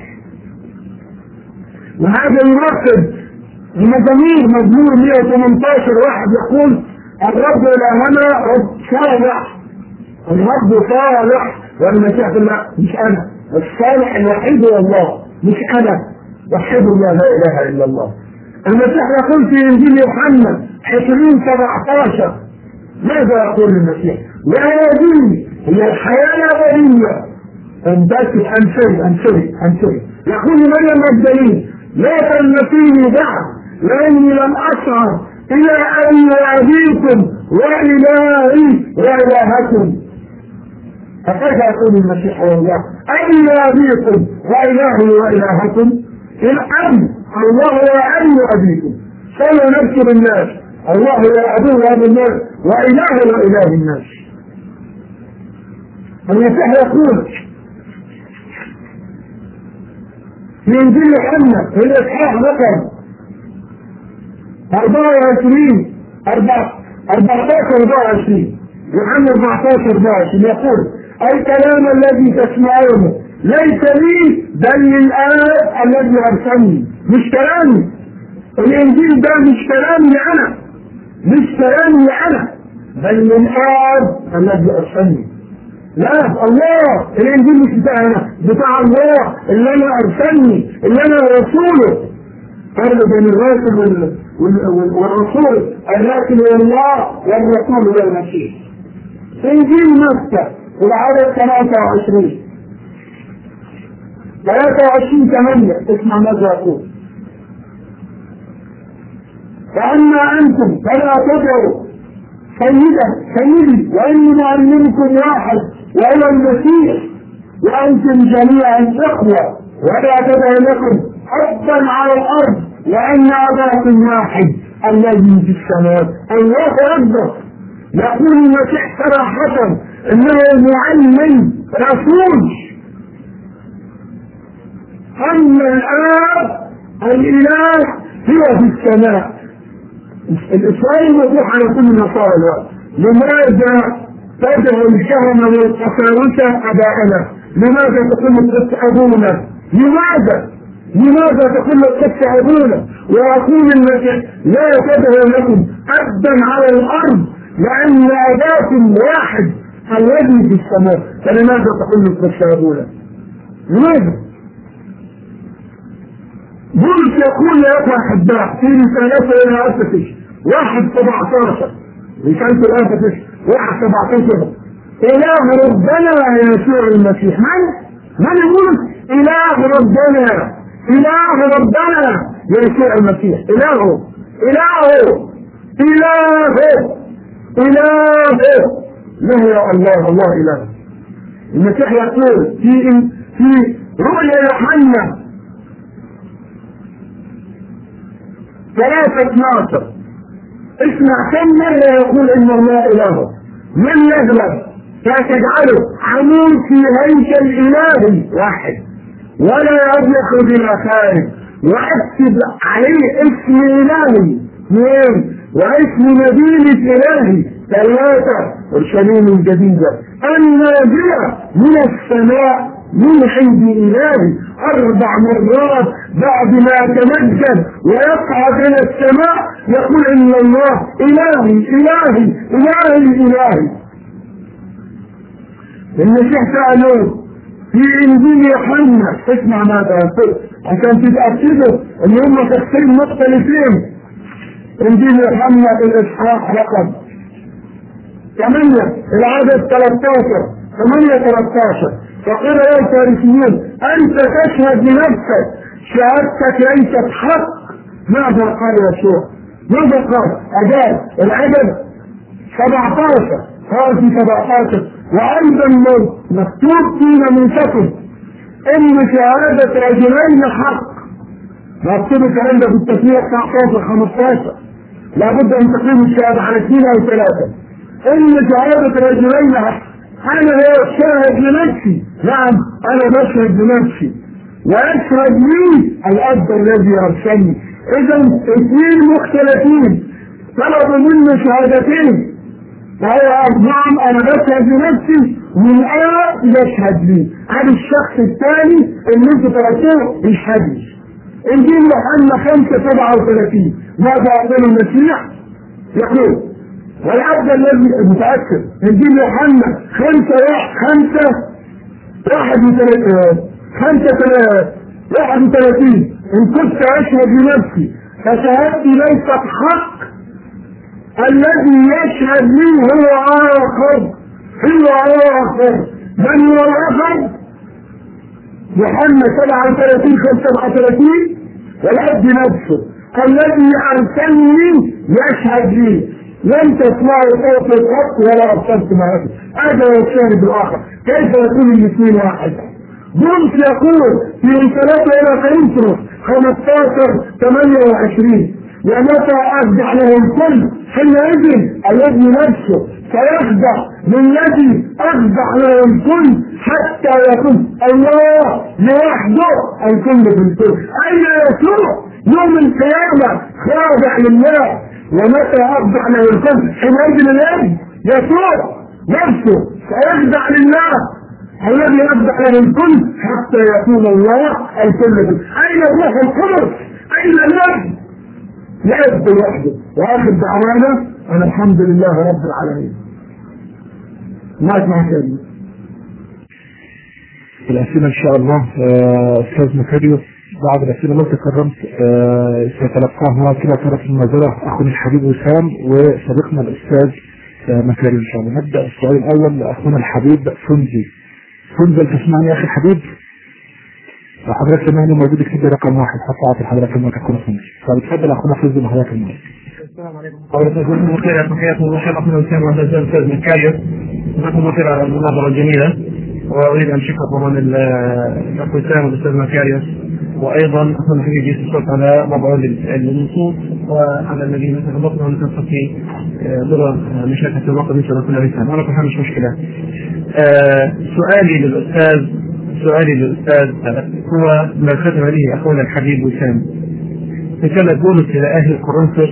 وهذا يناقض المزامير، مزمور 118 واحد يقول الرب إلهنا رب صالح، الرب صالح والمسيح لا مش أنا، الصالح الوحيد هو الله مش انا، وحيد الله لا اله الا الله. المسيح يقول في انجيل يوحنا 20:17 ماذا يقول المسيح؟ وهذه هي الحياه الابديه ان تاتي انشري. يقول مريم المجدلين لا تلمسيني بعد لاني لم اشعر الى ان ابيكم والهي والهكم. فكيف يقول المسيح هو الله؟ أين أبيكم وإلهي وإلهكم؟ الأب، الله هو أبي أبيكم. فلا نذكر الناس، الله هو أبوه وأبو الناس وإله وإله الناس. المسيح يقول في إنجيل يوحنا في الإصحاح رقم 14 يوحنا 14:24 يقول الكلام الذي تسمعونه ليس لي بل للآب الذي أرسلني. مش كلامي، الإنجيل ده مش كلامي أنا، مش كلامي أنا، بل للآب الذي أرسلني. لا الله، الإنجيل مش بتاعنا، بتاع الله اللي أنا أرسلني، اللي أنا رسوله. فرق بين الرسول والرسول، الرسول هو الله والرسول هو المسيح. في إنجيل متى العدد 23:8 اسمع ماذا يقول. فأما أنتم فلا تدعوا سيدي وإني معلمكم واحد وهو المسيح وأنتم جميعا إخوة، ولا تدعوا لكم حبا على الأرض لأن أباكم واحد الذي في السماء. الله أكبر. يقول المسيح صراحة انه معلم رسول. اما الاب الاله هو في السماء. الاسرائيلي مفتوح على كل النصارى الوقت. لماذا تدعو الكهنة والقساوسة اباءنا؟ لماذا تقول القدس ابونا؟ لماذا تقول القدس ابونا؟ ويقول المسيح لا تدعو لكم ابدا على الارض لأن أباكم واحد الذي في السماء. فلماذا تقول القدس أبونا؟ لماذا؟ بولس يقول يا أخوة أحباء في رسالته إلى أفسس 1:17 رسالة الآن 1:17 إله ربنا يسوع المسيح. من يقول إله ربنا؟ إله ربنا يسوع المسيح. إله لا يا الله، الله إله. المسيح يقول في رؤيا يوحنا 3:12 اسمع كم مرة يقول إن الله إله، من يغلب فتجعله عمود في هيكل إلهي واحد ولا يبلغ بلا خارج، واكتب عليه اسم إلهي 2 واسم مدينة إلهي 3 أورشليم الجديدة النازلة من السماء من عند إلهي 4 مرات بعد ما تمجد ويصعد إلى السماء يقول إن الله إلهي إلهي إلهي إلهي. المسيح سألوه في إنجيل يوحنا، اسمع ماذا يقول عشان تتأكدوا إن هم تفسير مختلفين. إنجيل يوحنا الإصحاح رقم 8 العدد 13 فقال يا الفارسيون أنت تشهد لنفسك شهادتك ليست حق. ماذا قال يسوع؟ ماذا قال؟ أجاب العدد 17 قال في 17 وأيضا مكتوب في ناموسكم إن شهادة رجلين حق. مكتوب الكلام ده في التثنية 19-15 لابد أن تكون الشهادة على 2 أو 3. إن شهادة رجلين حق. أنا أشهد لنفسي، نعم أنا بشهد لنفسي وأشهد لي الأب الذي أرسلني. إذا 2 مختلفين طلبوا مني شهادتين، فهو نعم أنا بشهد لنفسي من أنا يشهد لي عن الشخص الثاني اللي انتوا تركوه يشهد لي. إنجيل يوحنا 5:37 ماذا يقول المسيح؟ يقول والعبد الذي متأكد إنجيل يوحنا 5:31 إن كنت أشهد لنفسي فشهادتي ليست حق، الذي يشهد لي هو آخر. من هو الآخر؟ يوحنا 37:35 والعبد نفسه الذي أرسلني يشهد لي لم تسمعوا صوت الحق ولا أبصرت معه. هذا يشاهد الآخر. كيف يكون الاثنين واحد؟ بولس يقول في رسالته إلى كورنثوس 15:28 ومتى أخضع له الكل حينئذ الذي نفسه سيخضع للذي أخضع له الكل حتى يكون الله لوحده الكل بالكل. أين يسوع يوم القيامة خاضع لله. ومتى أخضع له الكل حينئذ الذي يسوع نفسه سيخضع لله الذي أخضع له الكل حتى يكون الله الكل بالكل. أين الروح القدس؟ أين الذي يعبد وحده؟ واخر دعوانا أن الحمد لله رب العالمين. ما اسمع كلمة الأسئلة إن شاء الله. أستاذ مكاريوس بعض الأسئلة لو تكرمت سيتلقاها كلا طرف المناظرة أخونا الحبيب وسام وصديقنا الأستاذ مكاريوس إن شاء الله. نبدأ السؤال الأول لأخونا الحبيب فنزي. تسمعني يا أخي الحبيب؟ لو حضرتك سمعني موجود اكتب رقم 1 حتى أعطي حضرتك المايك أخونا فنزي. فبتفضل أخونا فنزي بحضرتك المايك. السلام عليكم. حضرتك بخير تحياتي وبخير أخونا وسام وأهلا وسهلا أستاذ مكاريوس. جزاكم بخير على المناظرة الجميلة. وأريد أن أشكر طبعا الأخ وسام والأستاذ مكاريوس وأيضا أخونا الحبيب يوسف الصوت على موضوع النصوص وعلى الذين تربطنا ونتنصف في ضرر مشاكل الوقت من شر كل إنسان. أنا كلها مش مشكلة. سؤالي للأستاذ هو ما كتب عليه أخونا الحبيب وسام. رسالة بولس إلى أهل كورنثوس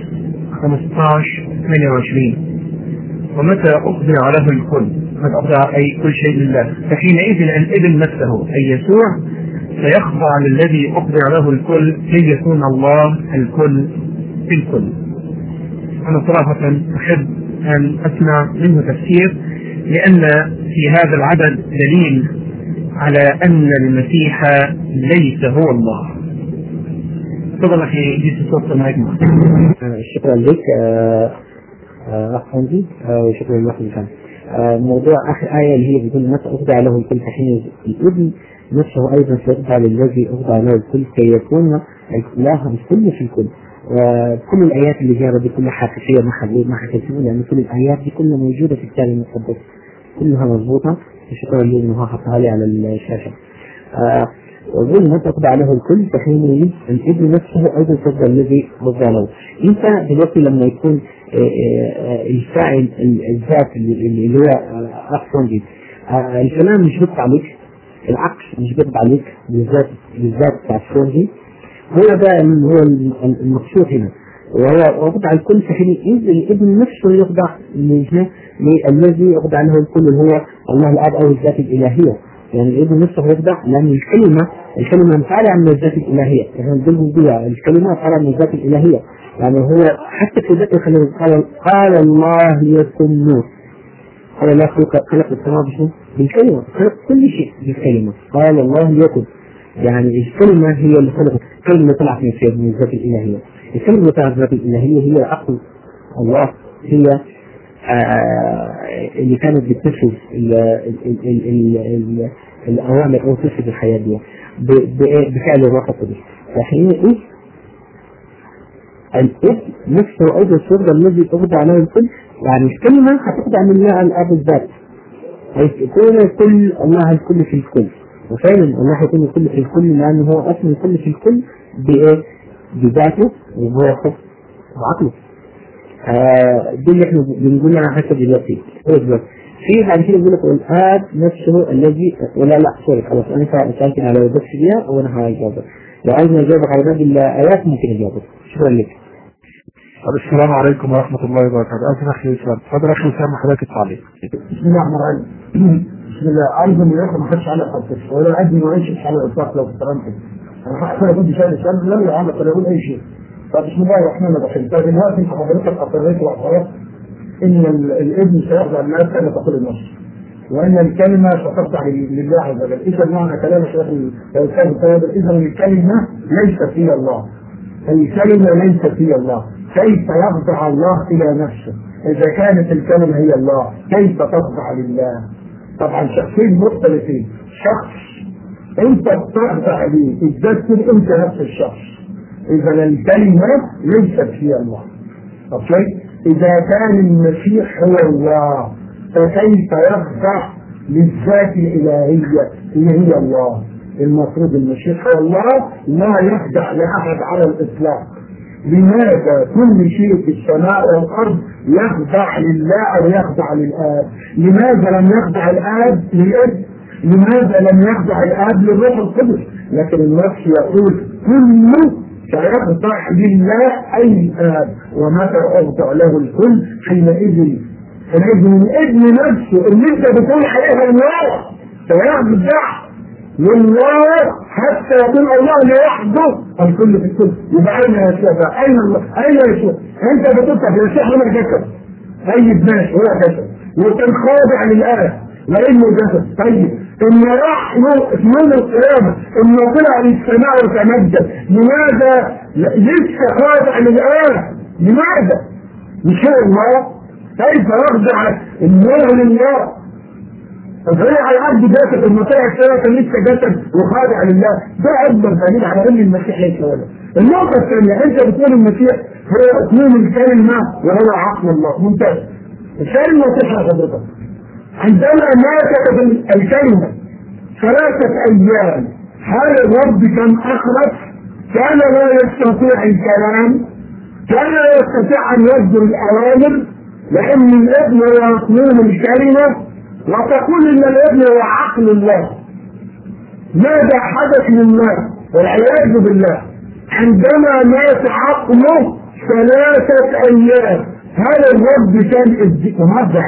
15:28 ومتى أخضع له الكل متى أخضع أي كل شيء لله فحينئذ الابن نفسه أي يسوع سيخضع للذي أخضع له الكل كي يكون الله الكل في الكل. أنا صراحة أحب أن أسمع منه تفسير لأن في هذا العدد دليل على أن المسيح ليس هو الله. تفضل اخي جيت الصوت معك. شكرا لك اخ حمدي وشكرا لك كان موضوع اخر آية اللي هي بتقول متى أخضع له الكل فحين الابن نفسه ايضا سيخضع للذي أخضع له الكل كي يكون الاله الكل في الكل. وكل الايات اللي جايه دي كلها حقيقيه ما حكيتوها لان كل الايات دي كلها موجوده في الكتاب المقدس كلها مضبوطه. شكرا له انه حطها لي على الشاشه. وقول متى أخضع له الكل فحين الابن نفسه ايضا سيخضع الذي أخضع له. انت دلوقتي لما يكون الفاعل الذات اللي هو اصلا دي الكلام مش بيطبع عليك، العقل مش بيطبع عليك بالذات بتاع الفرنجي. هو ده هو المقصود هنا، وهو وضع الكل في حين إذ الابن نفسه يخضع للذي يخضع له الكل اللي هو الله الاب او الذات الالهيه. يعني الابن نفسه يخضع لان الكلمه مفعله عن الذات الالهيه، يعني نقول بها الكلمه مفعله عن الذات الالهيه. يعني هو حتى في ذات قال الله يكن نور، قال الله خلق السماء بشنو؟ بالكلمه، خلق كل شيء بالكلمه، قال الله يكن. يعني الكلمه هي اللي خلقت، الكلمه طلعت من الذات الالهيه، الكلمه طلعت من الذات الالهيه هي عقل الله، هي اللي كانت بتنفذ الاوامر او تنفذ الحياه دي بفعل الروح القدس. فحين الابن نفسه ايضا الصورة الذي تخضع له الكل، يعني الكلمه هتخضع من الله الاب الذات، هيكون كل الله الكل في الكل. وفعلا الله يكون الكل في الكل لانه هو اصلا الكل في الكل بايه؟ بذاته وروحه وعقله. دي اللي احنا بنقول عنها حتى دلوقتي. في بعد كده بيقول لك الاب نفسه الذي ولا لا سوري خلاص انا سالت على وضح فيها وانا هجاوبك. لو عايزني اجاوبك على باقي الايات ممكن اجاوبك. شكرا لك. السلام عليكم ورحمة الله وبركاته. أخي أخي إسلام، تفضل أخي إسلام حضرتك التعليق. بسم الله الرحمن الرحيم. بسم الله. عايز من ياخد ما حدش على خطك ولا عندي ما يعيش على الإطلاق لو احترمتك. أنا حتى لو كنت شايل الإسلام لم يعمل ولا يقول أي شيء. فبسم الله الرحمن الرحيم. فدلوقتي أنت حضرتك أقريت وأقرت إن الابن سيخضع لله كما تقول النص، وأن الكلمة ستخضع لله عز وجل. إذا معنى كلام الشيخ الأستاذ الطيب إذا الكلمة ليست هي الله. الكلمة ليست هي الله. كيف يخضع الله إلى نفسه؟ إذا كانت الكلمة هي الله كيف تخضع لله؟ طبعا شخصين مختلفين. شخص أنت بتخضع ليه، تذكر أنت نفس الشخص. إذا الكلمة ليست هي الله. أوكي؟ إذا كان المسيح هو الله فكيف يخضع للذات الإلهية هي الله؟ المفروض المسيح هو الله لا يخضع لأحد على الإطلاق. لماذا كل شيء في السماء والأرض يخضع لله أو يخضع للآب؟ لماذا لم يخضع الآب للابن؟ لماذا لم يخضع الآب للروح القدس؟ لكن النص يقول كله سيخضع لله أي الآب. ومتى أخضع له الكل حينئذ الابن نفسه اللي انت بتقول عليها الله سيخضع لله حتى يكون الله لوحده الكل في الكل. يبقى اين يشوف؟ اين الله؟ اين يشوف؟ انت بتطلع يشوف هنا جسد. طيب ماشي هو جسد وكان خاضع للآب لانه جسد. طيب ان راح يوم القيامه انه طلع للسماء وتمجد، لماذا لسه خاضع للآب؟ لماذا؟ مش هو الله؟ كيف يخضع الله لله؟ فهي على العبد جسد المطيع السنة كان لسه جسد وخاضع لله. ده أكبر دليل على أن المسيح ليس ولد. النقطة الثانية أنت بتقول المسيح هو أثنين الكلمة وهو عقل الله. ممتاز. الكلمة تشرح حضرتك عندما ماتت الكلمة 3 أيام هل الرب كان أخرس؟ كان لا يستطيع الكلام، كان لا يستطيع أن يصدر الأوامر لأن الابن هو أثنين الكلمة، وتقول ان الابن هو عقل الله. ماذا حدث لله والعياذ بالله عندما مات عقله 3 ايام؟ هل الرب كان ماذا؟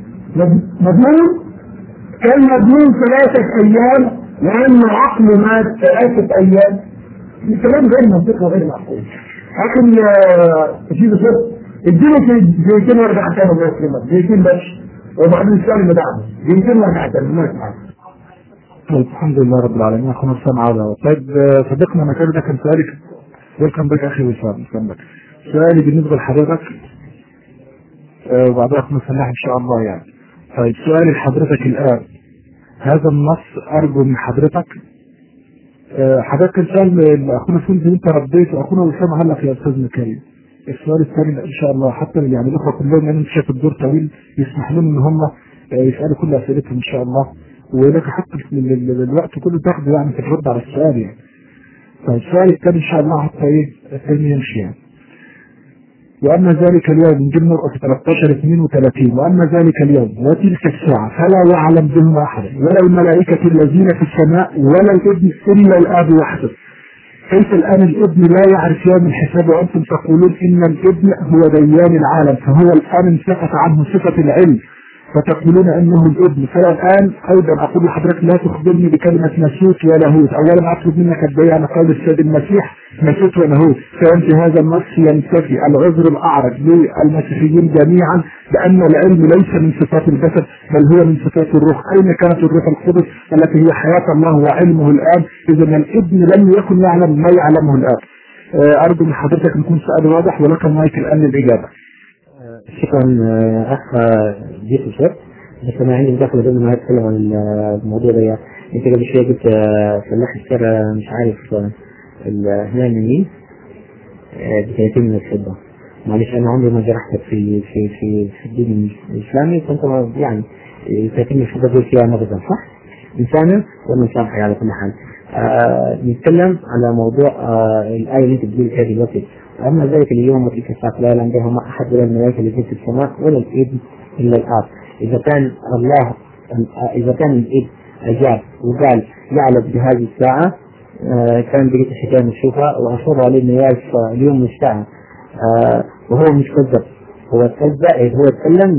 مجنون؟ كان مجنون 3 ايام لان عقله مات 3 ايام؟ الكلام غير منطقي وغير معقول. لكن تجيب صوت اديني دقيقتين وارجع تاني الله يسلمك، دقيقتين بس وبعدين السؤال اللي بعده يمكن وقعت المسمع. الحمد لله رب العالمين. اخونا السلام عليكم. طيب صديقنا مكان ده كان سؤالك ويلكم بك اخي وسام. سؤالي بالنسبه لحضرتك وبعدها اكون فلاح ان شاء الله يعني. طيب سؤالي لحضرتك الان، هذا النص ارجو من حضرتك حضرتك السؤال لاخونا فوزي انت رديت واخونا وسام علق يا استاذ كريم. السؤال الثاني ان شاء الله حتى يعني الاخوه كلهم يعني شايف الدور طويل يسمح لهم ان هم يسالوا كل اسئلتهم ان شاء الله، ولك حتى الوقت كله تاخده يعني في الرد على السؤال يعني. طيب السؤال الثاني ان شاء الله حتى الثاني يمشي يعني. واما ذلك اليوم من ضمن نقطه 13-32 واما ذلك اليوم وتلك الساعه فلا يعلم بهم احد ولا الملائكه الذين في السماء ولا الابن الا الاب وحده. كيف الآن الابن لا يعرف يوم الحساب وأنتم تقولون إن الابن هو ديان العالم، فهو الآن انسقط عنه صفة العلم فتقولون انه الابن. فلا الان ايضا اقول لحضرتك لا تخبرني بكلمه نسوت ولاهوت. اولا اطلب منك البيان قول السيد المسيح نسوت ولاهوت، فانت هذا النص ينتفي العذر الاعرج للمسيحيين جميعا بان العلم ليس من صفات الجسد بل هو من صفات الروح. اين كانت الروح القدس التي هي حياه الله وعلمه الان؟ اذا الابن لم يكن يعلم ما يعلمه الان. ارجو من حضرتك يكون سؤال واضح ولك المايك الان للاجابه. شكرا اخ جيسو شيخ. بس انا عندي مداخله قبل ما اتكلم عن الموضوع ده. انت قبل شويه قلت فلاح اشترى مش عارف الهلال من مين ب30 من الفضه. معلش انا عمري ما جرحتك في الدين الاسلامي، فانت يعني 30 من الفضه دول فيها مغزى صح؟ انسانه ولا مسامحه على كل حال. نتكلم على موضوع الايه اللي انت بتقول فيها دلوقتي. أما ذلك اليوم وتلك الساعة لا يعلم بهم أحد ولا الملائكة الذين في السماء ولا الابن إلا الآب. إذا كان الابن أجاب وقال يعلم بهذه الساعة كان بقيت الحكاية نشوفها وأصر عليه إنه يعرف اليوم من الساعة وهو مش كذب. هو يتكلم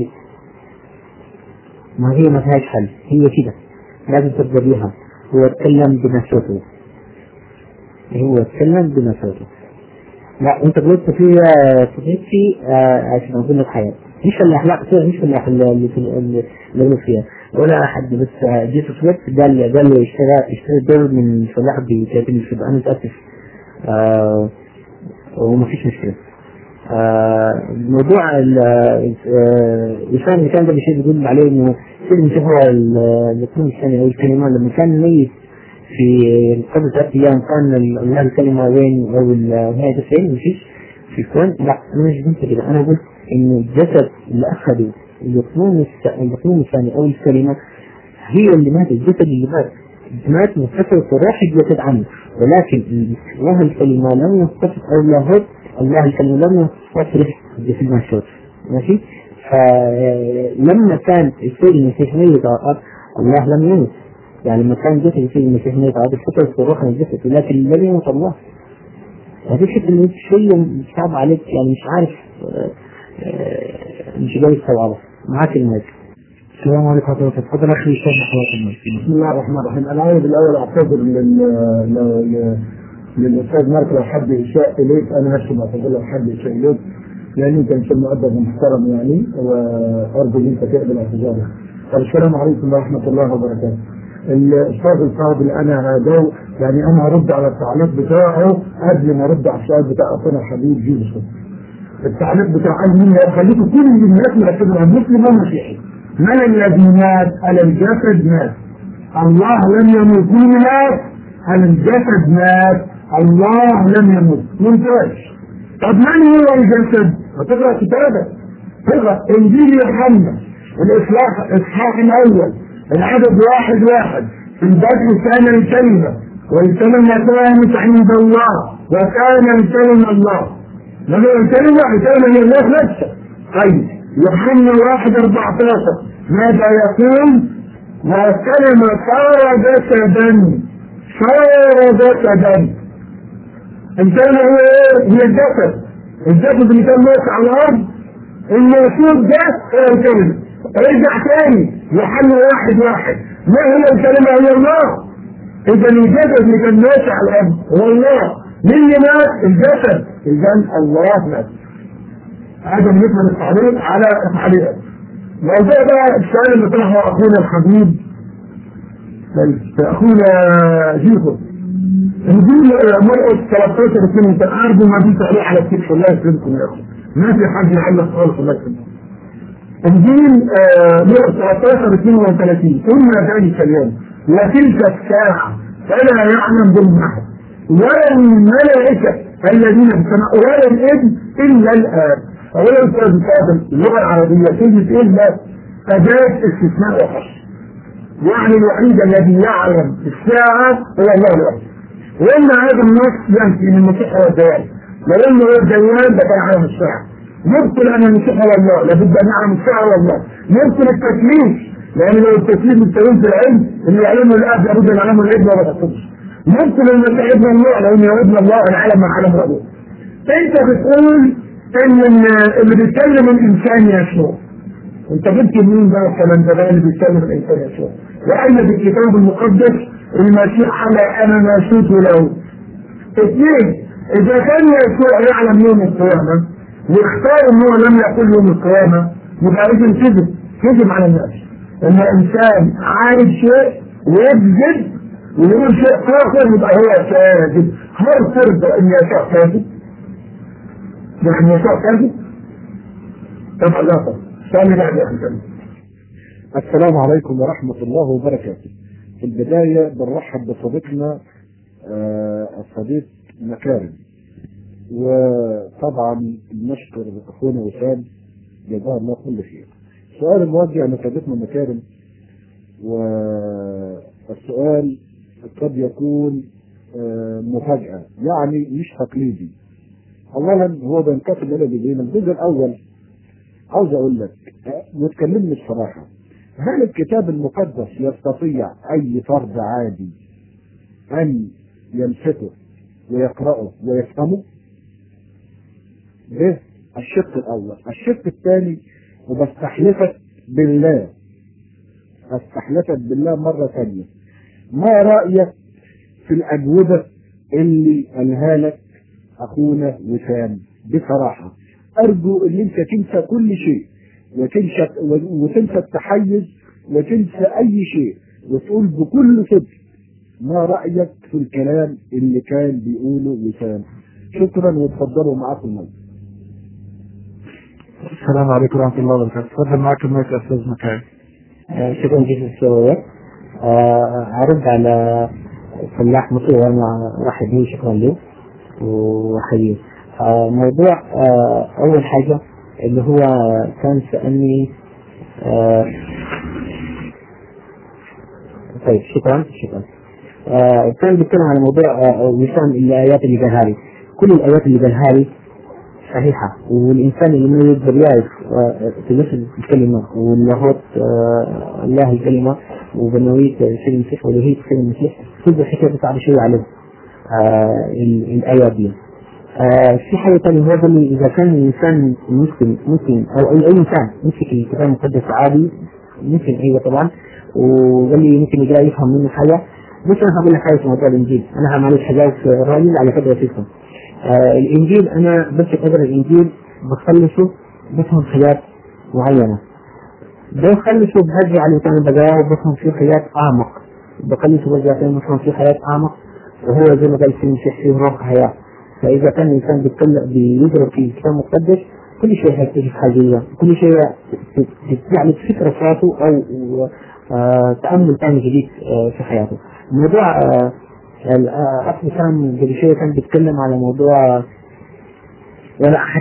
ما هي ما فيهاش حل، هي كده لازم تبدأ بيها. هو يتكلم بنفسه. لا انت قلت في عشان اقول لك حاجه مش الاخلاق مش الاخلاق اللي قلت فيها ولا احد. بس جيت سويت قال له اشترى دور من فلاح ب 30 شبه. انا متاسف وما فيش مشكله. موضوع الانسان اللي كان قبل شيء بيقول عليه انه كل هو الاثنين الثاني او الكلمه لما كان ميت في قبل 3 أيام كان الله الكلمة وين أو النهاية فين مفيش في الكون. لا أنا مش قلت كده، أنا قلت إن الجسد اللي أخذه اليقين الثاني أو الكلمة هي اللي مات. الجسد اللي مات متصل الروح الجسد عنه، ولكن الله الكلمة لم يتصل أو الله الكلمة لم يتصل الجسد مشهور ماشي. فلما كان السيد المسيح ميت الله لم يمت، يعني لما كان جسد في المسيح ميت عاد الفطر في روح الجسد، لكن لم يموت الله. هذه الشيء اللي شيء صعب عليك يعني مش عارف مش جاي تستوعبه. معاك المايك. السلام عليكم ورحمة الله وبركاته. تفضل اخي هشام. بسم الله الرحمن الرحيم. انا عايز الاول اعتذر للاستاذ مارك لو حد يساء اليك. انا نفسي بعتذر لو حد يساء اليك لان انت انسان مؤدب ومحترم يعني، وارجو ان انت تقبل اعتذاري. السلام عليكم ورحمه الله وبركاته. الاستاذ الفاضل انا هداه يعني انا هرد على التعليق بتاعه قبل ما ارد على السؤال بتاع اخونا الحبيب جيسوس. التعليق بتاع مين خليكم كل الناس مركزين على المسلم والمسيحي. من الذي مات على الجسد مات، الله لم يموت. مين مات على الجسد مات، الله لم يموت. ممتاز. طب من هو الجسد؟ هتقرا كتابك، تقرا انجيل يوحنا الاصحاح الاول العدد 1 في البدء كان الكلمة والكلمة كانت عند الله وكان الكلمة الله. ما هو الكلمة؟ الكلمة هي الله نفسه. طيب يوحنا 1:14 ماذا يقول؟ والكلمة صار جسدا. الكلمة هي الجسد. الجسد اللي كان ماشي على الأرض الموجود ده هو الكلمة. ارجع تاني يوحنا 1:1 ما هي الكلمة؟ هي الله. إذا الجسد اللي كان ماشي على الأرض هو الله. مين اللي مات؟ الجسد. إذا الله مات. هذا بالنسبة للتعليق على التعليقات. موضوع بقى السؤال اللي طرحه أخونا الحبيب أخونا جيسوس. انجيل مرقس 13 2 عارضوا ما فيش عليه على الكتف. الله يسلمكم يا اخي، ما في حد يعلق خالص. الله يسلمكم. انجيل مرقس 13 32 ثم ذلك اليوم وتلك الساعه فلا يعلم بالمحض ولا الملائكه الذين في السماء ولا الابن الا الاب. اولا استاذ اللغه العربيه كلمه الا اداه استثناء وحصر، يعني الوحيد الذي يعلم الساعه هو الله الوحيد. وإن هذا النص ينفي من المسيح هو الديان، لو انه هو الديان ده كان عالم الساعه. يمكن ان المسيح هو الله، لابد ان يعلم الساعه هو الله. يمكن التكليف، لان لو التكليف مستوين في العلم اللي يعلمه الاب لابد ان يعلمه الابن ولا تقصدش. يمكن ان المسيح ابن الله، لو انه ابن الله العالم من عالم ربه. انت بتقول ان اللي بيتكلم الانسان يسوع. انت جبت مين بقى الكلام ده اللي بيتكلم الانسان يسوع؟ وأن في الكتاب المقدس المسيح على أنا ناسوت له. اثنين، إذا كان يسوع يعلم يوم القيامة واختار إن هو لم يقل يوم القيامة، يبقى إذن كذب على الناس. إن الإنسان عارف شيء ويكذب ويقول شيء آخر يبقى هو كاذب. هل ترضى إن يسوع كاذب؟ يعني يسوع كاذب؟ طبعا لا طبعا. ثاني بعد يا أخي. السلام عليكم ورحمة الله وبركاته. في البداية بنرحب بصديقنا الصديق مكارم، وطبعا نشكر أخونا وسام جزاه الله كل خير. سؤال موجه لصديقنا مكارم، والسؤال قد يكون مفاجأة، يعني مش تقليدي. أولا هو بينقسم إلى جزئين. الجزء الأول عاوز أقول لك وتكلمني الصراحة، هل الكتاب المقدس يستطيع أي فرد عادي أن يمسكه ويقرأه ويفهمه؟ ده الشق الأول. الشق الثاني، وبستحلفك بالله، استحلفك بالله مرة ثانية، ما رأيك في الأجوبة اللي قالها لك أخونا وسام؟ بصراحة أرجو أن أنت تنسى كل شيء وتنسى التحيز وتنسى أي شيء وتقول بكل صدق ما رأيك في الكلام اللي كان بيقوله وسام. شكرا وتفضلوا معاكم المايك. السلام عليكم ورحمة الله وبركاته. تفضل معاك المايك يا أستاذ مكارم. شكرا جزيلا السؤال. أرد على فلاح مصري وأنا رحب به، شكرا له وحييه. موضوع أول حاجة اللي هو كان سألني طيب شكرا كان بيتكلم على موضوع وسام الآيات اللي قالها لي. كل الآيات اللي قالها لي صحيحة، والإنسان اللي ما يقدر يعرف في نفس الكلمة واللاهوت الله الكلمة وبنوية سيد المسيح والوهية سيد المسيح تقدر الحكاية بتاع شوية عليه الآيات دي. في حاجة تانية، هو اللي إذا كان الإنسان ممكن أو أي إنسان يمسك الكتاب المقدس عادي، ممكن أيوة طبعا، وقال لي ممكن يقرأ يفهم منه حاجة. بس أنا هقول لك حاجة في موضوع الإنجيل. أنا هعمل حاجات رأيي على قدر فيكم. الإنجيل أنا بس قدر الإنجيل بخلصه بفهم حاجات معينة، بخلصه بهجي على كان بقى وبفهم فيه حاجات أعمق، بخلصه برجع تاني بفهم فيه حاجات أعمق، وهو زي ما قال في المسيح فيه روح حياة. فإذا كان الإنسان بيقرأ في الكتاب المقدس كل شيء هيكتشف حاجية، كل شيء يعني فكرة في حياته أو تأمل ثاني جديد في حياته. الموضوع الأخ وسام قبل شوية كان بيتكلم على موضوع ولا أحد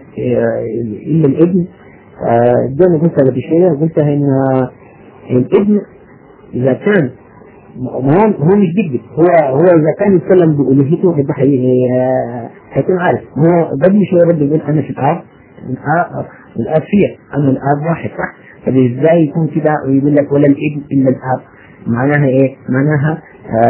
إلا الابن. زي ما قلت قبل شوية، قلتها إن الابن إذا كان هو مش بيكذب، هو إذا كان يتكلم بألوهيته يبقى هيكون عارف. هو قبل شوية بدأ يقول أنا في الآب، الآب فيه، أنا الآب واحد، صح؟ فإزاي يكون كده ويقول لك ولا الابن إلا الآب؟ معناها إيه؟ معناها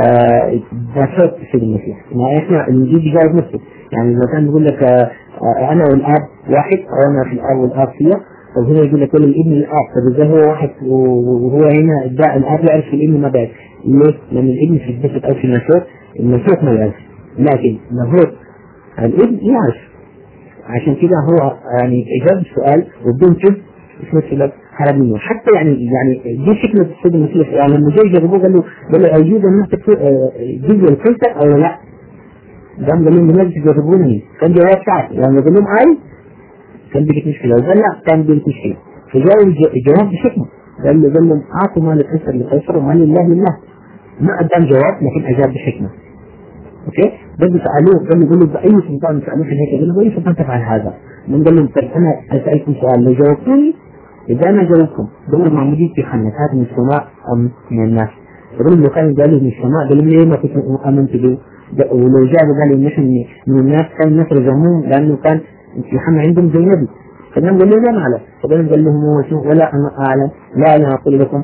ذات سيد المسيح. ما إحنا الإنجيل بيجاوب نفسه، يعني إذا كان بيقول لك أنا والآب واحد أو أنا في الآب والآب فيه، طب هنا يقول لك ولا الابن الآب، طب إزاي هو واحد وهو هنا الآب يعرف الابن ما بيعرف؟ ليه؟ لأن الابن في الجسد أو في الناسوت ما يعرف، لكن الناسوت الابن يعرف. عشان كده هو يعني إجابة السؤال وبدون كذب في نفس الوقت هرب منه. حتى يعني دي شكل السيد المسيح، يعني لما جاي يجربوه قال له أيجوز أن نحن جزء الكلسة أو لا؟ قام قال لهم لماذا تجربونني؟ كان جواب صعب، يعني قال لهم كان بيجيك مشكلة، وقال لا كان بيجيك مشكلة، فجاءوا الجواب بحكمة، قال لهم أعطوا ما لقيصر لقيصر وما لله لله. ما قدم جواب لكن أجاب بحكمة. اوكي؟ بدوا سألوه قالوا بأي سلطان سألوه هيك، قالوا بأي سلطان تفعل هذا؟ من قال لهم طيب أنا أسألكم سؤال، لو جاوبتوني إذا أنا جاوبتكم قالوا معمودين في خنة هذا من السماء أم من الناس؟ قالوا لو كانوا قالوا من السماء قالوا ليه ما كنتم آمنتوا به؟ ولو جابوا قالوا نحن من الناس كان الناس رجموهم لأنه كان يوحنا عندهم زي نبي. فقام قال له لا نعلم، فقال لهم هو شو ولا أنا أعلم، لا أنا أقول لكم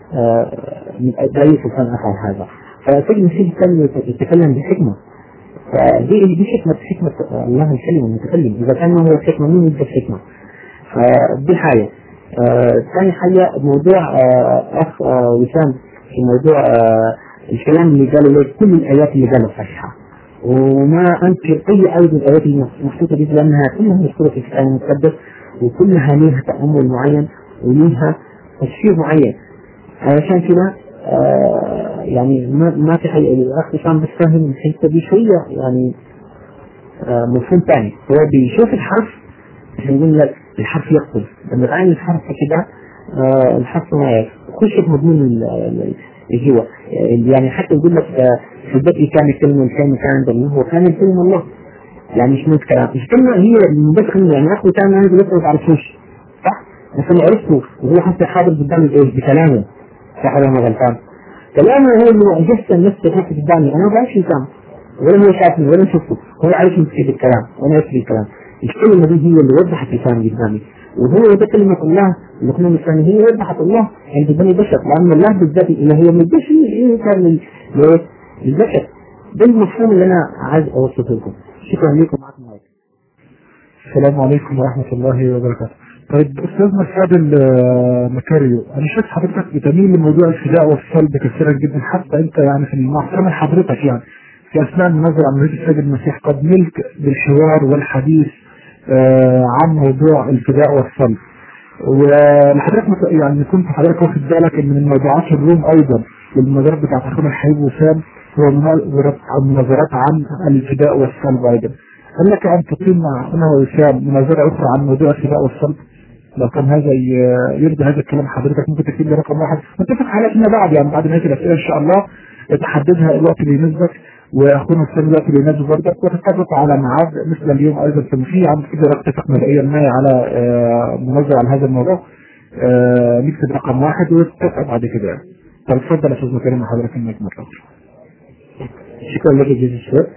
بأي سلطان أفعل هذا. فسيد المسيح كان يتكلم بحكمة، فدي حكمة الله الكلمة المتكلم. إذا كان هو الحكمة مين يدى الحكمة؟ فدي حاجة. ثاني حاجة موضوع أخ وسام في موضوع الكلام اللي قالوا له كل الآيات اللي قالوا صحيحة، وما أنكر أي آية من الآيات المحطوطة دي لأنها كلها مذكورة في الكتاب المقدس، وكلها لها تأمل معين ولها تفسير معين. علشان كده يعني ما في حاجة. الأخ وسام بس فاهم الحتة دي شوية يعني مفهوم ثاني. هو بيشوف الحرف يقول لك الحرف يقتل، لما تعين الحرف كده الحرف ما يخش في مضمون الجوا. يعني حتى يقول لك في البدء كان الكلمة والكلمة كان عند الله وكان الكلمة الله، يعني مش من كلام الكلمة هي المدخل. يعني أخ وسام أنا لسه ما تعرفوش صح؟ بس أنا عرفته وهو حتى حاضر قدامي بكلامه صح ولا ما غلطان؟ كلامه هو اللي جسد نفسه حتى قدامي، أنا ما بعرفش كلام ولا هو شافني ولا شفته، هو عارف يكتب الكلام وأنا أكتب الكلام. الكلمة دي هي اللي وضحت الكلام قدامي، وهو ده كلمة الله. اللقمان الثاني هي وضحت الله عند بني البشر، لأن الله بالذات الإلهية من البشر كان للبشر. ده المفهوم اللي أنا عايز أوصله لكم. شكرا لكم. معكم مايك. السلام عليكم ورحمة الله وبركاته. طيب أستاذنا الفاضل مكاريو، أنا شايف حضرتك بتميل لموضوع الفداء والصلب كثيرا جدا، حتى أنت يعني في المحكمة حضرتك يعني في أثناء النظر عن وجود السيد المسيح قد ملك بالحوار والحديث عن موضوع الفداء والصلب. ولحضرتك يعني كنت حضرتك واخد بالك ان من موضوعات الروم ايضا للمناظرات بتاعت اخونا الحبيب وسام هو مناظرات عن الفداء والصلب ايضا. هل لك ان تقيمنا انا وسام مناظره اخرى عن موضوع الفداء والصلب؟ لو كان هذا يرضي هذا الكلام حضرتك ممكن تكتب لي رقم واحد نتفق على فيما بعد، يعني بعد نهايه الاسئله ان شاء الله تحددها الوقت اللي يناسبك واخونا السام الوقت اللي يناسبه برضك، وتتفق على ميعاد مثل اليوم ايضا في عند كده نتفق مبدئيا معي على مناظره عن هذا الموضوع. نكتب رقم واحد ونتفق بعد كده يعني. طب اتفضل يا استاذ مكرم حضرتك انك مطلع. شكرا لك جزيل الشكر.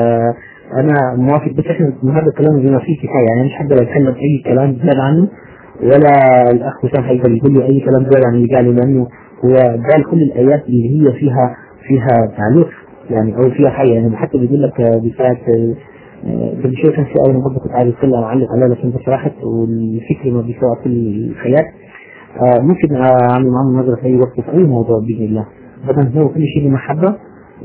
انا موافق، بس احنا هذا الكلام بما فيه كفايه، يعني مش حابب اتكلم اي كلام زياده عنه، ولا الاخ وسام هيقدر يقول لي اي كلام زياده عن اللي قاله، لانه هو قال كل الايات اللي هي فيها تعليق يعني او فيها حاجه. يعني حتى بيقول لك بساعه قبل شوي كان في اول برضه كنت عايز اتكلم اعلق عليها لكن بس راحت والفكر ما بيسوى في الحياه. ممكن اعمل معاه مناظره في اي وقت في اي موضوع باذن الله، بدل هو كل شيء بمحبه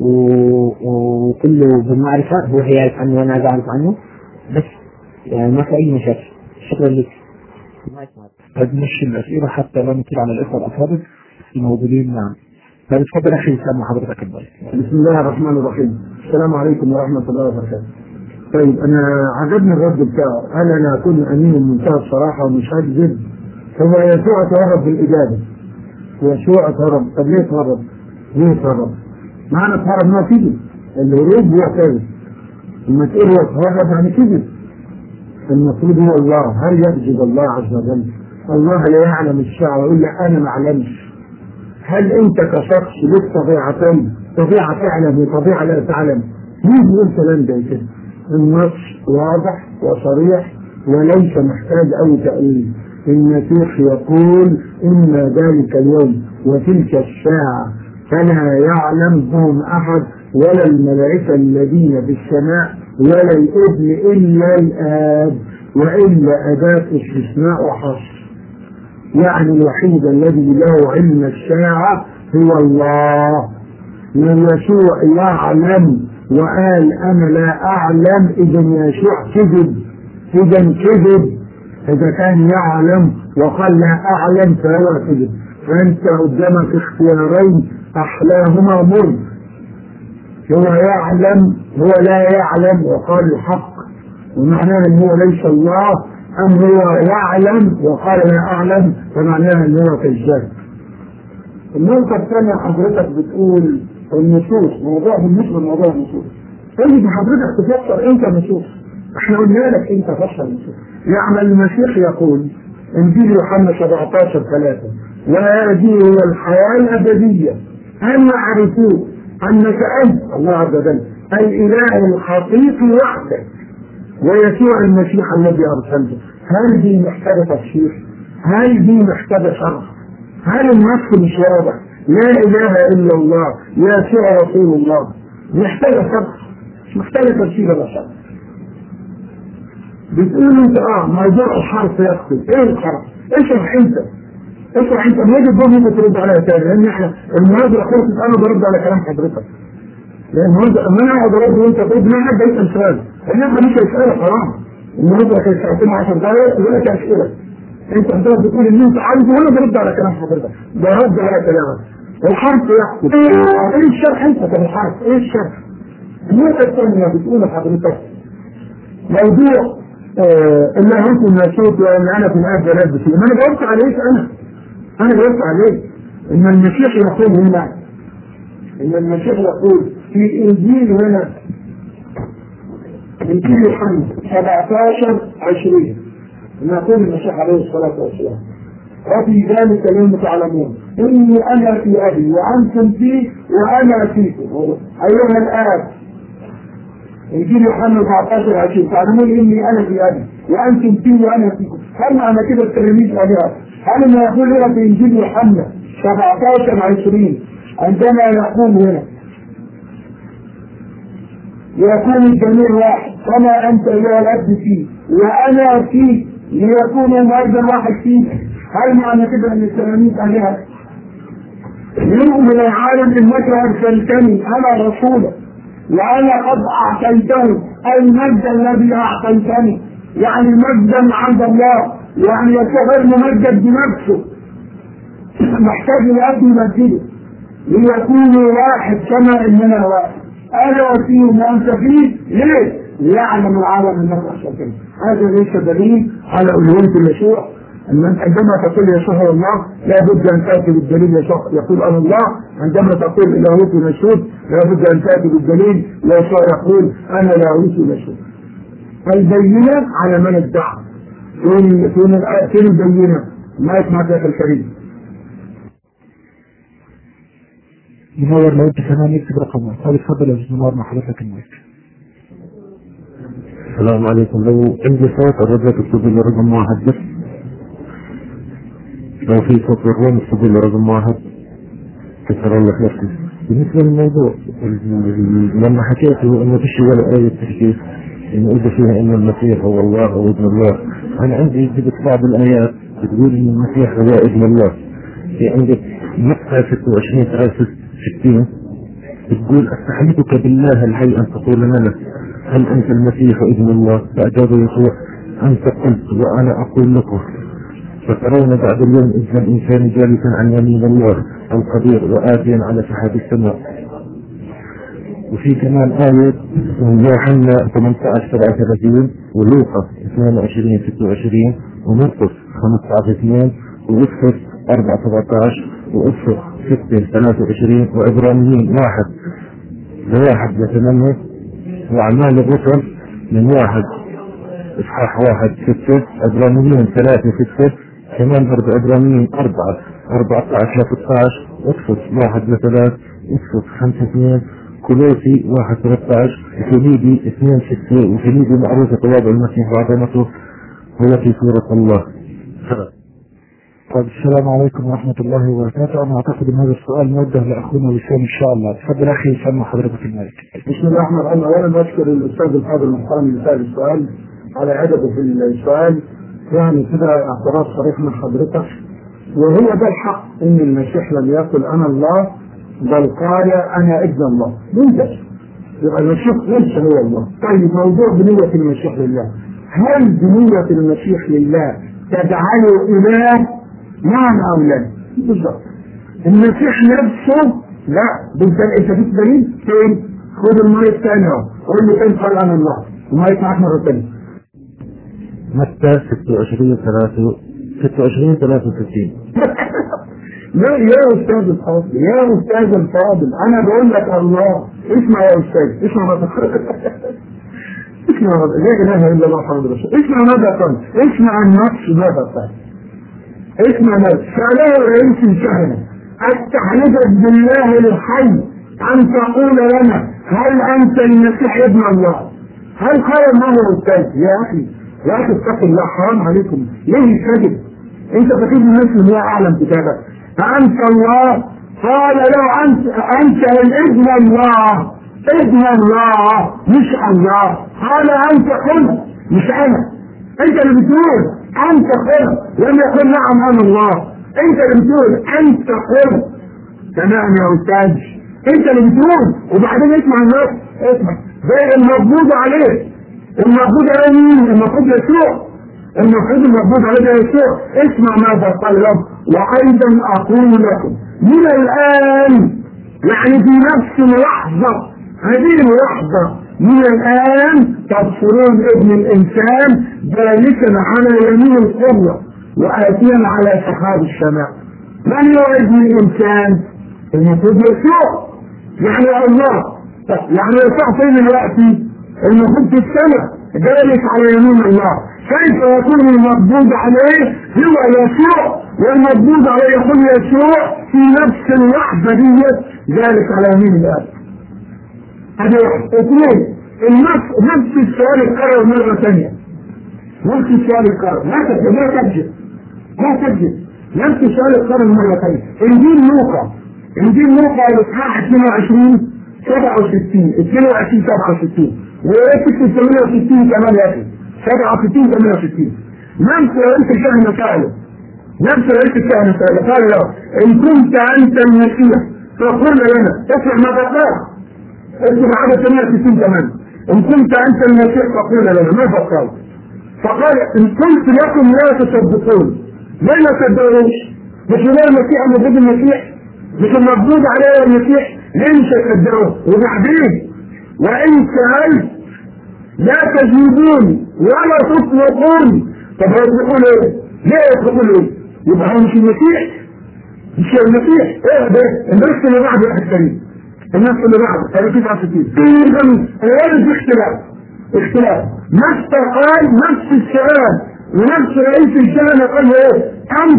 وكله بالمعرفة، هو هيعرف عنه وأنا عايز أعرف عنه، بس يعني ما في أي مشاكل. شكرا لك. طيب نمشي الأسئلة حتى لا نطيل على الإخوة الأفاضل الموجودين معنا. طيب اتفضل أخي وسام حضرتك الباقي. بسم الله الرحمن الرحيم. السلام عليكم ورحمة الله وبركاته. طيب أنا عجبني الرد بتاعه، أنا أكون أمين بمنتهى الصراحة ومش هكذب. هو يسوع تهرب بالإجابة، يسوع تهرب. طب ليه تهرب؟ ليه تهرب؟ معنى تهرب ما كذب، الهروب هو كذب. لما تقول هو تهرب يعني كذب. المفروض هو الله، هل يكذب الله عز وجل؟ الله لا يعلم الساعة ويقول لك أنا ما أعلمش. هل أنت كشخص لك طبيعتين، طبيعة تعلم وطبيعة لا تعلم؟ مين يقول كلام زي كده؟ النص واضح وصريح وليس محتاج أي تأويل. المسيح يقول إن ذلك اليوم وتلك الساعة فلا يعلم بهم أحد ولا الملائكة الذين في السماء ولا الابن إلا الآب، وإلا أداة استثناء وحصر. يعني الوحيد الذي له علم الساعة هو الله. من يسوع يعلم وقال أنا لا أعلم، إذا يسوع كذب. إذا كان يعلم وقال لا أعلم فهو كذب. فأنت قدامك اختيارين أحلاهما مر، هو يعلم هو لا يعلم وقال الحق ومعناه ان هو ليس الله، ام هو يعلم وقال لا اعلم فمعناه ان هو كذاب. النقطة الثانية حضرتك بتقول النصوص، موضوع بالنسبة لموضوع النصوص، طيب حضرتك تفسر انت نصوص، احنا قلنا لك انت فسر نصوص. يعني المسيح يقول انجيل يوحنا 17:3 وهذه هي الحياة الأبدية أن يعرفوه أنك أنت الله عز وجل الإله الحقيقي وحدك ويسوع المسيح الذي أرسلته. هل دي محتاجة تفسير؟ هل دي محتاجة شرح؟ هل النص مش واضح؟ لا إله إلا الله يسوع رسول الله، محتاجة شرح مش محتاجة تفسير ولا شرح. بتقول انت موضوع الحرف يقتل، ايه الحرف؟ اشرح انت ما يجي الضوء ترد عليها تاني، لان احنا المناظره خلصت انا برد على كلام حضرتك. لان انا اقعد ارد وانت ترد ما حد يسال سؤال، احنا مش هيسالك حرام. المناظره كانت ساعتين 10 دقائق ولا اسئله. انت حضرتك بتقول ان انت عايز وانا برد على كلام حضرتك، برد على كلامك. الحرف يقتل، ايه الشرح انت في الحرف؟ ايه الشرح؟ النقطه الثانيه بتقول حضرتك موضوع اللي هنكم الناسوت وان انا في الاب جلال بشيء، ما انا جاوبت عليك انا جاوبت عليك ان المسيح يقول هنا، ان المسيح يقول في انجيل هنا انجيل يوحنا 17:20 ان يقول المسيح عليه الصلاه والسلام وفي ذلك اليوم تعلمون اني انا في ابي وانتم فيه وانا فيكم ايها الاب. انجيل يوحنا 17:20 تعلمون اني انا في ابي وانتم فيه وانا فيكم. هل معنى كده التلاميذ عليها؟ هل ما يقول هنا في انجيل يوحنا 17:20 عندما يقول هنا يكون الجميع واحد كما انت ايها الاب فيه وانا فيه ليكونوا مرجا واحد فيه، هل معنى كده ان التلاميذ عليها يؤمن العالم انك ارسلتني انا رسولك وأنا قد أعطيته المجد الذي أعطيتني، يعني مجدا عند الله، يعني يصير ممجد بنفسه محتاج لأب يمجده ليكونوا واحد كما إننا واحد أنا فيهم وأنت فيه. ليه؟ يعلم العالم أنك أرسلتني. هذا ليس دليل على ألوهية يسوع. عندما تقول يسوع هو الله لابد ان تاتي بالدليل يسوع يقول انا الله. عندما تقول الهوت مسعود لابد ان تاتي بالدليل يسوع يقول انا لاهوت مسعود. فالبينه على من ادعى. فين البينه؟ ما يسمع ذاك الكريم. منور لو انت كمان يكتب رقمك. طيب اتفضل يا استاذ منور مع حضرتك المايك. السلام عليكم. لو عندي صوت الرجاء تكتب لي رقم واحد بس. لو في صوت الروم اكتب لي رقم واحد. كثر الله خيركم. بالنسبة للموضوع لما حكيت انه فيش ولا آية تحكي انه اذا فيها ان المسيح هو الله او ابن الله، انا عندي جبت بعض الايات بتقول ان المسيح هو ابن الله. في عندك مقطع 26:63 بتقول استحلفك بالله الحي ان تقول لنا هل انت المسيح ابن الله؟ فاجاب يسوع انت قلت وانا اقول لكم فترون بعد اليوم إذن الإنسان جالسا عن يمين الله القدير وآتيا على سحاب السماء. وفي كمان آية من يوحنا 18:37 ولوقا 22:26 ومرقس 15:2 وإفسس 4:17 وإفسس 6:23 وإبراهيم 1:8 وأعمال الرسل من 1 إصحاح 1:6 إبراهيم 3:6 كمان برضه إبراهيم 4:14-16 إفسس 1:3 إفسس 5:2 كولوسي 1:13 وفيليبي 2:6 وفيليبي معروفة تواضع المسيح وعظمته هو في صورة الله. طيب السلام عليكم ورحمة الله وبركاته. أنا أعتقد أن هذا السؤال موجه لأخونا وسام إن شاء الله. تفضل أخي سامع حضرتك المايك. بسم الله الرحمن الرحيم. أولا بشكر الأستاذ الفاضل المحترم اللي سأل السؤال على عدده في السؤال، يعني كده اعتراف صريح من حضرتك، وهو ده الحق ان المسيح لم يقل انا الله بل قال انا ابن الله. منتج يبقى المسيح ليس هو الله. طيب موضوع بنية المسيح لله، هل بنية المسيح لله تجعله إله مع أولاد بالضبط. المسيح نفسه لا بالتالي انت في دليل فين؟ خد المية الثانية اهو قول له فين قال انا الله المية معاك مرة ثانية. متى 26:63 لا يا استاذ الفاضل يا استاذ الفاضل انا بقول لك الله اسمع يا استاذ اسمع ماذا اسمع لا اله الا الله محمد رسول اسمع ماذا قال اسمع النص ماذا قال اسمع ماذا سأله رئيس الكهنة استحلفك بالله الحي ان تقول لنا هل انت المسيح ابن الله؟ هل قال الله استاذ؟ يا اخي اتق الله حرام عليكم ليه كذب؟ انت فاكر الناس اللي هو اعلم كتابك فانت الله قال له انت الابن الله ابن الله مش الله قال انت قل مش انا انت اللي بتقول انت قل لم يقل نعم انا الله انت اللي بتقول انت قل تمام يا استاذ انت اللي بتقول وبعدين اسمع الناس اسمع زي المقبوض عليه المقبوض عليه مين؟ المفروض يسوع المفروض المقبوض عليه يسوع اسمع ماذا قال لهم وايضا اقول لكم من الان يعني في نفس اللحظه هذه اللحظه من الان تبصرون ابن الانسان جالسا على يمين القوه واتيا على سحاب السماء. من هو ابن الانسان؟ المفروض يسوع يعني الله يعني يسوع فين دلوقتي؟ المفروض في السماء جالس على يمين الله. كيف يكون المقبوض عليه هو يسوع والمقبوض عليه يقول يسوع في نفس اللحظه دي جالس على يمين الله؟ هذا اثنين نفس السؤال اتكرر مره ثانيه نفس السؤال اتكرر لا تكذب نفس السؤال اتكرر مره ثانيه. انجيل لوقا الاصحاح 22 67 ويكتب 68 كمان يا اخي 67 68 نفس رئيس الكهنة سأله قال له ان كنت انت المسيح فقل لنا اسمع ماذا قال اسمع عدد 68 كمان ان كنت انت المسيح فقل لنا ماذا قال؟ فقال ان قلت لكم لا تصدقون ليه ما تصدقوش؟ مش هو المسيح المفروض المسيح مش المفروض عليه المسيح ليه مش هتصدقوه؟ وبعدين وان سألت لا تجيبون ولا تطلقون. طب هيطلقون ايه؟ ليه يطلقون ايه؟ يبقى هو مش المسيح ايه ده؟ الناس اللي بعد واحد كريم الناس اللي بعد 69 اذا الوالد اختلاف نفس قال نفس السؤال ونفس رئيس الكهنة قال ايه؟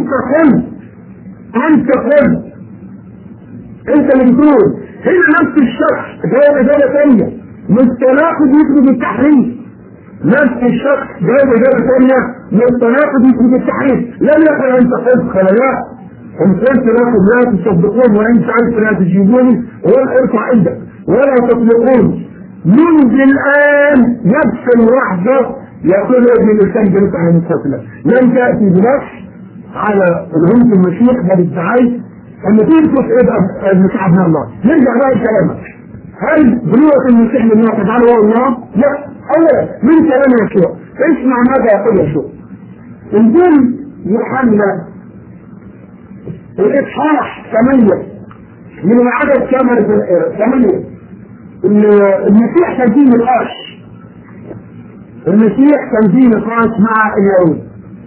انت قل انت اللي بتقول هنا نفس الشخص جاوب اجابه ثانيه مستناقض يثبت التحريف. نفس الشخص جاوب اجابه ثانيه مستناقض يثبت التحريف. لم يقل انت قلت خلايا ان قلت لكم لا تصدقون وان سالت لا تجيبوني ولا ارفع عندك ولا تطلقون منذ الان نفس اللحظه يقول ابن الانسان جلس على المستقبل لم تاتي بنفس على الهند المسيح بل ادعيت ان تنقص ايه المسيح ابن الله. نرجع بقى لكلامك هل بلوغة المسيح من الله تجعله هو الله؟ لا. اولا من كلام يسوع اسمع ماذا يقول يسوع. انجيل يوحنا الاصحاح 8 من العدد 8 المسيح كان فيه نقاش مع اليهود.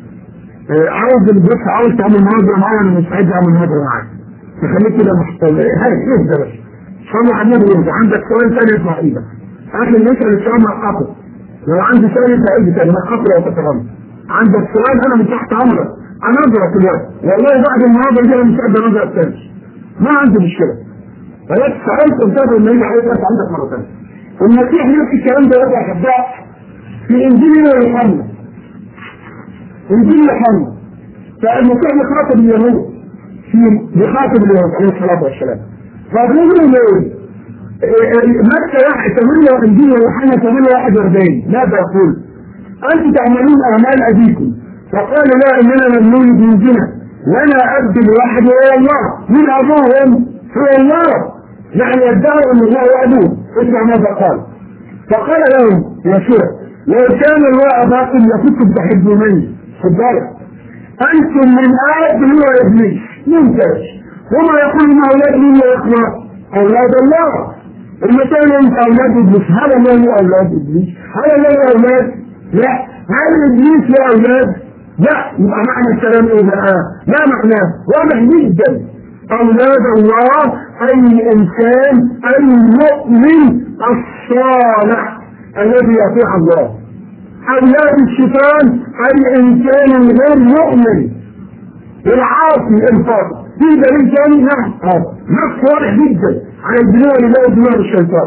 عاوز تعمل مناظرة معايا انا مستعد اعمل مناظرة معاك تخليك كده محتوى اهدى بس صلى على النبي انت عندك سؤال ثاني يطلع ايدك اخر نسال السؤال مع لو عندي سؤال يطلع ايدي ثاني ما خطر او تتغمض عندك سؤال انا من تحت امرك اناظرك اليوم والله بعد المناظره دي انا مستعد اناظرك ثاني ما عندي مشكله فلك سالت انتظر ان يجي حضرتك عندك مره ثانيه. والمسيح نفس الكلام ده يرجع كذاب في انجيل يوحنا فالمسيح يخاطب اليهود يخاطب اليهود عليه الصلاه والسلام فبيقول له متى 8 انجيل يوحنا 8:41 ماذا يقول؟ انتم تعملون اعمال ابيكم فقالوا لا اننا ممنون بنزنا لنا اب الواحد هو الله من ابوهم هو الله يعني يدعوا ان الله هو ابوه. اسمع ماذا قال فقال لهم يسوع لو كان الله اباكم لكنتم تحبونني خد بالك انتم من ادم وابليس ممتاز. وما يقول ان اولاد مين يا اخوه؟ اولاد الله. المثال انت اولاد ابليس، هل الله اولاد ابليس؟ هل الله اولاد؟ لا. هل ابليس له اولاد؟ لا. يبقى معنى الكلام ايه بقى؟ لا معناه واضح جدا. اولاد الله اي الانسان المؤمن الصالح الذي يطيع الله. اولاد الشيطان الانسان الغير مؤمن العاصي الفاضل. في دليل ثاني؟ نعم نص واضح جدا على البناء لله دماغ الشيطان.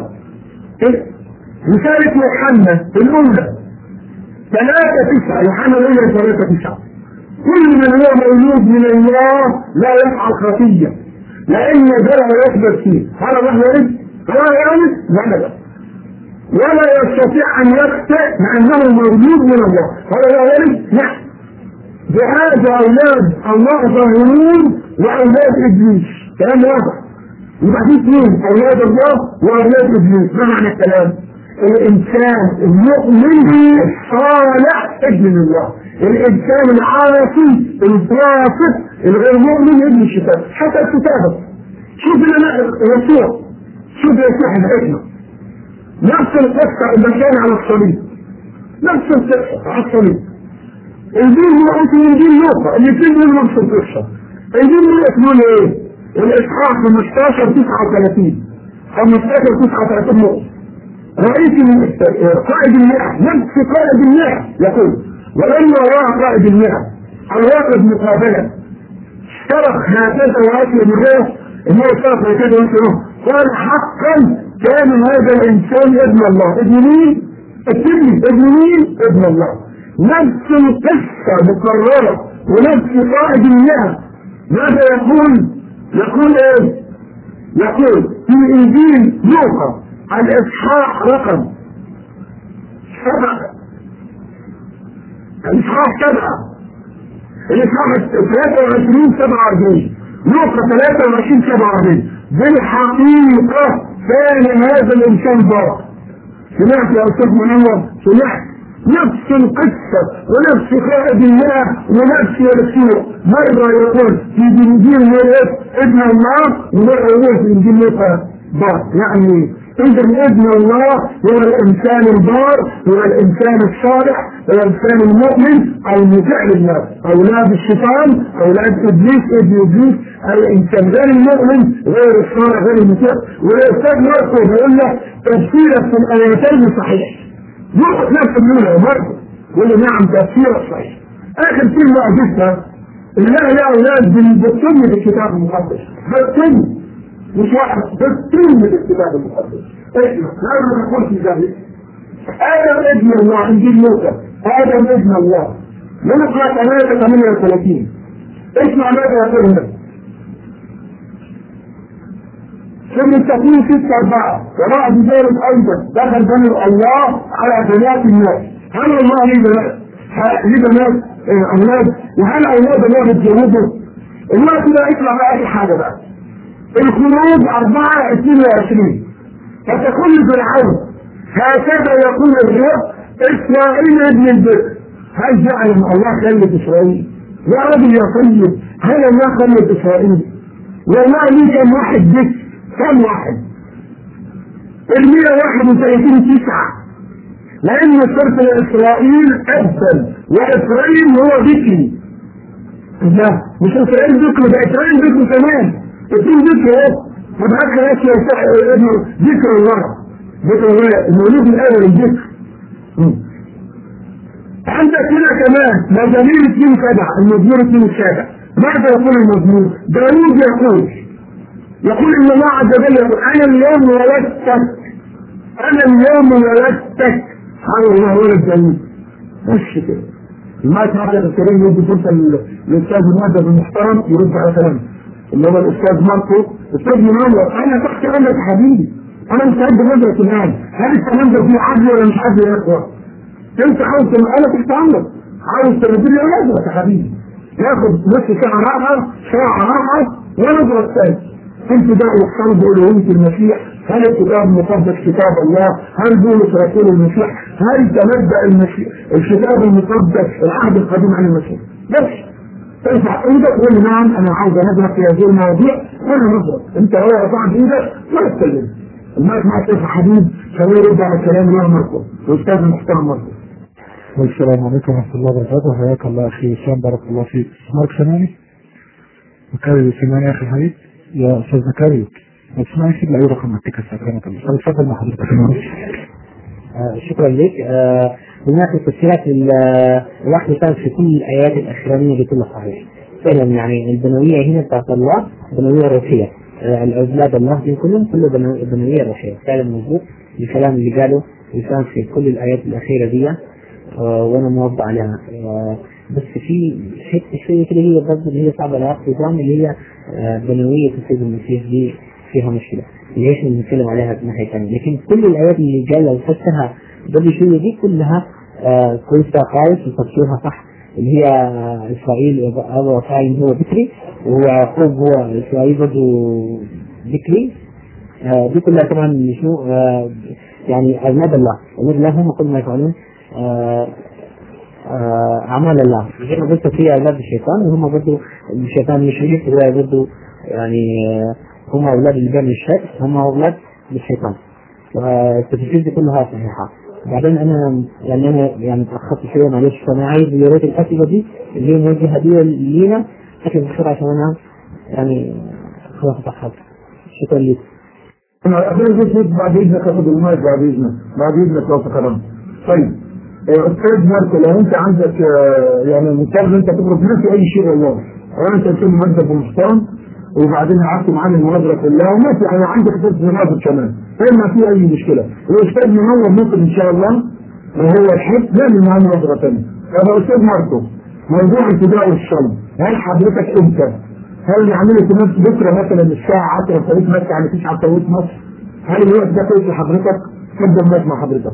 رسالة يوحنا الأولى 3:9، يوحنا الأولى 3:9، كل من هو مولود من الله لا يفعل خطية لأن ذلك يثبت فيه. هذا الله يرد؟ ولا يرد؟ لا. ولا يستطيع أن يخطئ مع أنه مولود من الله. هذا لا يرد؟ نعم. بهذا أولاد الله ظاهرون وأولاد إبليس. كلام واضح. يبقى في اثنين، أولاد الله وأولاد إبليس. ما معنى الكلام؟ الإنسان المؤمن الصالح ابن الله، الإنسان العاصي الفاسق الغير مؤمن ابن الشيطان. حتى الكتابة شوف لنا يسوع، شوف يسوع حياتنا نفس القصة اللي كان على الصليب، نفس القصة على الصليب. الإنجيل لوقا الاثنين دول نفس القصة. الإنجيل لوقا اسمه ايه؟ الإصحاح 15:39 15:39 نقطة. رئيس قائد المئة، نفس قائد المئة يقول ولما راى قائد المئة الواقف مقابله صرخ هكذا وأكل بالروح انه صرخ هكذا وأكل قال حقا كان هذا الانسان ابن الله. ابن مين؟ ابن مين؟ ابن الله. نفس القصة مكررة ونفس قائد المئة. ماذا يقول؟ يقول ايه؟ يقول في انجيل لوقا الإصحاح رقم 7، الإصحاح 7، الإصحاح 23:47 لوقا 23:47 بالحقيقة كان هذا الإنسان ضار. سمعت يا أستاذ منور؟ سمعت نفس القصة ونفس قائد الله ونفس يسوع. مرة يقول في إنجيل ابن الله ومرة يقول في إنجيل لوقا ضار. يعني إذن ابن الله هو الإنسان البار، هو الإنسان الصالح، هو الإنسان المؤمن المطيع لله. أولاد الشيطان أولاد إبليس ابن إبليس الإنسان غير المؤمن غير الصالح غير المطيع. والأستاذ مرقس بيقول لك تفسيرك في الآيتين صحيح. يقول نفس الأولى مرقس يقول نعم تفسيرك صحيح. آخر كلمة أجبتها الله يا أولاد بالتم في الكتاب المقدس، بالتم مش واحد بالتم في الكتاب المقدس. اسمع لا نقول في ذلك آدم ابن الله انجيل لوقا آدم ابن الله لوقا 3:38. اسمع ماذا يقول هنا ثم التكوين 6:4 وبعد ذلك أيضا دخل بني الله على بنات الناس. هل الله ليه بنات؟ ليه بنات أولاد؟ وهل أولاد الله بتجوزوا؟ الوقت ده يطلع بقى أي حاجة بقى. الخروج 4:22 فتقول فرعون هكذا يقول الرب إسرائيل ابن البكر. هل جعل الله خلد إسرائيل؟ يا رجل يا طيب هل الله خلد إسرائيل؟ والله ليه كم واحد بكر؟ كم واحد؟ 131:9 لأن صرت إسرائيل أبدا وإسرائيل هو بكري. لا مش إسرائيل بكر ده إسرائيل بكر كمان. الدين ذكر ايه؟ فبعد كده ذكر الله المولود الاول الذكر. عندك هنا كمان مزامير 2:7 المزمور 2:7 ماذا يقول المزمور؟ داوود يقول ان الله عز وجل يقول انا اليوم ولدتك سبحان الله ولد داوود. بس كده ما تعرف الكريم يدي فرصه للاستاذ المؤدب المحترم يرد على كلامه اللي هو الأستاذ ماركو. أستاذ منور أنا تحت أمرك حبيبي، أنا مستعد بنظرة الآن. هل الكلام ده فيه عدل ولا مش عدل يا إخوة؟ أنت عاوز أنا تحت أمرك، عاوز تردي لي نظرة يا حبيبي. ياخد نص ساعة راحة ونظرة ثانية. أنت ده يختار بألوهية المسيح، هل الكتاب المقدس كتاب الله؟ هل بولس رسول المسيح؟ هل تمبأ المسيح الكتاب المقدس العهد القديم عن المسيح؟ بس ارفع ايدك وقول نعم انا عاوز انظر في هذه المواضيع وانا نظر. انت هو رفعت ايدك ولا تتكلم. المايك معك يا حبيب خليه يرد على الكلام اللي هو مركب والاستاذ المحترم مركب. السلام عليكم ورحمة الله وبركاته. حياك الله أخي وسام، بارك الله فيك. اسمعك سامعني؟ مكاري سامعني يا أخي حبيب؟ يا أستاذ مكاري ما تسمعني سيب لي أي رقم أديك أكرمك الله. اتفضل مع حضرتك. شكرا لك. هناك التفسيرات الواحد كان في كل الآيات الأخرانية بكل صحيح فعلا. يعني البنوية هنا بتاعت الله بنوية روحية، الأولاد الله دي كلهم كله بنوية روحية فعلا مظبوط. الكلام اللي قاله كان في كل الآيات الأخيرة دي وانا موضع عليها. بس في حته شويه كده هي برضه اللي هي صعبه على النظام اللي هي بنويه السيد المسيح دي فيها مشكله، ليش بنتكلم عليها من ناحيه ثانيه. لكن كل الايات اللي جايه وفسرها قبل شويه دي كلها كويسه خالص وتفسيرها صح. اللي هي اسرائيل ابو فاعل هو بكري ويعقوب هو اسرائيل برضه بكري. دي كلها طبعا شنو يعني أولاد الله. أولاد الله هم كل ما يفعلون أعمال الله. زي ما قلت في أولاد الشيطان وهم برضو الشيطان مش يجيب هو برضو يعني هم أولاد اللي بيعمل الشر هم أولاد الشيطان. التفسير دي كلها صحيحة. بعدين أنا يعني تأخرت شوية معلش، فأنا عايز يا ريت الأسئلة دي اللي هي موجهة دي لينا أكيد بسرعة عشان أنا يعني خلاص تأخرت. شكرا لك. أنا أخيرا جيت بعد إذنك أخذ المايك بعد إذنك لو تكرمت. طيب أستاذ ماركو لو أنت عندك يعني مضطر أنت تخرج ما في أي شيء والله، أنا أنت تكون مؤدب ومحترم وبعدين قعدت معانا المناظرة كلها وما في أنا عندك فرصة مناظر كمان، ما في أي مشكلة. الأستاذ منور ممكن إن شاء الله وهو الحب نعمل معاه مناظرة ثانية. يا أستاذ ماركو موضوع الفداء والصلب هل حضرتك أنت هل يعملوا في بكره مثلا الساعه 10 في توقيت مكه يعني 9 في توقيت مصر؟ هل الوقت ده كويس لحضرتك؟ تفضل ماشي مع حضرتك.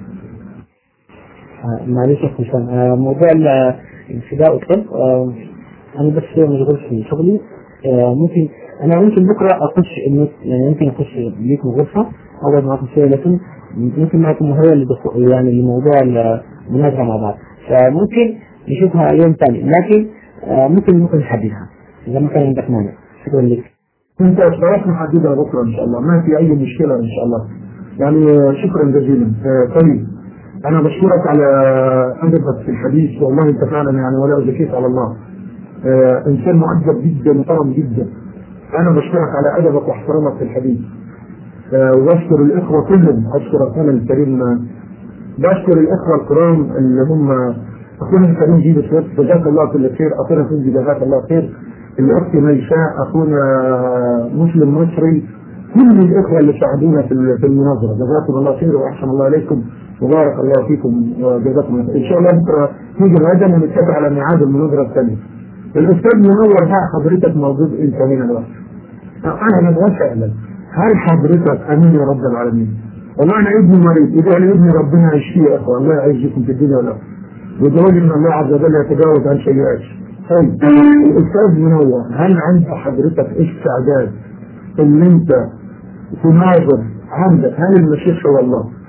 معلش يا حسام، موضوع الفداء والطب انا بس مشغول في شغلي. ممكن بكره اخش يعني ممكن اخش ليكم غرفه اقعد معاكم شويه، لكن ممكن معكم هو اللي يعني لموضوع المناظره مع بعض، فممكن نشوفها يوم ثاني، لكن ممكن نحددها إذا ما كان عندك مانع. شكرا لك. أنت اشتراك محددها بكرة إن شاء الله، ما في أي مشكلة إن شاء الله. يعني شكرا جزيلا. طيب أنا بشكرك على أدبك في الحديث، والله أنت فعلا يعني ولا أزكيك على الله. إنسان مؤدب جدا محترم جدا. أنا بشكرك على أدبك واحترامك في الحديث. وأشكر الإخوة كلهم، أشكر أخونا الكريم، بشكر الإخوة الكرام اللي هم أخونا الكريم جيب الشيخ جزاك الله كل خير، أخونا فوزي جزاك الله خير، الأخت ميشاء، أخونا مسلم مصري، كل الإخوة اللي ساعدونا في المناظرة جزاكم الله خير وأحسن الله إليكم وبارك الله فيكم وجزاكم الله خير. إن شاء الله بكرة نيجي غدا ونتفق على ميعاد المناظرة الثانية. الأستاذ منور بقى حضرتك موجود أنت هنا دلوقتي. أنا بسألك هل حضرتك أمين يا رب العالمين؟ والله أنا ابني مريض، إذا أنا ابني ربنا يشفيه يا أخوة، الله يعزكم في الدنيا والآخرة. ودول إن الله عز وجل يتجاوز عن سيئات. طيب الأستاذ منور هل عند حضرتك استعداد إن أنت تناظر عندك هل المسيح هو الله؟